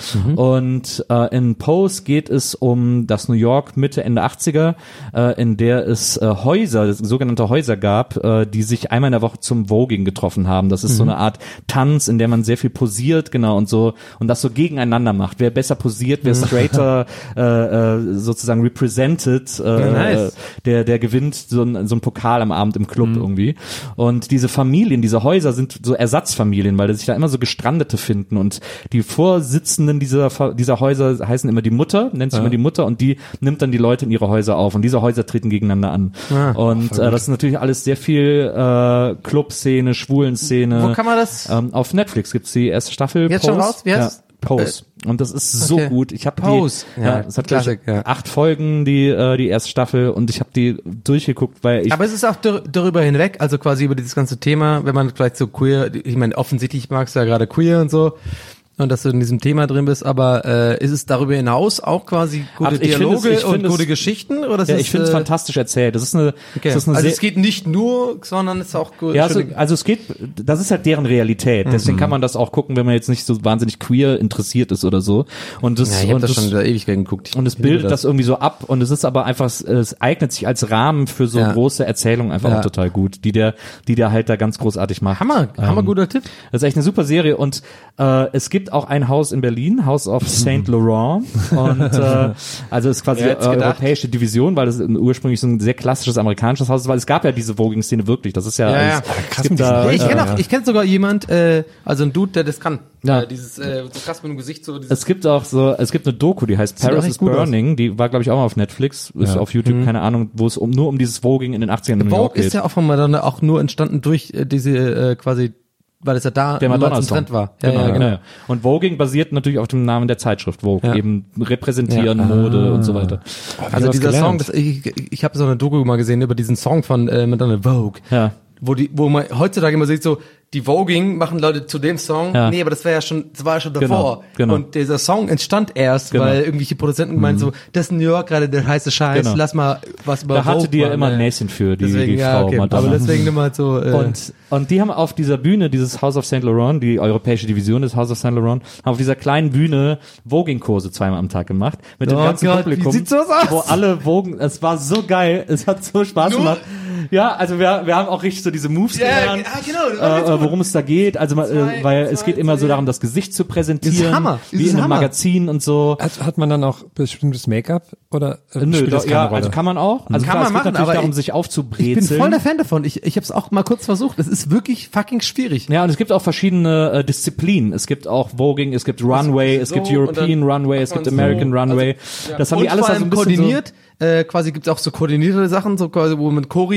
Und in Pose geht es um das New York Mitte, Ende 80er, in der es sogenannte Häuser gab, die sich einmal in der Woche zum Voging getroffen haben. Das ist so eine Art Tanz, in der man sehr viel posiert, genau, und das so gegeneinander macht. Wer besser posiert, wer straighter sozusagen represented, nice. der gewinnt so ein Pokal am Abend im Club irgendwie. Und diese Familien, diese Häuser sind so Ersatzfamilien, weil sich da immer so Gestrandete finden und die Vorsitzenden dieser Häuser heißen immer die Mutter, nennt sich immer die Mutter und die nimmt dann die Leute in ihre Häuser auf und diese Häuser treten gegeneinander an. Und das ist natürlich alles sehr viel Club-Szene, Schwulen-Szene. Wo kann man das? Auf Netflix gibt's die erste Staffel. Jetzt schon raus? Wie heißt Pose. Und das ist so gut. Ich habe Pose. Es hat gleich 8 Folgen, die erste Staffel, und ich habe die durchgeguckt, weil aber es ist auch darüber hinweg, also quasi über dieses ganze Thema, wenn man vielleicht so queer, ich meine, offensichtlich magst du ja gerade queer und so, und dass du in diesem Thema drin bist, aber ist es darüber hinaus auch quasi gute Dialoge und gute Geschichten? Oder ich finde es fantastisch erzählt. Das ist eine also es geht nicht nur, sondern es ist auch gut. Ja, also es geht, das ist halt deren Realität. Deswegen kann man das auch gucken, wenn man jetzt nicht so wahnsinnig queer interessiert ist oder so. Und das, ich habe das schon seit Ewigkeiten geguckt. Und es bildet das irgendwie so ab, und es ist aber einfach, es eignet sich als Rahmen für so große Erzählungen einfach auch total gut, die der halt da ganz großartig macht. Hammer guter Tipp. Das ist echt eine super Serie, und es gibt auch ein Haus in Berlin, House of Saint Laurent, und also es ist quasi europäische Division, weil das ursprünglich so ein sehr klassisches amerikanisches Haus ist, weil es gab ja diese Voging-Szene wirklich, das ist ja krass. Ich kenne sogar jemand, also ein Dude, der das kann. Ja. Dieses so krass mit dem Gesicht so. Es gibt eine Doku, die heißt Paris is Burning, die war, glaube ich, auch mal auf Netflix, ist auf YouTube, keine Ahnung, wo es nur um dieses Voging in den 80ern in New York geht. Vogue ist ja auch von Madonna auch nur entstanden durch diese quasi, weil es ja da der Madonna Trend war. Genau. Und Voging basiert natürlich auf dem Namen der Zeitschrift Vogue, eben repräsentieren, Mode und so weiter. Also dieser Song, ich habe so eine Doku mal gesehen über diesen Song von Madonna, Vogue. Ja. Wo man heutzutage immer sieht, so, die Voging machen Leute zu dem Song. Ja. Nee, aber das war ja schon davor. Genau. Und dieser Song entstand erst, weil irgendwelche Produzenten gemeint so, das ist New York gerade der heiße Scheiß, lass mal was über Vogue. Da hatte die ja immer ein Näschen für, die Frau Madonna. Aber deswegen immer halt so, Und die haben auf dieser Bühne, dieses House of Saint Laurent, die europäische Division des House of Saint Laurent, haben auf dieser kleinen Bühne Voging-Kurse zweimal am Tag gemacht. Mit dem ganzen Publikum. Wie sieht's so aus? Wo alle Vogen, es war so geil, es hat so Spaß gemacht. Ja, also wir haben auch richtig so diese Moves gelernt, worum es da geht. Also weil es geht immer so darum, das Gesicht zu präsentieren, ist Hammer. Wie in einem Magazin und so. Hat man dann auch bestimmtes Make-up oder spielt das keine Rolle? Also kann man auch. Also kann man machen, es geht natürlich darum, sich aufzubrezeln. Ich bin voll der Fan davon. Ich habe es auch mal kurz versucht. Es ist wirklich fucking schwierig. Ja, und es gibt auch verschiedene Disziplinen. Es gibt auch Voging, es gibt Runway, es gibt European Runway, es gibt American Runway. Also, das haben die alles also ein bisschen koordiniert. Quasi gibt's auch so koordinierte Sachen, so quasi wo mit Choreo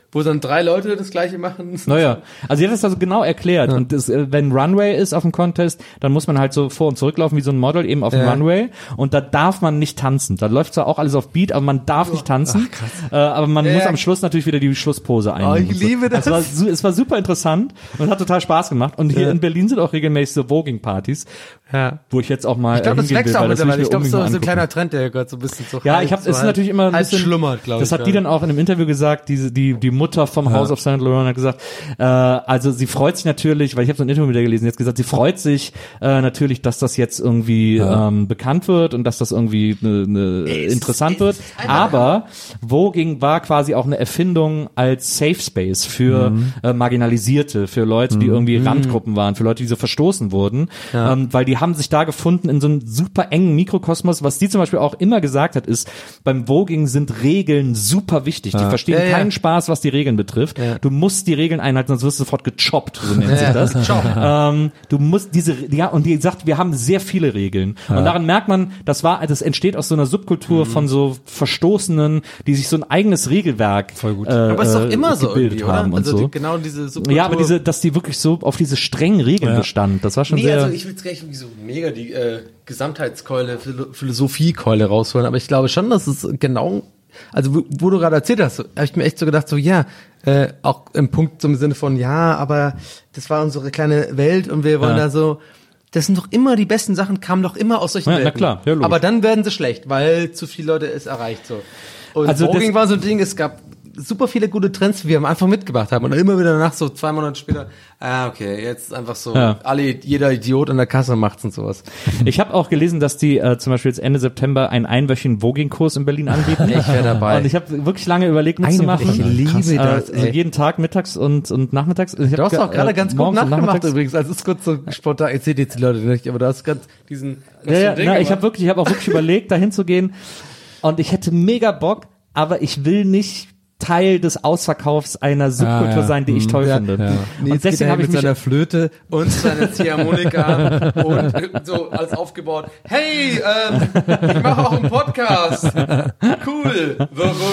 wo dann 3 Leute das Gleiche machen. Naja, also sie hat das also genau erklärt. Und das, wenn Runway ist auf dem Contest, dann muss man halt so vor- und zurücklaufen wie so ein Model eben auf dem Runway. Und da darf man nicht tanzen. Da läuft zwar auch alles auf Beat, aber man darf nicht tanzen. Ach, aber man muss am Schluss natürlich wieder die Schlusspose einnehmen. Oh, ich liebe das. Es war super interessant und hat total Spaß gemacht. Und hier in Berlin sind auch regelmäßig so Voging-Partys, wo ich jetzt auch mal ich glaube, das wächst auch mittlerweile. Ich glaube, das ist so ein kleiner Trend, der gehört so ein bisschen zu. Ja, es ist natürlich immer ein bisschen schlummert, glaube ich. Das hat die dann auch in einem Interview gesagt, die Mutter vom House of St. Laurent hat gesagt, also sie freut sich natürlich, weil ich habe so ein Interview mit ihr gelesen, jetzt gesagt, sie freut sich natürlich, dass das jetzt irgendwie bekannt wird und dass das irgendwie interessant wird. Aber Voging war quasi auch eine Erfindung als Safe Space für Marginalisierte, für Leute, die irgendwie Randgruppen waren, für Leute, die so verstoßen wurden, weil die haben sich da gefunden in so einem super engen Mikrokosmos. Was die zum Beispiel auch immer gesagt hat, ist, beim Voging sind Regeln super wichtig. Die verstehen keinen Spaß, was die Regeln betrifft. Ja. Du musst die Regeln einhalten, sonst wirst du sofort gechoppt, so nennt sich das. Du musst und die sagt, wir haben sehr viele Regeln. Und daran merkt man, das entsteht aus so einer Subkultur von so Verstoßenen, die sich so ein eigenes Regelwerk aber ist doch immer so gebildet haben und so. Genau diese Subkultur. Ja, aber dass die wirklich so auf diese strengen Regeln bestand, das war schon sehr... Also ich will jetzt gar nicht so mega die Gesamtheitskeule, Philosophiekeule rausholen, aber ich glaube schon, dass es genau, also wo du gerade erzählt hast, habe ich mir echt so gedacht, so auch im Punkt zum Sinne von, aber das war unsere kleine Welt und wir wollen da so, das sind doch immer die besten Sachen, kamen doch immer aus solchen Welten. Na klar, ja, aber dann werden sie schlecht, weil zu viele Leute es erreicht so. Und also Voging war so ein Ding, es gab super viele gute Trends, die wir am Anfang mitgebracht haben und immer wieder danach so 2 Monate später, okay, jetzt einfach so, jeder Idiot an der Kasse macht's und sowas. Ich habe auch gelesen, dass die zum Beispiel jetzt Ende September einen einwöchigen Voging-Kurs in Berlin anbieten. Ich wäre dabei. Und ich habe wirklich lange überlegt, mitzumachen. Ich liebe das. Also jeden Tag mittags und nachmittags. Du hast auch gerade ganz gut nachgemacht übrigens, also es ist kurz so spontan, ich sehe jetzt die Leute nicht, aber du hast ganz diesen... ich habe auch wirklich überlegt, dahin zu gehen und ich hätte mega Bock, aber ich will nicht Teil des Ausverkaufs einer Subkultur sein, die ich toll finde. Ja. Und deswegen habe ich mit seiner Flöte und seiner Ziehharmonika und so alles aufgebaut. Hey, ich mache auch einen Podcast. Cool.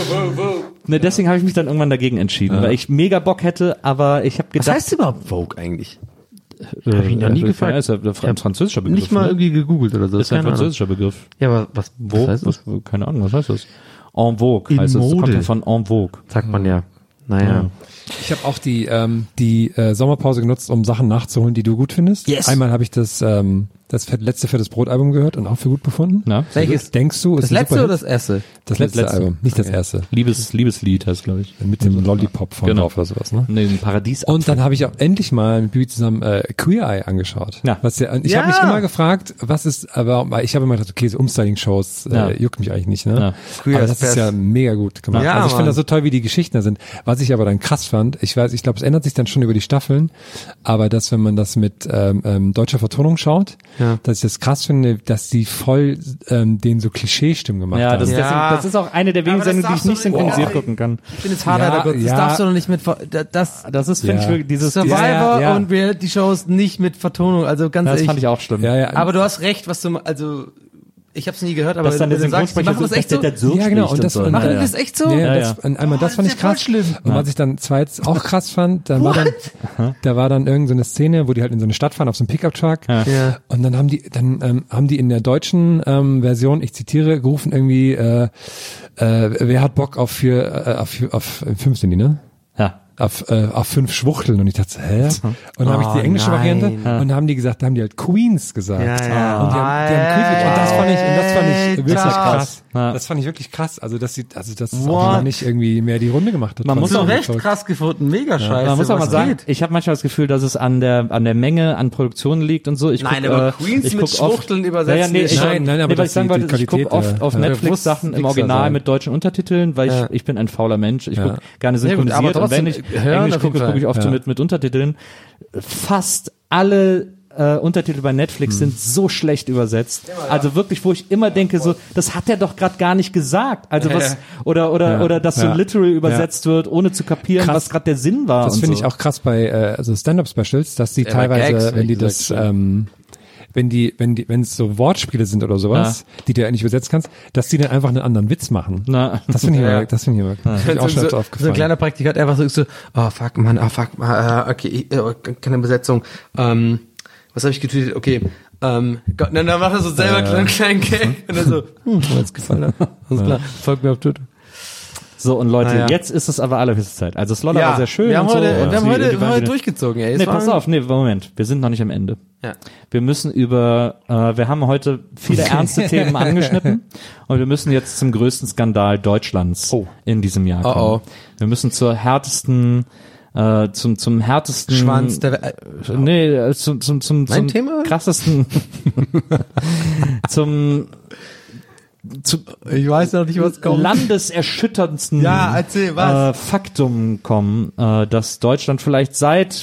Ne, deswegen habe ich mich dann irgendwann dagegen entschieden, weil ich mega Bock hätte, aber ich habe gedacht... Was heißt überhaupt Vogue eigentlich? Hab ich noch nie gefragt. Ist ein französischer Begriff. Nicht mal irgendwie gegoogelt oder so. Das ist ein französischer Begriff. Ja, aber was heißt das? Keine Ahnung, was heißt das? En vogue heißt es. Das kommt ja von en vogue. Sagt man ja. Naja. Ich habe auch die Sommerpause genutzt, um Sachen nachzuholen, die du gut findest. Yes. Einmal habe ich das letzte Fettes Brot-Album gehört und auch für gut befunden. Na? Welches? Denkst du? Das letzte oder das erste? Das letzte Album, nicht das erste. Liebeslied heißt, glaube ich. Mit dem Lollipop von drauf oder sowas, ne? Nee, ein Paradies. Und dann habe ich auch endlich mal mit Bibi zusammen Queer Eye angeschaut. Ja. Ich habe mich immer gefragt, weil ich habe immer gedacht, okay, so Umstyling-Shows juckt mich eigentlich nicht, ne? Ja. Queer aber das ist ja mega gut gemacht. Ja, also ich finde das so toll, wie die Geschichten da sind. Was ich aber dann krass fand, ich glaube, es ändert sich dann schon über die Staffeln, aber wenn man das mit deutscher Vertonung schaut, dass ich das krass finde, dass die voll den so Klischee-Stimmen gemacht haben. Das ist auch eine der wenigen Sendungen, die ich nicht synchronisiert gucken kann. Ich bin jetzt hart, das darfst du noch nicht mit, das ist, finde ich, wirklich dieses Survivor und Reality-Shows nicht mit Vertonung, also ganz ehrlich. Das fand ich auch schlimm. Aber du hast recht, ich hab's nie gehört, aber dann der sagst, die machen das echt so. Ja, genau. Und machen die das echt so? Ja. Einmal das fand ich krass. Schlimm. Und was ich dann zweitens auch krass fand, da war dann irgend so eine Szene, wo die halt in so eine Stadt fahren auf so einem Pickup-Truck. Ja. Und dann haben die in der deutschen Version, ich zitiere, gerufen irgendwie, wer hat Bock auf 5 sind die, ne? Ja. Auf 5 Schwuchteln und ich dachte, hä? Und dann habe ich die englische Variante und dann haben die halt Queens gesagt. Ja. Und die haben Queens und das fand ich wirklich krass. Ja. Das fand ich wirklich krass. Also das auch noch nicht irgendwie mehr die Runde gemacht hat. Man muss auch recht krass gefunden, mega scheiße. Man muss auch mal sagen, ich habe manchmal das Gefühl, dass es an der Menge an Produktionen liegt und so. Aber Queens mit Schwuchteln übersetzen. Nein, aber ich sagen wollte, ich gucke oft auf Netflix Sachen im Original mit deutschen Untertiteln, weil ich bin ein fauler Mensch. Ich gucke gerne synchronisiert und wenn ich Englisch gucke ich oft mit Untertiteln. Fast alle Untertitel bei Netflix sind so schlecht übersetzt. Also wirklich, wo ich immer denke, so, das hat er doch gerade gar nicht gesagt. Also oder dass so literal übersetzt wird, ohne zu kapieren, was gerade der Sinn war. Das finde ich auch krass bei Stand-Up-Specials, dass die teilweise, wenn wenn es so Wortspiele sind oder sowas, die du ja nicht übersetzen kannst, dass die dann einfach einen anderen Witz machen. Das finde ich immer auch schon aufgefallen. So ein kleiner Praktikant einfach so, oh fuck, okay, keine Übersetzung, was habe ich getweetet, okay, dann macht er so selber einen kleinen Gag und dann so, was gefallen hat. Alles klar, folgt mir auf Twitter. So, und Leute, jetzt ist es aber allerhöchste Zeit. Also Slolla war sehr schön. Wir haben heute heute durchgezogen, ey. Pass auf, Moment. Wir sind noch nicht am Ende. Ja. Wir müssen wir haben heute viele ernste Themen angeschnitten und wir müssen jetzt zum größten Skandal Deutschlands in diesem Jahr kommen. Wir müssen zur härtesten zum härtesten Schwanz der zum Thema? krassesten ich weiß noch nicht, was kommt. Landeserschütterndsten Faktum kommen, dass Deutschland vielleicht seit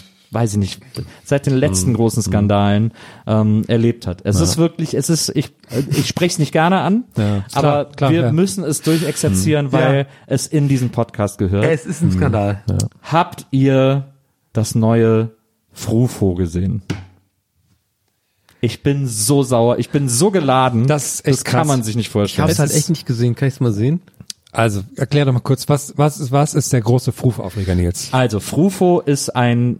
den letzten großen Skandalen erlebt hat. Es ist wirklich, ich spreche es nicht gerne an, aber wir müssen es durchexerzieren, weil es in diesen Podcast gehört. Es ist ein Skandal. Habt ihr das neue Frufo gesehen? Ich bin so sauer, ich bin so geladen, das kann man sich nicht vorstellen. Ich habe es halt echt nicht gesehen, kann ich es mal sehen? Also, erklär doch mal kurz, was ist der große Frufo-Aufreger, Nils? Also, Frufo ist eine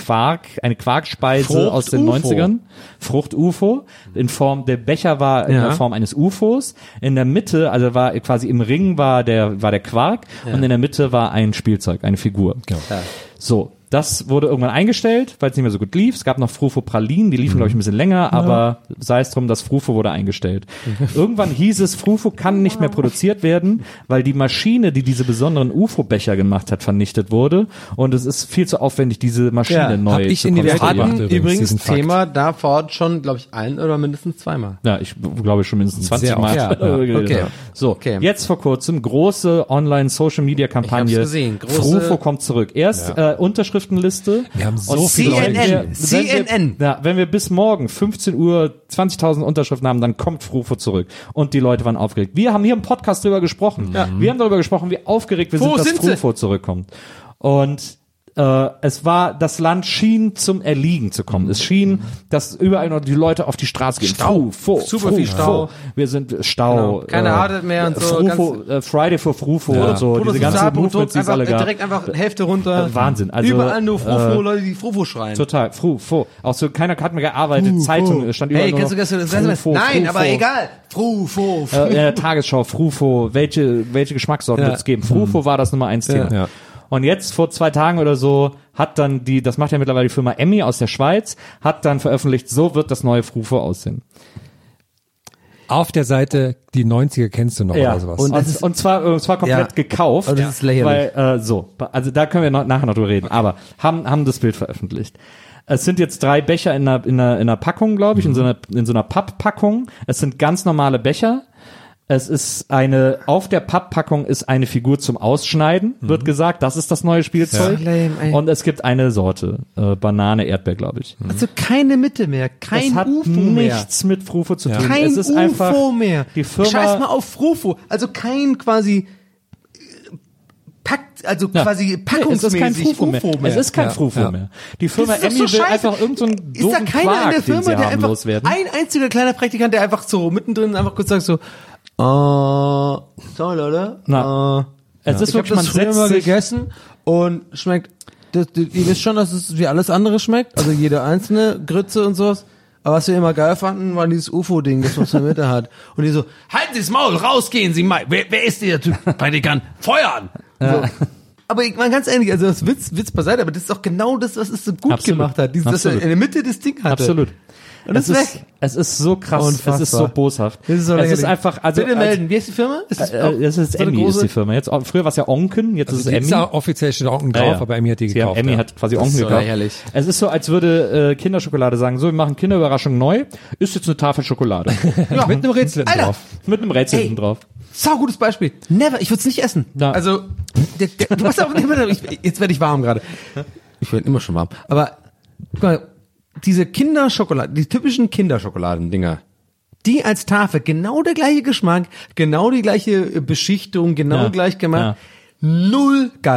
Quarkspeise aus den 90ern. Frucht-UFO. Der Becher war in der Form eines UFOs. In der Mitte, also war quasi im Ring war der Quark und in der Mitte war ein Spielzeug, eine Figur. Genau. Ja. So. Das wurde irgendwann eingestellt, weil es nicht mehr so gut lief. Es gab noch Frufo-Pralinen, die liefen, glaube ich, ein bisschen länger, aber sei es drum, das Frufo wurde eingestellt. Irgendwann hieß es, Frufo kann nicht mehr produziert werden, weil die Maschine, die diese besonderen UFO-Becher gemacht hat, vernichtet wurde und es ist viel zu aufwendig, diese Maschine neu zu konstruieren. Wir hatten übrigens Thema da vor Ort schon, glaube ich, ein oder mindestens zweimal. Ja, ich glaube schon mindestens 20 Mal. Ja. Okay. So, jetzt vor kurzem große Online-Social-Media-Kampagne. Frufo kommt zurück. Erst Unterschriftenliste. Wir haben so viele CNN. Wenn wir bis morgen 15 Uhr 20.000 Unterschriften haben, dann kommt Frufo zurück. Und die Leute waren aufgeregt. Wir haben hier im Podcast drüber gesprochen. Ja. Wir haben darüber gesprochen, wie aufgeregt wir sind, dass Frufo zurückkommt. Und das Land schien zum Erliegen zu kommen. Es schien, dass überall noch die Leute auf die Straße gehen. Super viel Stau. Wir sind Stau. Genau. Keine Harte mehr und so. Frufo, Friday for Frufo und so. Diese ganzen Movements, die es alle gab. Direkt einfach Hälfte runter. Wahnsinn. Also, überall nur Frufo, Leute, die Frufo schreien. Total. Frufo. Auch so, keiner hat mehr gearbeitet. Zeitung stand überall nur Frufo. Nein, aber egal. Frufo. In der Tagesschau, Frufo. Welche Geschmackssorten wird es geben? Frufo war das Nummer 1 Thema. Ja. Und jetzt vor 2 Tagen oder so hat dann das macht ja mittlerweile die Firma Emmy aus der Schweiz, hat dann veröffentlicht, so wird das neue Frufo aussehen. Auf der Seite, die 90er kennst du noch oder sowas. Und zwar komplett gekauft. Das ist lächerlich. Weil, also da können wir nachher noch drüber reden, aber haben das Bild veröffentlicht. Es sind jetzt 3 Becher in einer Packung, glaube ich, in so einer Papppackung. Es sind ganz normale Becher. Es ist auf der Papppackung ist eine Figur zum Ausschneiden, wird gesagt. Das ist das neue Spielzeug. Ja. Lame, und es gibt eine Sorte, Banane, Erdbeer, glaube ich. Also keine Mitte mehr, kein UFO mehr. Es hat nichts mit Frufo zu tun. Kein es ist UFO einfach mehr. Die Firma, scheiß mal auf Frufo. Also kein quasi quasi packungsmäßig UFO mehr. Es ist kein Frufo mehr. Die Firma Emmy will einfach irgendeinen doofen Ist da keiner Quark, in der Firma, der einfach loswerden. Ein einziger kleiner Praktikant, der einfach so mittendrin einfach kurz sagt so, so Leute, es ist wirklich, man setzt mal gegessen und schmeckt, ihr wisst schon, dass es wie alles andere schmeckt, also jede einzelne Grütze und sowas. Aber was wir immer geil fanden, war dieses UFO-Ding, das was in der Mitte hat. Und die so, halten Sie das Maul, rausgehen Sie mal. Wer ist der Typ? Praktikant, feuern! Ja. So. Aber ich meine ganz ehrlich, also das Witz beiseite, aber das ist doch genau das, was es so gut gemacht hat. Dass er in der Mitte das Ding hatte. Absolut. Und es ist weg. Es ist so krass, Unfassbar. Es ist so boshaft. Es ist einfach, also. Bitte melden, wie ist die Firma? Es ist Emmy, ist die Firma. Jetzt, früher war es ja Onken, jetzt ist es Emmy. Offiziell steht Onken drauf, aber Emmy hat die gekauft. Emmy hat quasi Onken gekauft. Herrlich. Es ist so, als würde Kinderschokolade sagen, so, wir machen Kinderüberraschung neu, ist jetzt eine Tafel Schokolade. Ja, mit einem Rätsel hinten drauf. Mit einem Rätsel hinten drauf. Sau gutes Beispiel. Never, ich würde es nicht essen. Ja. Also, du hast auch jetzt werde ich warm gerade. Ich werde immer schon warm. Aber, guck mal, diese Kinderschokoladen, die typischen Kinderschokoladendinger, die als Tafel, genau der gleiche Geschmack, genau die gleiche Beschichtung, genau gleich gemacht. Ja. Null geil.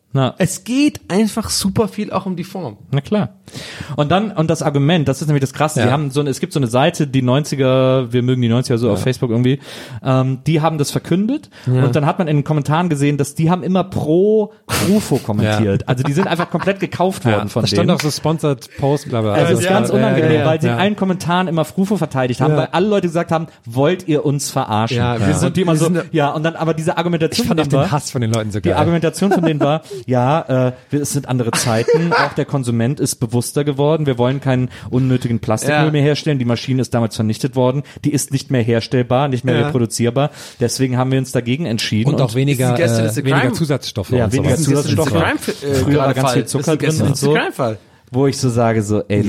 Es geht einfach super viel auch um die Form. Na klar. Und das Argument, das ist nämlich das Krasse, es gibt so eine Seite, die 90er, wir mögen die 90er so auf Facebook irgendwie, die haben das verkündet und dann hat man in den Kommentaren gesehen, dass die haben immer pro Rufo kommentiert. Also die sind einfach komplett gekauft worden von denen. Da stand auch so Sponsored Post, bla bla. Also es ist ganz unangenehm, weil sie in allen Kommentaren immer Rufo verteidigt haben, weil alle Leute gesagt haben, wollt ihr uns verarschen? Ja, wir sind die immer so, und dann aber diese Argumentation von denen war, den Hass von den Leuten so geil. Die Argumentation von denen war, es sind andere Zeiten, auch der Konsument ist bewusster geworden, wir wollen keinen unnötigen Plastikmüll mehr herstellen, die Maschine ist damals vernichtet worden, die ist nicht mehr herstellbar, nicht mehr reproduzierbar, deswegen haben wir uns dagegen entschieden. Und auch weniger Zusatzstoffe. Ja, weniger Zusatzstoffe. Früher war ganz viel Zucker drin und so. Wo ich so sage,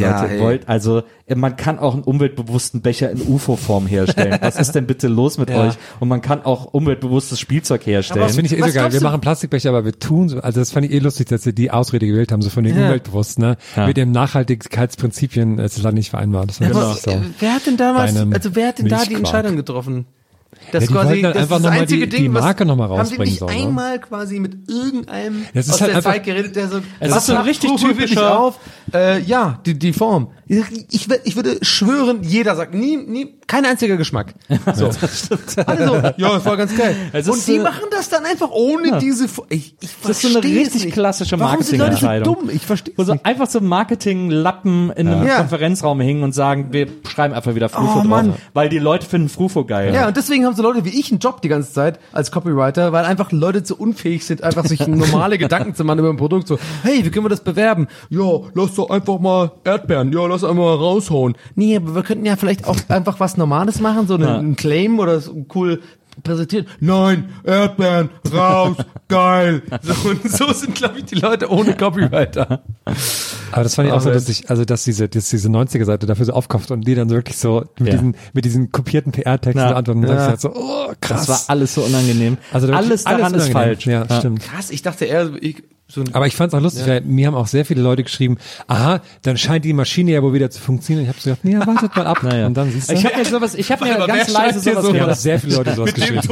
man kann auch einen umweltbewussten Becher in UFO-Form herstellen. Was ist denn bitte los mit euch? Und man kann auch umweltbewusstes Spielzeug herstellen. Aber das finde ich so geil. Wir machen Plastikbecher, aber wir tun so, also das fand ich lustig, dass sie die Ausrede gewählt haben, so von den Umweltbewussten, ne? Mit dem Nachhaltigkeitsprinzipien, es ist halt nicht vereinbart. Das wer hat denn da die Entscheidung getroffen? Das die quasi das einfach nochmal die Marke nochmal rausbringen sollen. Haben die nicht einmal quasi mit irgendeinem aus halt der Zeit geredet, der so, es ist so ein richtig typischer auf, die Form. Ich würde schwören, jeder sagt, kein einziger Geschmack. So. Also, das war ganz geil. Und die machen das dann einfach ohne diese, das ist so eine richtig klassische Marketingentscheidung. Warum sind Leute so dumm? Ich verstehe wo so einfach so Marketinglappen in einem Konferenzraum hängen und sagen, wir schreiben einfach wieder Frufo drauf, weil die Leute finden Frufo geil. Ja, und deswegen haben so Leute wie ich einen Job die ganze Zeit als Copywriter, weil einfach Leute zu unfähig sind, einfach sich normale Gedanken zu machen über ein Produkt. So, hey, wie können wir das bewerben? Ja, lass doch einfach mal Erdbeeren. Ja, lass einmal raushauen. Nee, aber wir könnten ja vielleicht auch einfach was Normales machen, so einen Claim oder so cool präsentieren. Nein, Erdbeeren, raus, geil. So sind, glaube ich, die Leute ohne Copywriter. Aber das fand ich auch so lustig, also dass diese 90er-Seite dafür so aufkauft und die dann so wirklich so mit diesen kopierten PR-Texten antworten und sagst halt so, oh, krass. Das war alles so unangenehm. Also alles daran ist falsch. Ja, stimmt. Krass, ich dachte eher, aber ich fand's auch lustig, weil mir haben auch sehr viele Leute geschrieben, dann scheint die Maschine ja wohl wieder zu funktionieren. Und ich habe so gedacht, wartet mal ab. Und dann siehst du. Ich habe mir ganz leise sowas gedacht. Ja, sehr viele Leute sowas geschrieben.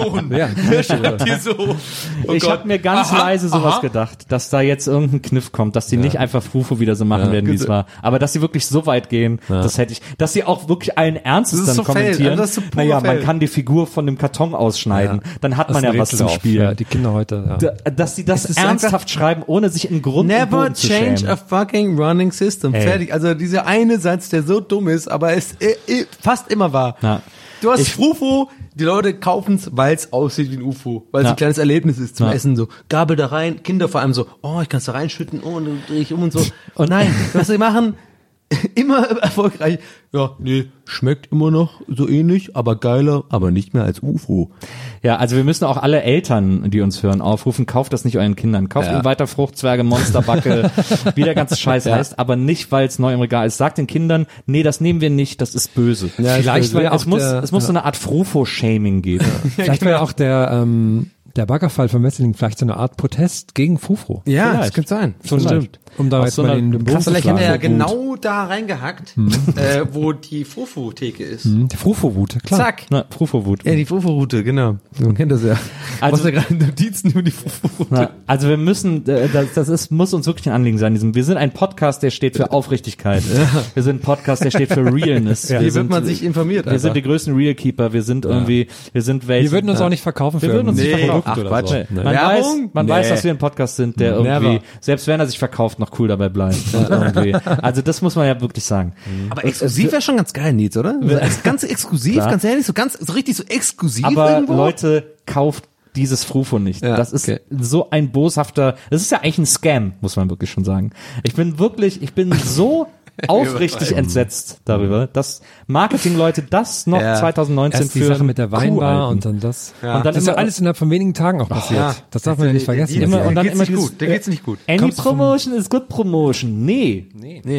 Ich habe mir ganz leise sowas gedacht, dass da jetzt irgendein Kniff kommt, dass die nicht einfach Frufo wieder so machen werden, wie es war. Aber dass sie wirklich so weit gehen, dass sie auch wirklich allen Ernstes dann kommentieren. Man kann die Figur von dem Karton ausschneiden. Dann hat man ja was zum Spielen. Ja, die Kinder heute, dass sie das ernsthaft schreiben, ohne sich in Grund und Boden zu schämen. Never change a fucking running system. Fertig. Also dieser eine Satz, der so dumm ist, aber es fast immer wahr. Ja. Du hast Frufo, die Leute kaufen's, weil's aussieht wie ein UFO, weil es ein kleines Erlebnis ist zum Essen, so Gabel da rein, Kinder vor allem so, ich kann's da reinschütten, und dann drehe ich um und so. Und nein, was sie machen, immer erfolgreich. Ja, schmeckt immer noch so ähnlich, aber geiler, aber nicht mehr als UFO. Ja, also wir müssen auch alle Eltern, die uns hören, aufrufen, kauft das nicht euren Kindern. Kauft ihnen weiter Fruchtzwerge, Monsterbacke, wie der ganze Scheiß heißt, aber nicht, weil es neu im Regal ist. Sagt den Kindern, das nehmen wir nicht, das ist böse. Ja, vielleicht, weil es muss so eine Art Frufo-Shaming geben. Vielleicht war ja auch der Baggerfall von Wesseling vielleicht so eine Art Protest gegen Frufo. Ja, das könnte sein. So stimmt. Um da jetzt mal den Bogen zu schlagen. Vielleicht hat er ja genau da reingehackt, wo die Frufo-Theke ist. Die Frufo-Wut, klar. Zack. Frufo-Wut. Ja, die Frufo-Route, genau. Man kennt das ja. Also, ja gerade Notizen über die Frufo-Route. Also wir müssen, muss uns wirklich ein Anliegen sein. Wir sind ein Podcast, der steht für Aufrichtigkeit. Wir sind ein Podcast, der steht für Realness. Wie wird man sich informiert? Wir sind die größten Realkeeper. Wir sind welche. Wir würden uns auch nicht verkaufen wir würden uns nicht verkaufen. Ach, oder so. Man weiß, dass wir ein Podcast sind, der irgendwie, selbst wenn er sich verkauft, noch cool dabei bleibt. Also das muss man ja wirklich sagen. Aber exklusiv wäre schon ganz geil, Nils, oder? Ganz exklusiv, ganz ehrlich, so richtig so exklusiv aber irgendwo. Leute, kauft dieses Frufo nicht. Ja, das ist so ein boshafter, das ist ja eigentlich ein Scam, muss man wirklich schon sagen. Ich bin so aufrichtig entsetzt darüber, dass Marketingleute das noch 2019 erst die Sache mit der Weinbar und dann das. Ja. Und dann das ist ja alles innerhalb von wenigen Tagen auch passiert. Ja. Das darf man ja nicht vergessen. Und dann immer gut. Da geht's nicht gut. Any Promotion is good Promotion. Nee.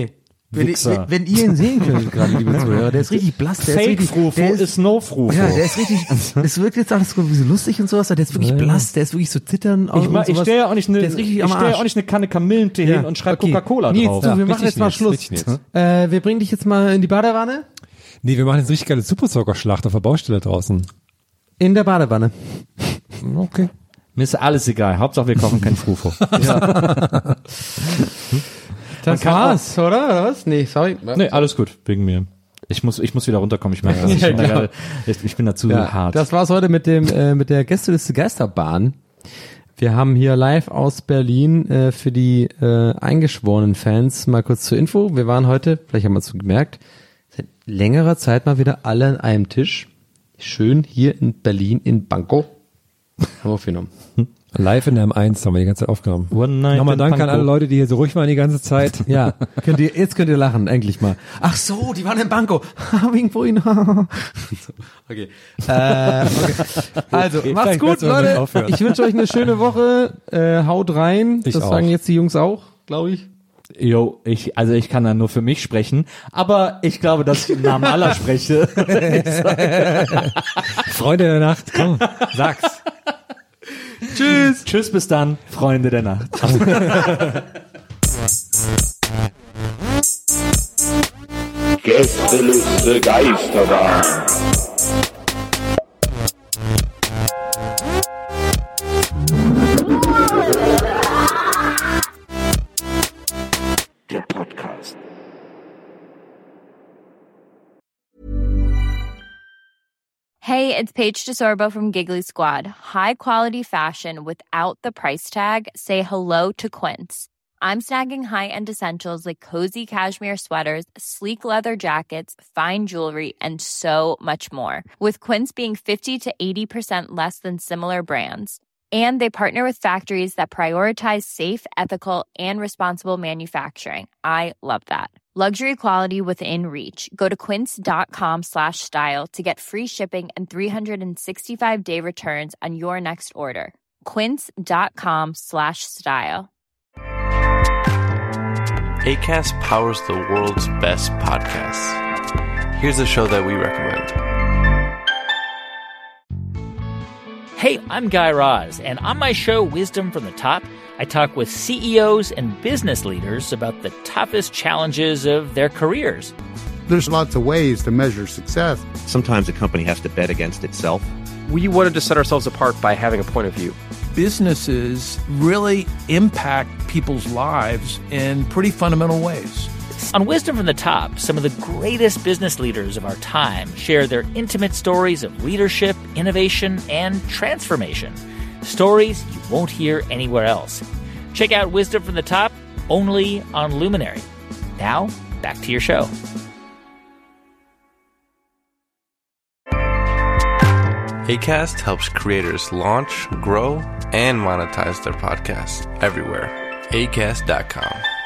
Wenn ihr ihn sehen könnt gerade, liebe Zuhörer, der ist richtig blass. Fake Frufo ist no Frufo. Ja, der ist richtig, das wirkt jetzt alles so lustig und sowas, der ist wirklich blass, der ist wirklich so zittern. Ich stelle ja auch nicht eine Kanne Kamillentee hin und schreibe Coca-Cola drauf. Wir machen jetzt mal Schluss. Wir bringen dich jetzt mal in die Badewanne. Nee, wir machen jetzt richtig geile Supersauger-Schlacht auf der Baustelle draußen. In der Badewanne. Okay. Mir ist alles egal. Hauptsache wir kochen kein Frufo. Ja. Das war's, oder was? Nee, sorry. Nee, alles gut, wegen mir. Ich muss wieder runterkommen, ich merke das. Ich bin dazu hart. Das war's heute mit der Gästeliste Geisterbahn. Wir haben hier live aus Berlin für die eingeschworenen Fans mal kurz zur Info. Wir waren heute, vielleicht haben wir es gemerkt, seit längerer Zeit mal wieder alle an einem Tisch. Schön hier in Berlin in Pankow. Haben wir aufgenommen. Live in der M1 haben wir die ganze Zeit aufgenommen. Nochmal danke an alle Leute, die hier so ruhig waren die ganze Zeit. Ja, jetzt könnt ihr lachen, endlich mal. Ach so, die waren in Pankow. Wegen vorhin. Okay. Also, macht's gut, Leute. Ich wünsche euch eine schöne Woche. Haut rein. Das sagen jetzt die Jungs auch, glaube ich. Jo, ich kann da nur für mich sprechen, aber ich glaube, dass ich im Namen aller spreche. Freunde der Nacht, komm, sag's. Tschüss. Tschüss, bis dann, Freunde der Nacht. Gästeliste Geisterbahn. Der Podcast. Hey, it's Paige DeSorbo from Giggly Squad. High quality fashion without the price tag. Say hello to Quince. I'm snagging high-end essentials like cozy cashmere sweaters, sleek leather jackets, fine jewelry, and so much more. With Quince being 50 to 80% less than similar brands. And they partner with factories that prioritize safe, ethical, and responsible manufacturing. I love that. Luxury quality within reach. Go to quince.com/style to get free shipping and 365-day returns on your next order. Quince.com/style. Acast powers the world's best podcasts. Here's a show that we recommend. Hey, I'm Guy Raz, and on my show, Wisdom from the Top, I talk with CEOs and business leaders about the toughest challenges of their careers. There's lots of ways to measure success. Sometimes a company has to bet against itself. We wanted to set ourselves apart by having a point of view. Businesses really impact people's lives in pretty fundamental ways. On Wisdom from the Top, some of the greatest business leaders of our time share their intimate stories of leadership, innovation, and transformation. Stories you won't hear anywhere else. Check out Wisdom from the Top only on Luminary. Now, back to your show. Acast helps creators launch, grow, and monetize their podcasts everywhere. Acast.com.